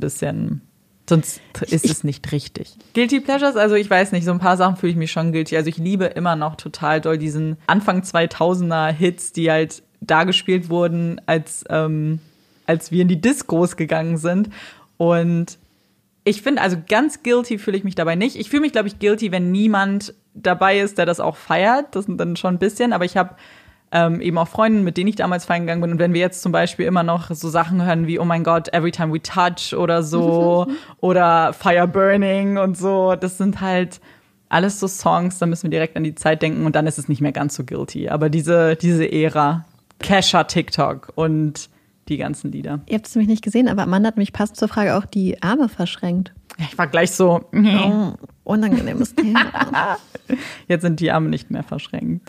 nicht richtig. Guilty Pleasures, also ich weiß nicht, so ein paar Sachen fühle ich mich schon guilty. Also ich liebe immer noch total doll diesen Anfang 2000er Hits, die halt da gespielt wurden, als wir in die Discos gegangen sind. Und ich finde, also ganz guilty fühle ich mich dabei nicht. Ich fühle mich, glaube ich, guilty, wenn niemand dabei ist, der das auch feiert. Das sind dann schon ein bisschen. Aber ich habe eben auch Freunde, mit denen ich damals feiern gegangen bin. Und wenn wir jetzt zum Beispiel immer noch so Sachen hören wie, oh mein Gott, Every Time We Touch oder so oder Fire Burning und so, das sind halt alles so Songs, da müssen wir direkt an die Zeit denken und dann ist es nicht mehr ganz so guilty. Aber diese Ära, Kesha, TikTok und die ganzen Lieder. Ihr habt es nämlich nicht gesehen, aber Amanda hat mich passend zur Frage auch die Arme verschränkt. Ja, ich war gleich so, oh, unangenehmes Thema. Jetzt sind die Arme nicht mehr verschränkt.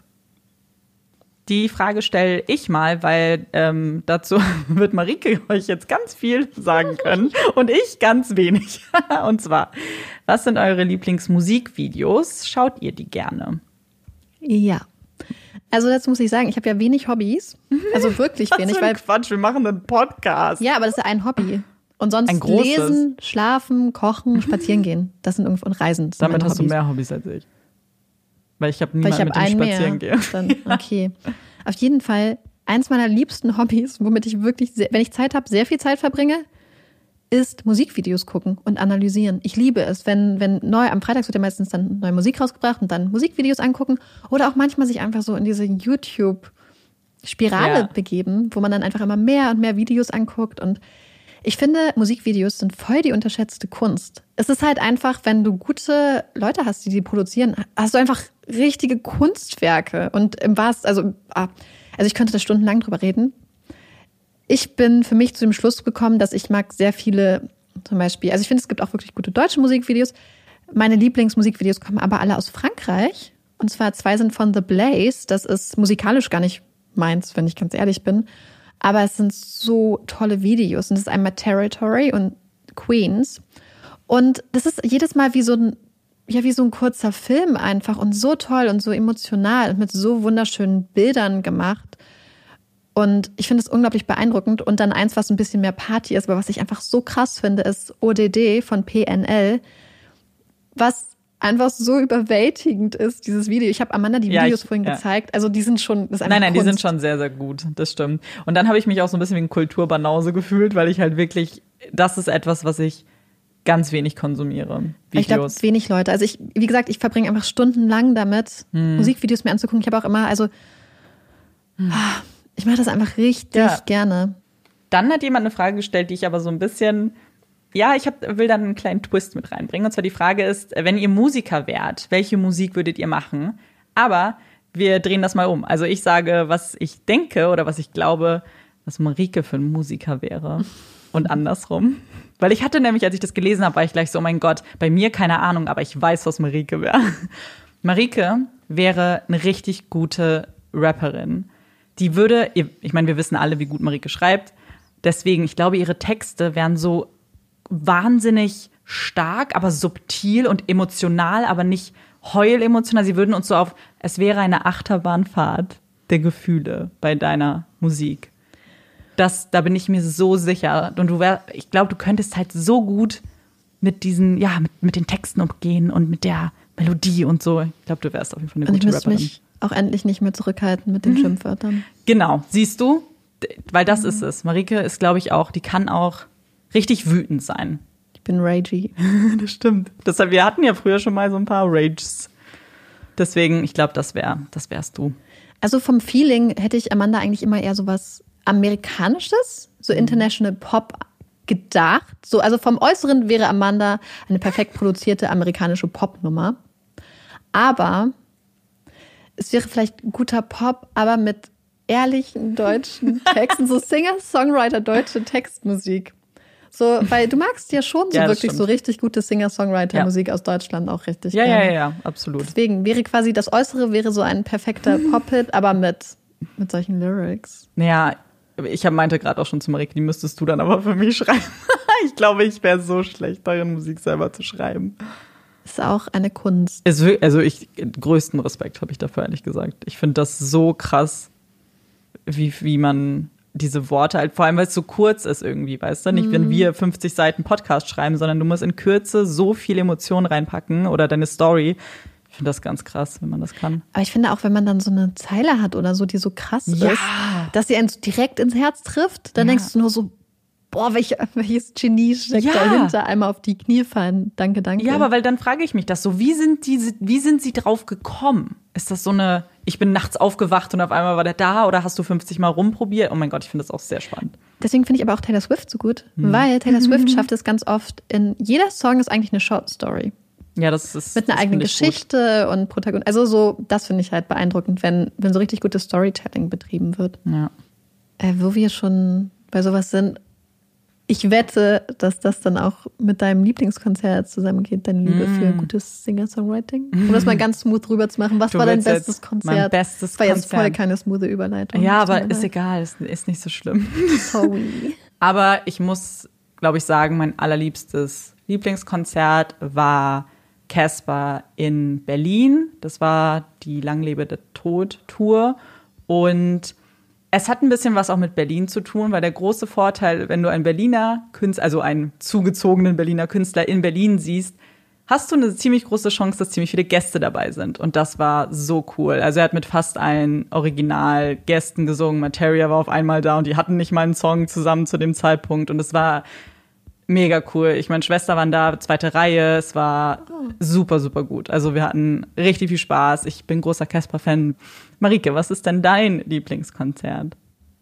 Die Frage stelle ich mal, weil dazu wird Marike euch jetzt ganz viel sagen können und ich ganz wenig. Und zwar, was sind eure Lieblingsmusikvideos? Schaut ihr die gerne? Ja. Also dazu muss ich sagen, ich habe ja wenig Hobbys. Also wirklich wenig. Was für ein Quatsch, wir machen einen Podcast. Ja, aber das ist ja ein Hobby. Und sonst ein großes. Lesen, schlafen, kochen, spazieren gehen. Das sind irgendwie und Reisen. Damit hast du mehr Hobbys als ich. Weil ich habe niemanden, mit dem ich spazieren gehe. Dann, okay. Auf jeden Fall, eins meiner liebsten Hobbys, womit ich wirklich, wenn ich Zeit habe, sehr viel Zeit verbringe, ist Musikvideos gucken und analysieren. Ich liebe es, wenn am Freitag wird ja meistens dann neue Musik rausgebracht und dann Musikvideos angucken oder auch manchmal sich einfach so in diese YouTube-Spirale begeben, wo man dann einfach immer mehr und mehr Videos anguckt und ich finde, Musikvideos sind voll die unterschätzte Kunst. Es ist halt einfach, wenn du gute Leute hast, die produzieren, hast du einfach richtige Kunstwerke. Und im wahrsten, also ich könnte da stundenlang drüber reden. Ich bin für mich zu dem Schluss gekommen, dass ich mag sehr viele, zum Beispiel, also ich finde, es gibt auch wirklich gute deutsche Musikvideos. Meine Lieblingsmusikvideos kommen aber alle aus Frankreich. Und zwar 2 sind von The Blaze. Das ist musikalisch gar nicht meins, wenn ich ganz ehrlich bin. Aber es sind so tolle Videos. Und das ist einmal Territory und Queens. Und das ist jedes Mal wie so ein kurzer Film einfach. Und so toll und so emotional und mit so wunderschönen Bildern gemacht. Und ich finde es unglaublich beeindruckend. Und dann eins, was ein bisschen mehr Party ist, aber was ich einfach so krass finde, ist ODD von PNL. Was einfach so überwältigend ist, dieses Video. Ich habe Amanda die Videos vorhin gezeigt. Also die sind schon, das ist einfach Nein, Kunst. Die sind schon sehr, sehr gut. Das stimmt. Und dann habe ich mich auch so ein bisschen wie ein Kulturbanause gefühlt, weil ich halt wirklich, das ist etwas, was ich ganz wenig konsumiere. Videos. Ich glaube, wenig Leute. Also wie gesagt, ich verbringe einfach stundenlang damit, Musikvideos mir anzugucken. Ich habe auch immer, ich mache das einfach richtig gerne. Dann hat jemand eine Frage gestellt, die ich aber so ein bisschen, ja, will dann einen kleinen Twist mit reinbringen. Und zwar die Frage ist, wenn ihr Musiker wärt, welche Musik würdet ihr machen? Aber wir drehen das mal um. Also ich sage, was ich denke oder was ich glaube, was Marike für ein Musiker wäre. Und andersrum. Weil ich hatte nämlich, als ich das gelesen habe, war ich gleich so, oh mein Gott, bei mir keine Ahnung, aber ich weiß, was Marike wäre. Marike wäre eine richtig gute Rapperin. Die würde, ich meine, wir wissen alle, wie gut Marike schreibt. Deswegen, ich glaube, ihre Texte wären so wahnsinnig stark, aber subtil und emotional, aber nicht heulemotional. Sie würden uns so es wäre eine Achterbahnfahrt der Gefühle bei deiner Musik. Da bin ich mir so sicher. Und ich glaube, du könntest halt so gut mit diesen, ja, mit den Texten umgehen und mit der Melodie und so. Ich glaube, du wärst auf jeden Fall eine gute Rapperin. Und ich müsste mich auch endlich nicht mehr zurückhalten mit den Schimpfwörtern. Genau, siehst du? Weil das ist es. Marike ist, glaube ich, die kann auch richtig wütend sein. Ich bin ragey. Das stimmt. Deshalb, wir hatten ja früher schon mal so ein paar Rages. Deswegen, ich glaube, das wärst du. Also vom Feeling hätte ich Amanda eigentlich immer eher sowas Amerikanisches, so International Pop gedacht. So, also vom Äußeren wäre Amanda eine perfekt produzierte amerikanische Popnummer. Aber es wäre vielleicht guter Pop, aber mit ehrlichen deutschen Texten, so Singer-Songwriter deutsche Textmusik. So, weil du magst ja schon so wirklich so richtig gute Singer-Songwriter-Musik aus Deutschland auch richtig gerne. Ja, absolut. Deswegen wäre quasi das Äußere wäre so ein perfekter Pop-Hit, aber mit solchen Lyrics. Naja, ich meinte gerade auch schon zu Marike, die müsstest du dann aber für mich schreiben. Ich glaube, ich wäre so schlecht darin, Musik selber zu schreiben. Ist auch eine Kunst. Größten Respekt habe ich dafür, ehrlich gesagt. Ich finde das so krass, wie man diese Worte halt, vor allem, weil es so kurz ist irgendwie, weißt du? Nicht, wenn wir 50 Seiten Podcast schreiben, sondern du musst in Kürze so viel Emotion reinpacken oder deine Story. Ich finde das ganz krass, wenn man das kann. Aber ich finde auch, wenn man dann so eine Zeile hat oder so, die so krass ist, dass sie einen so direkt ins Herz trifft, dann denkst du nur so, boah, welches Genie steckt dahinter, einmal auf die Knie fallen. Danke. Ja, aber weil dann frage ich mich das so, wie sind sie drauf gekommen? Ist das so ich bin nachts aufgewacht und auf einmal war der da oder hast du 50 Mal rumprobiert? Oh mein Gott, ich finde das auch sehr spannend. Deswegen finde ich aber auch Taylor Swift so gut, weil Taylor Swift schafft es ganz oft, jeder Song ist eigentlich eine Short Story. Ja, das ist mit einer eigenen Geschichte und Protagonist. Also so, das finde ich halt beeindruckend, wenn so richtig gutes Storytelling betrieben wird. Ja. Wo wir schon bei sowas sind, ich wette, dass das dann auch mit deinem Lieblingskonzert zusammengeht, deine Liebe für gutes Singer-Songwriting. Um das mal ganz smooth rüber zu machen. Was war dein bestes Konzert? Mein bestes Konzert. War jetzt voll keine smooth Überleitung. Ja, aber ist egal, ist nicht so schlimm. Sorry. Aber ich muss, glaube ich, sagen, mein allerliebstes Lieblingskonzert war Casper in Berlin. Das war die Lang lebe der Tod-Tour. Und es hat ein bisschen was auch mit Berlin zu tun, weil der große Vorteil, wenn du einen Berliner Künstler, also einen zugezogenen Berliner Künstler in Berlin siehst, hast du eine ziemlich große Chance, dass ziemlich viele Gäste dabei sind. Und das war so cool. Also er hat mit fast allen Originalgästen gesungen. Materia war auf einmal da und die hatten nicht mal einen Song zusammen zu dem Zeitpunkt. Und es war mega cool. Ich meine, Schwester waren da, zweite Reihe. Es war super, super gut. Also wir hatten richtig viel Spaß. Ich bin großer Casper-Fan. Marike, was ist denn dein Lieblingskonzert?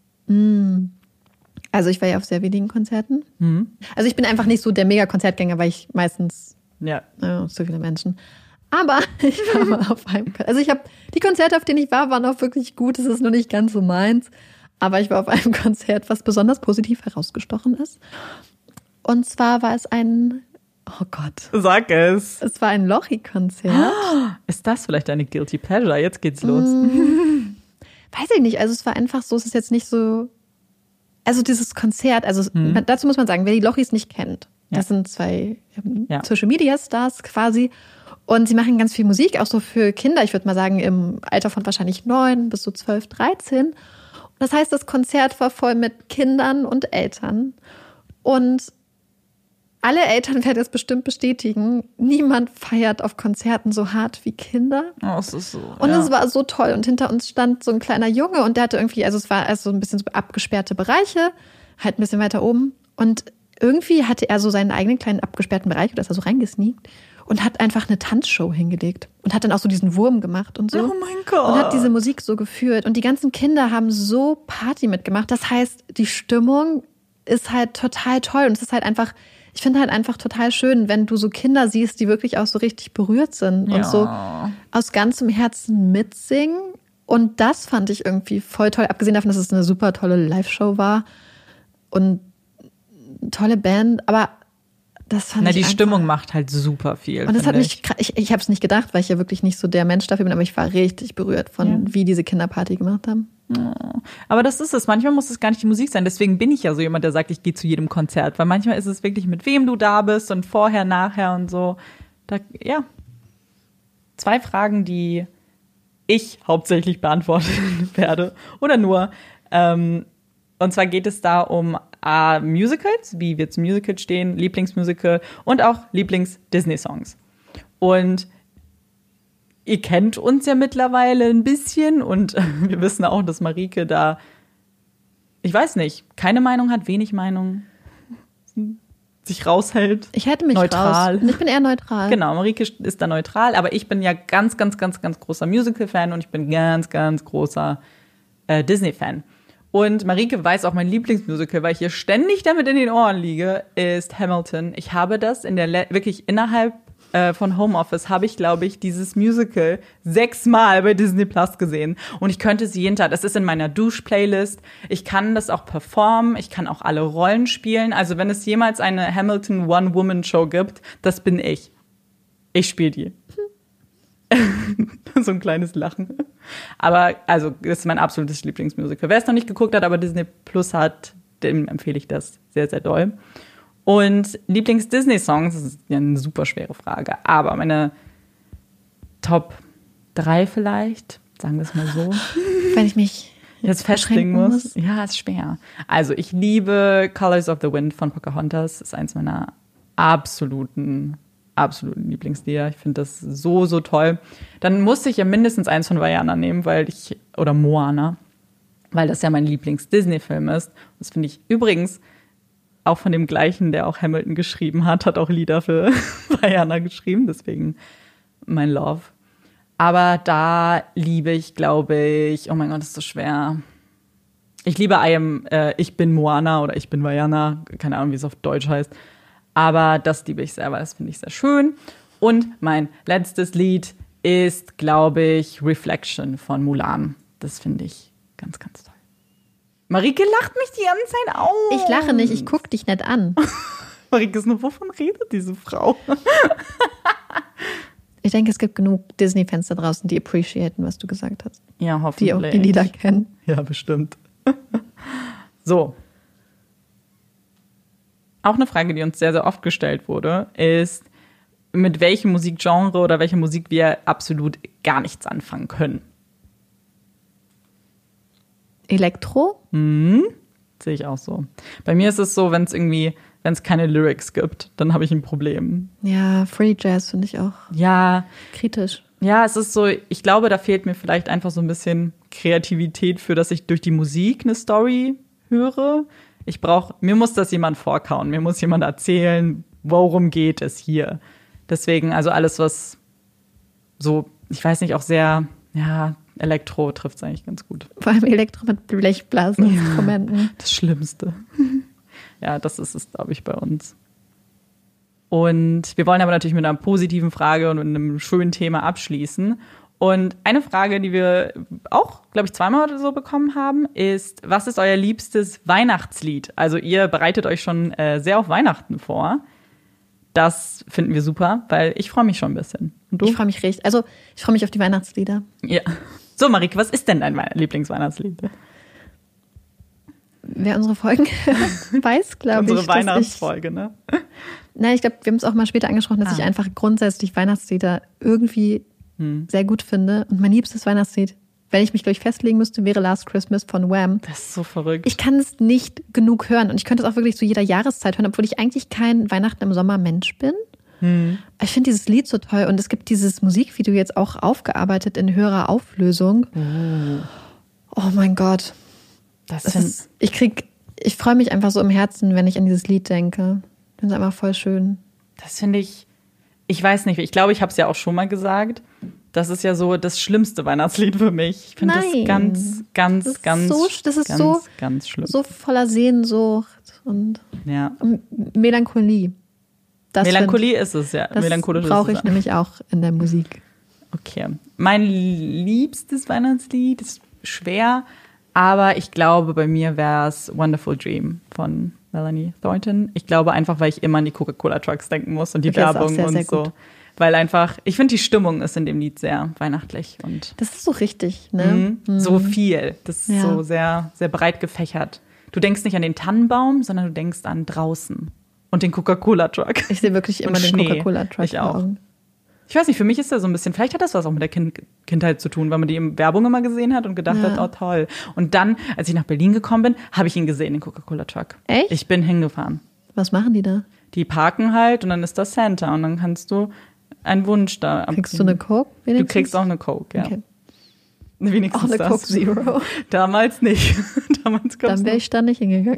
Also ich war ja auf sehr wenigen Konzerten. Also ich bin einfach nicht so der Mega-Konzertgänger, weil ich meistens zu viele Menschen. Aber ich war mal auf einem Konzert. Also die Konzerte, auf denen ich war, waren auch wirklich gut. Es ist nur nicht ganz so meins. Aber ich war auf einem Konzert, was besonders positiv herausgestochen ist. Und zwar war es oh Gott. Sag es. Es war ein Lochi-Konzert. Ist das vielleicht eine Guilty Pleasure? Jetzt geht's los. Weiß ich nicht. Also es war einfach so, es ist jetzt nicht so. Also dieses Konzert, dazu muss man sagen, wer die Lochis nicht kennt, das sind zwei Social Media Stars quasi. Und sie machen ganz viel Musik, auch so für Kinder. Ich würde mal sagen, im Alter von wahrscheinlich 9 bis so 12, 13. Und das heißt, das Konzert war voll mit Kindern und Eltern. Und alle Eltern werden es bestimmt bestätigen, niemand feiert auf Konzerten so hart wie Kinder. Oh, es ist so. Und es war so toll. Und hinter uns stand so ein kleiner Junge und der hatte irgendwie, also es war also ein bisschen so abgesperrte Bereiche, halt ein bisschen weiter oben. Und irgendwie hatte er so seinen eigenen kleinen abgesperrten Bereich, da ist er so reingesneakt und hat einfach eine Tanzshow hingelegt und hat dann auch so diesen Wurm gemacht und so. Oh mein Gott. Und hat diese Musik so geführt. Und die ganzen Kinder haben so Party mitgemacht. Das heißt, die Stimmung ist halt total toll. Und es ist halt einfach, ich finde halt einfach total schön, wenn du so Kinder siehst, die wirklich auch so richtig berührt sind und so aus ganzem Herzen mitsingen. Und das fand ich irgendwie voll toll. Abgesehen davon, dass es eine super tolle Live-Show war und tolle Band. Aber das fand ich die einfach, Stimmung macht halt super viel. und das hat mich, ich habe es nicht gedacht, weil ich ja wirklich nicht so der Mensch dafür bin, aber ich war richtig berührt von, wie diese Kinderparty gemacht haben. Aber das ist es. Manchmal muss es gar nicht die Musik sein. Deswegen bin ich ja so jemand, der sagt, ich gehe zu jedem Konzert. Weil manchmal ist es wirklich, mit wem du da bist und vorher, nachher und so. 2 Fragen, die ich hauptsächlich beantworten werde. Oder nur. Und zwar geht es da um Musicals, wie wir zum Musical stehen, Lieblingsmusical und auch Lieblings-Disney-Songs. Und ihr kennt uns ja mittlerweile ein bisschen und wir wissen auch, dass Marike da, ich weiß nicht, keine Meinung hat, wenig Meinung, sich raushält. Ich hätte mich neutral. raus. Ich bin eher neutral. Genau, Marike ist da neutral, aber ich bin ja ganz, ganz, ganz, ganz großer Musical-Fan und ich bin ganz, ganz großer Disney-Fan. Und Marike weiß auch, mein Lieblingsmusical, weil ich hier ständig damit in den Ohren liege, ist Hamilton. Ich habe das wirklich innerhalb von Homeoffice habe ich, glaube ich, dieses Musical 6 Mal bei Disney Plus gesehen. Und ich könnte sie jeden Tag, das ist in meiner Dusch-Playlist. Ich kann das auch performen, ich kann auch alle Rollen spielen. Also wenn es jemals eine Hamilton One-Woman-Show gibt, das bin ich. Ich spiele die. So ein kleines Lachen. Aber, also, das ist mein absolutes Lieblingsmusical. Wer es noch nicht geguckt hat, aber Disney Plus hat, dem empfehle ich das sehr, sehr doll. Und Lieblings-Disney-Songs, das ist ja eine super schwere Frage, aber meine Top 3 vielleicht, sagen wir es mal so. Wenn ich mich jetzt festlegen muss. Ja, ist schwer. Also ich liebe Colors of the Wind von Pocahontas. Das ist eins meiner absoluten Lieblingslieder. Ich finde das so, so toll. Dann musste ich ja mindestens eins von Vaiana nehmen, oder Moana, weil das ja mein Lieblings-Disney-Film ist. Das finde ich übrigens auch von dem gleichen, der auch Hamilton geschrieben hat auch Lieder für Vaiana geschrieben, deswegen mein Love. Aber da liebe ich, glaube ich, oh mein Gott, das ist so schwer. Ich liebe Ich bin Moana oder Ich bin Vaiana, keine Ahnung, wie es auf Deutsch heißt. Aber das liebe ich sehr, weil das finde ich sehr schön. Und mein letztes Lied ist, glaube ich, Reflection von Mulan. Das finde ich ganz, ganz toll. Marike lacht mich die ganze Zeit aus. Ich lache nicht, ich gucke dich nicht an. Marike ist nur, wovon redet diese Frau? Ich denke, es gibt genug Disney-Fans da draußen, die appreciaten, was du gesagt hast. Ja, hoffentlich. Die auch die Lieder kennen. Ja, bestimmt. So. Auch eine Frage, die uns sehr, sehr oft gestellt wurde, ist, mit welchem Musikgenre oder welcher Musik wir absolut gar nichts anfangen können. Elektro? Sehe ich auch so. Bei mir ist es so, wenn es keine Lyrics gibt, dann habe ich ein Problem. Ja, Free Jazz finde ich auch. Ja. Kritisch. Ja, es ist so, ich glaube, da fehlt mir vielleicht einfach so ein bisschen Kreativität für, dass ich durch die Musik eine Story höre. Mir muss das jemand vorkauen, mir muss jemand erzählen, worum geht es hier. Deswegen, also alles, was so, ich weiß nicht, auch sehr, ja, Elektro trifft es eigentlich ganz gut. Vor allem Elektro mit Blechblasinstrumenten. Ja, das Schlimmste. Ja, das ist es, glaube ich, bei uns. Und wir wollen aber natürlich mit einer positiven Frage und mit einem schönen Thema abschließen. Und eine Frage, die wir auch, glaube ich, 2-mal oder so bekommen haben, ist, was ist euer liebstes Weihnachtslied? Also ihr bereitet euch schon sehr auf Weihnachten vor. Das finden wir super, weil ich freue mich schon ein bisschen. Und du? Ich freue mich richtig. Also ich freue mich auf die Weihnachtslieder. Ja. So, Marike, was ist denn dein Lieblingsweihnachtslied? Wer unsere Folgen weiß, glaube ich. Unsere Weihnachtsfolge, ne? Nein, ich glaube, wir haben es auch mal später angesprochen, dass ich einfach grundsätzlich Weihnachtslieder irgendwie sehr gut finde. Und mein liebstes Weihnachtslied, wenn ich mich, glaube ich, festlegen müsste, wäre Last Christmas von Wham. Das ist so verrückt. Ich kann es nicht genug hören. Und ich könnte es auch wirklich zu jeder Jahreszeit hören, obwohl ich eigentlich kein Weihnachten im Sommer Mensch bin. Ich finde dieses Lied so toll. Und es gibt dieses Musikvideo jetzt auch aufgearbeitet in höherer Auflösung. Oh mein Gott. Ich freue mich einfach so im Herzen, wenn ich an dieses Lied denke. Das ist einfach voll schön. Das finde ich weiß nicht, ich glaube, ich habe es ja auch schon mal gesagt. Das ist ja so das schlimmste Weihnachtslied für mich. Ich finde das ganz, ganz, ganz, das ist ganz, so, ganz schlimm. So voller Sehnsucht. und Ja. Melancholie. Melancholie ist es, ja. Das brauche ich nämlich auch in der Musik. Okay. Mein liebstes Weihnachtslied ist schwer, aber ich glaube, bei mir wäre es Wonderful Dream von Melanie Thornton. Ich glaube einfach, weil ich immer an die Coca-Cola-Trucks denken muss und die Okay, Werbung ist auch sehr, und sehr so. gut. Weil einfach, ich finde, die Stimmung ist in dem Lied sehr weihnachtlich und Das ist so richtig, ne? so viel. Das ist Ja. so sehr, sehr breit gefächert. Du denkst nicht an den Tannenbaum, sondern du denkst an draußen und den Coca-Cola-Truck. Ich sehe wirklich immer Und den Schnee. Coca-Cola-Truck Ich auch. vor Augen. Ich weiß nicht, für mich ist da so ein bisschen, vielleicht hat das was auch mit der Kindheit zu tun, weil man die in Werbung immer gesehen hat und gedacht Ja. hat, oh toll. Und dann, als ich nach Berlin gekommen bin, habe ich ihn gesehen, den Coca-Cola-Truck. Echt? Ich bin hingefahren. Was machen die da? Die parken halt und dann ist das Santa und dann kannst du einen Wunsch da abgeben. Kriegst du eine Coke? Du wenigstens? kriegst auch eine Coke, ja. Okay. Wenigstens Auch eine das. Coke Zero. Damals nicht. Damals gab's Dann wäre ich da nicht hingegangen.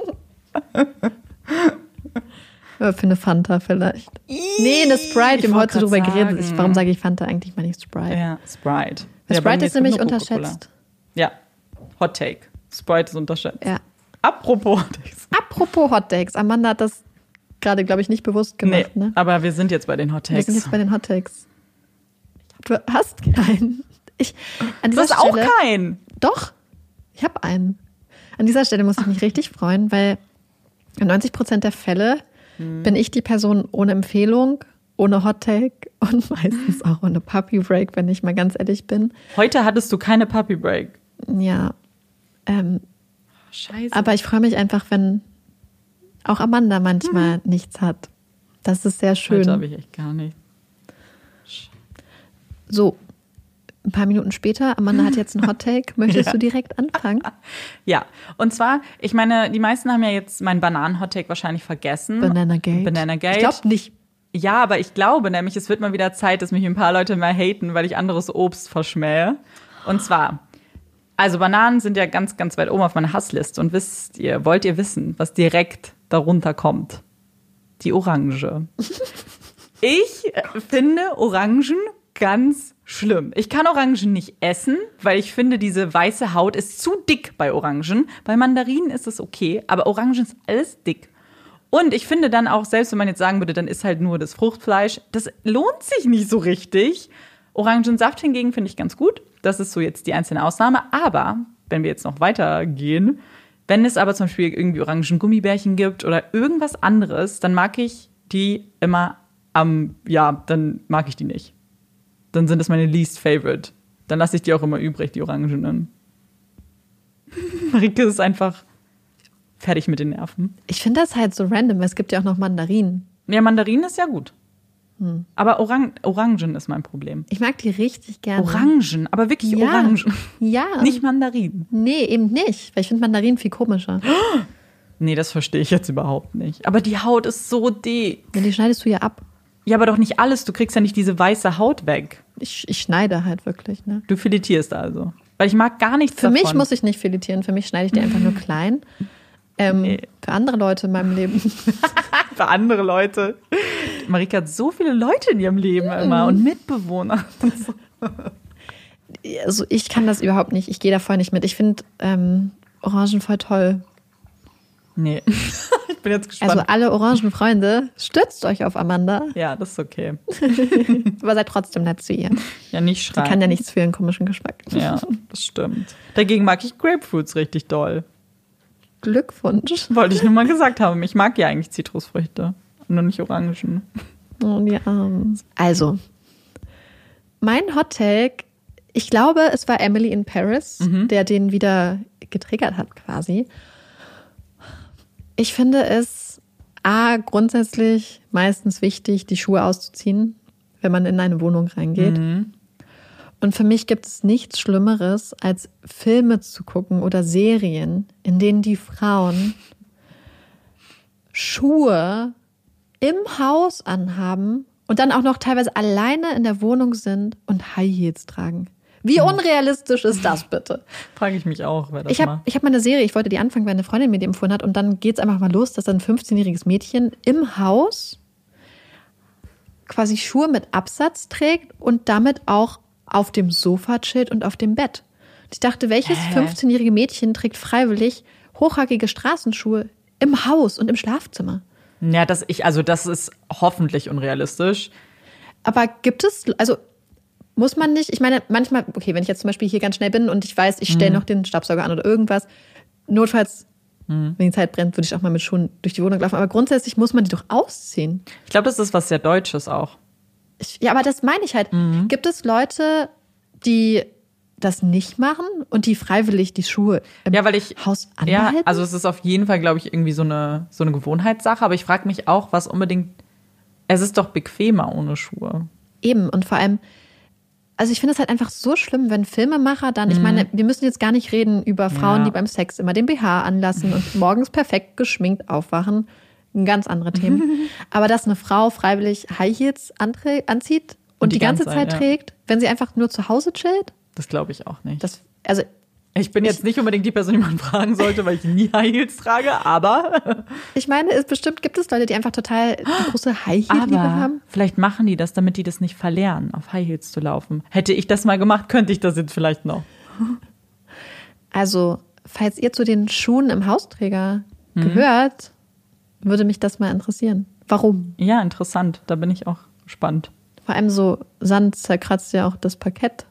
Oder für eine Fanta vielleicht. Nee, eine Sprite. Wir haben heute drüber geredet. Warum sage ich Fanta eigentlich mal nicht Sprite? Ja, Sprite. Weil Ja, bei Sprite mir ist nämlich nur Coca-Cola. unterschätzt. Ja, Hot Take. Sprite ist unterschätzt. Ja. Apropos Hot Takes. Apropos Hot Takes. Amanda hat das gerade, glaube ich, nicht bewusst gemacht. Nee, Ne? aber wir sind jetzt bei den Hot Wir Takes. sind jetzt bei den Hot Takes. Du hast keinen. An Du dieser hast auch Stelle, keinen. Doch, ich habe einen. An dieser Stelle muss ich mich richtig freuen, weil in 90% der Fälle bin ich die Person ohne Empfehlung, ohne Hot Take und meistens auch ohne Puppy Break, wenn ich mal ganz ehrlich bin. Heute hattest du keine Puppy Break. Ja, Scheiße. aber ich freue mich einfach, wenn auch Amanda manchmal nichts hat. Das ist sehr schön. Heute habe ich echt gar nicht. So, ein paar Minuten später, Amanda hat jetzt einen Hot Take. Möchtest du direkt anfangen? Ja, und zwar, ich meine, die meisten haben ja jetzt meinen Bananen-Hot-Take wahrscheinlich vergessen. Banana Gate. Banana Gate. Ich glaube nicht. Ja, aber ich glaube nämlich, es wird mal wieder Zeit, dass mich ein paar Leute mal haten, weil ich anderes Obst verschmähe. Und zwar, also Bananen sind ja ganz, ganz weit oben auf meiner Hassliste. Und wollt ihr wissen, was direkt darunter kommt? Die Orange. Ich finde Orangen ganz schlimm. Ich kann Orangen nicht essen, weil ich finde, diese weiße Haut ist zu dick bei Orangen. Bei Mandarinen ist es okay, aber Orangen ist alles dick. Und ich finde dann auch, selbst wenn man jetzt sagen würde, dann ist halt nur das Fruchtfleisch, das lohnt sich nicht so richtig. Orangensaft hingegen finde ich ganz gut. Das ist so jetzt die einzelne Ausnahme. Aber, wenn wir jetzt noch weitergehen, wenn es aber zum Beispiel irgendwie Orangengummibärchen gibt oder irgendwas anderes, dann mag ich die immer dann mag ich die nicht. Dann sind das meine least favorite. Dann lasse ich die auch immer übrig, die Orangenen. Marike ist einfach fertig mit den Nerven. Ich finde das halt so random. weil Es gibt ja auch noch Mandarinen. Ja, Mandarinen ist ja gut. Aber Orangen ist mein Problem. Ich mag die richtig gerne. Orangen, aber wirklich Ja. Orangen. Ja. Nicht Mandarinen. Nee, eben nicht. Weil ich finde Mandarinen viel komischer. Nee, das verstehe ich jetzt überhaupt nicht. Aber die Haut ist so dick. Ja, die schneidest du ja ab. Ja, aber doch nicht alles. Du kriegst ja nicht diese weiße Haut weg. Ich schneide halt wirklich, ne? Du filetierst also. Weil ich mag gar nichts Für davon. mich muss ich nicht filetieren. Für mich schneide ich die einfach nur klein. Nee. Für andere Leute in meinem Leben. Für andere Leute. Marika hat so viele Leute in ihrem Leben immer und Mitbewohner. Also ich kann das überhaupt nicht. Ich gehe da voll nicht mit. Ich finde Orangen voll toll. Nee, ich bin jetzt gespannt. Also alle Orangenfreunde, stützt euch auf Amanda. Ja, das ist okay. Aber seid trotzdem nett zu ihr. Ja, nicht Sie schreien. kann ja nichts für ihren komischen Geschmack. Ja, das stimmt. Dagegen mag ich Grapefruits richtig doll. Glückwunsch. Wollte ich nur mal gesagt haben. Ich mag ja eigentlich Zitrusfrüchte. Nur nicht Orangen. Oh, die Armen. Also, mein Hot Take, ich glaube, es war Emily in Paris, der den wieder getriggert hat quasi. Ich finde es grundsätzlich meistens wichtig, die Schuhe auszuziehen, wenn man in eine Wohnung reingeht. Und für mich gibt es nichts Schlimmeres, als Filme zu gucken oder Serien, in denen die Frauen Schuhe im Haus anhaben und dann auch noch teilweise alleine in der Wohnung sind und High Heels tragen. Wie unrealistisch ist das bitte? Frage ich mich auch, wer das Ich hab mal eine Serie, ich wollte die anfangen, weil eine Freundin mir die empfohlen hat und dann geht's einfach mal los, dass ein 15-jähriges Mädchen im Haus quasi Schuhe mit Absatz trägt und damit auch auf dem Sofa chillt und auf dem Bett. Und ich dachte, welches 15-jährige Mädchen trägt freiwillig hochhackige Straßenschuhe im Haus und im Schlafzimmer. Ja, das ist hoffentlich unrealistisch. Aber gibt es, also muss man nicht, ich meine, manchmal, okay, wenn ich jetzt zum Beispiel hier ganz schnell bin und ich weiß, ich stelle noch den Staubsauger an oder irgendwas, notfalls, wenn die Zeit brennt, würde ich auch mal mit Schuhen durch die Wohnung laufen. Aber grundsätzlich muss man die doch ausziehen. Ich glaube, das ist was sehr Deutsches auch. Ja, aber das meine ich halt. Gibt es Leute, die das nicht machen und die freiwillig die Schuhe im Haus anbehalten? Ja, also es ist auf jeden Fall, glaube ich, irgendwie so eine Gewohnheitssache. Aber ich frage mich auch, was unbedingt, es ist doch bequemer ohne Schuhe. Eben, und vor allem, also ich finde es halt einfach so schlimm, wenn Filmemacher dann, ich meine, wir müssen jetzt gar nicht reden über Frauen, die beim Sex immer den BH anlassen und morgens perfekt geschminkt aufwachen. Ganz andere Themen. Aber dass eine Frau freiwillig High Heels anzieht und die ganze Zeit trägt, wenn sie einfach nur zu Hause chillt? Das glaube ich auch nicht. Ich bin jetzt nicht unbedingt die Person, die man fragen sollte, weil ich nie High Heels trage, aber ich meine, gibt es Leute, die einfach total die große High Heel Liebe haben. Vielleicht machen die das, damit die das nicht verlernen, auf High Heels zu laufen. Hätte ich das mal gemacht, könnte ich das jetzt vielleicht noch. Also, falls ihr zu den Schuhen im Hausträger gehört, würde mich das mal interessieren. Warum? Ja, interessant. Da bin ich auch gespannt. Vor allem so Sand zerkratzt ja auch das Parkett.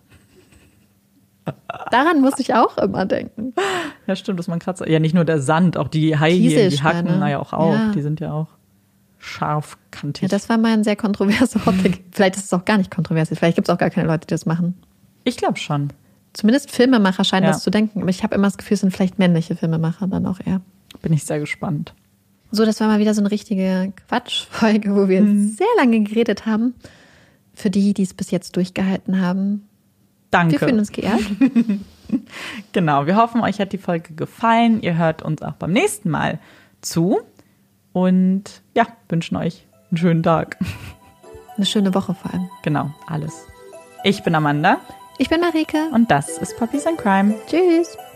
Daran muss ich auch immer denken. Ja, stimmt, dass man kratzt. Ja, nicht nur der Sand, auch die High Heel, die Hacken, ja auch. Ja. Die sind ja auch scharfkantig. Ja, das war mal ein sehr kontroverser Topic. Vielleicht ist es auch gar nicht kontrovers. Vielleicht gibt es auch gar keine Leute, die das machen. Ich glaube schon. Zumindest Filmemacher scheinen das zu denken. Aber ich habe immer das Gefühl, es sind vielleicht männliche Filmemacher dann auch eher. Bin ich sehr gespannt. So, das war mal wieder so eine richtige Quatschfolge, wo wir sehr lange geredet haben. Für die es bis jetzt durchgehalten haben. Danke. Wir fühlen uns geehrt. Genau, wir hoffen, euch hat die Folge gefallen. Ihr hört uns auch beim nächsten Mal zu. Und ja, wünschen euch einen schönen Tag. Eine schöne Woche vor allem. Genau, alles. Ich bin Amanda. Ich bin Marike. Und das ist Puppies and Crime. Tschüss.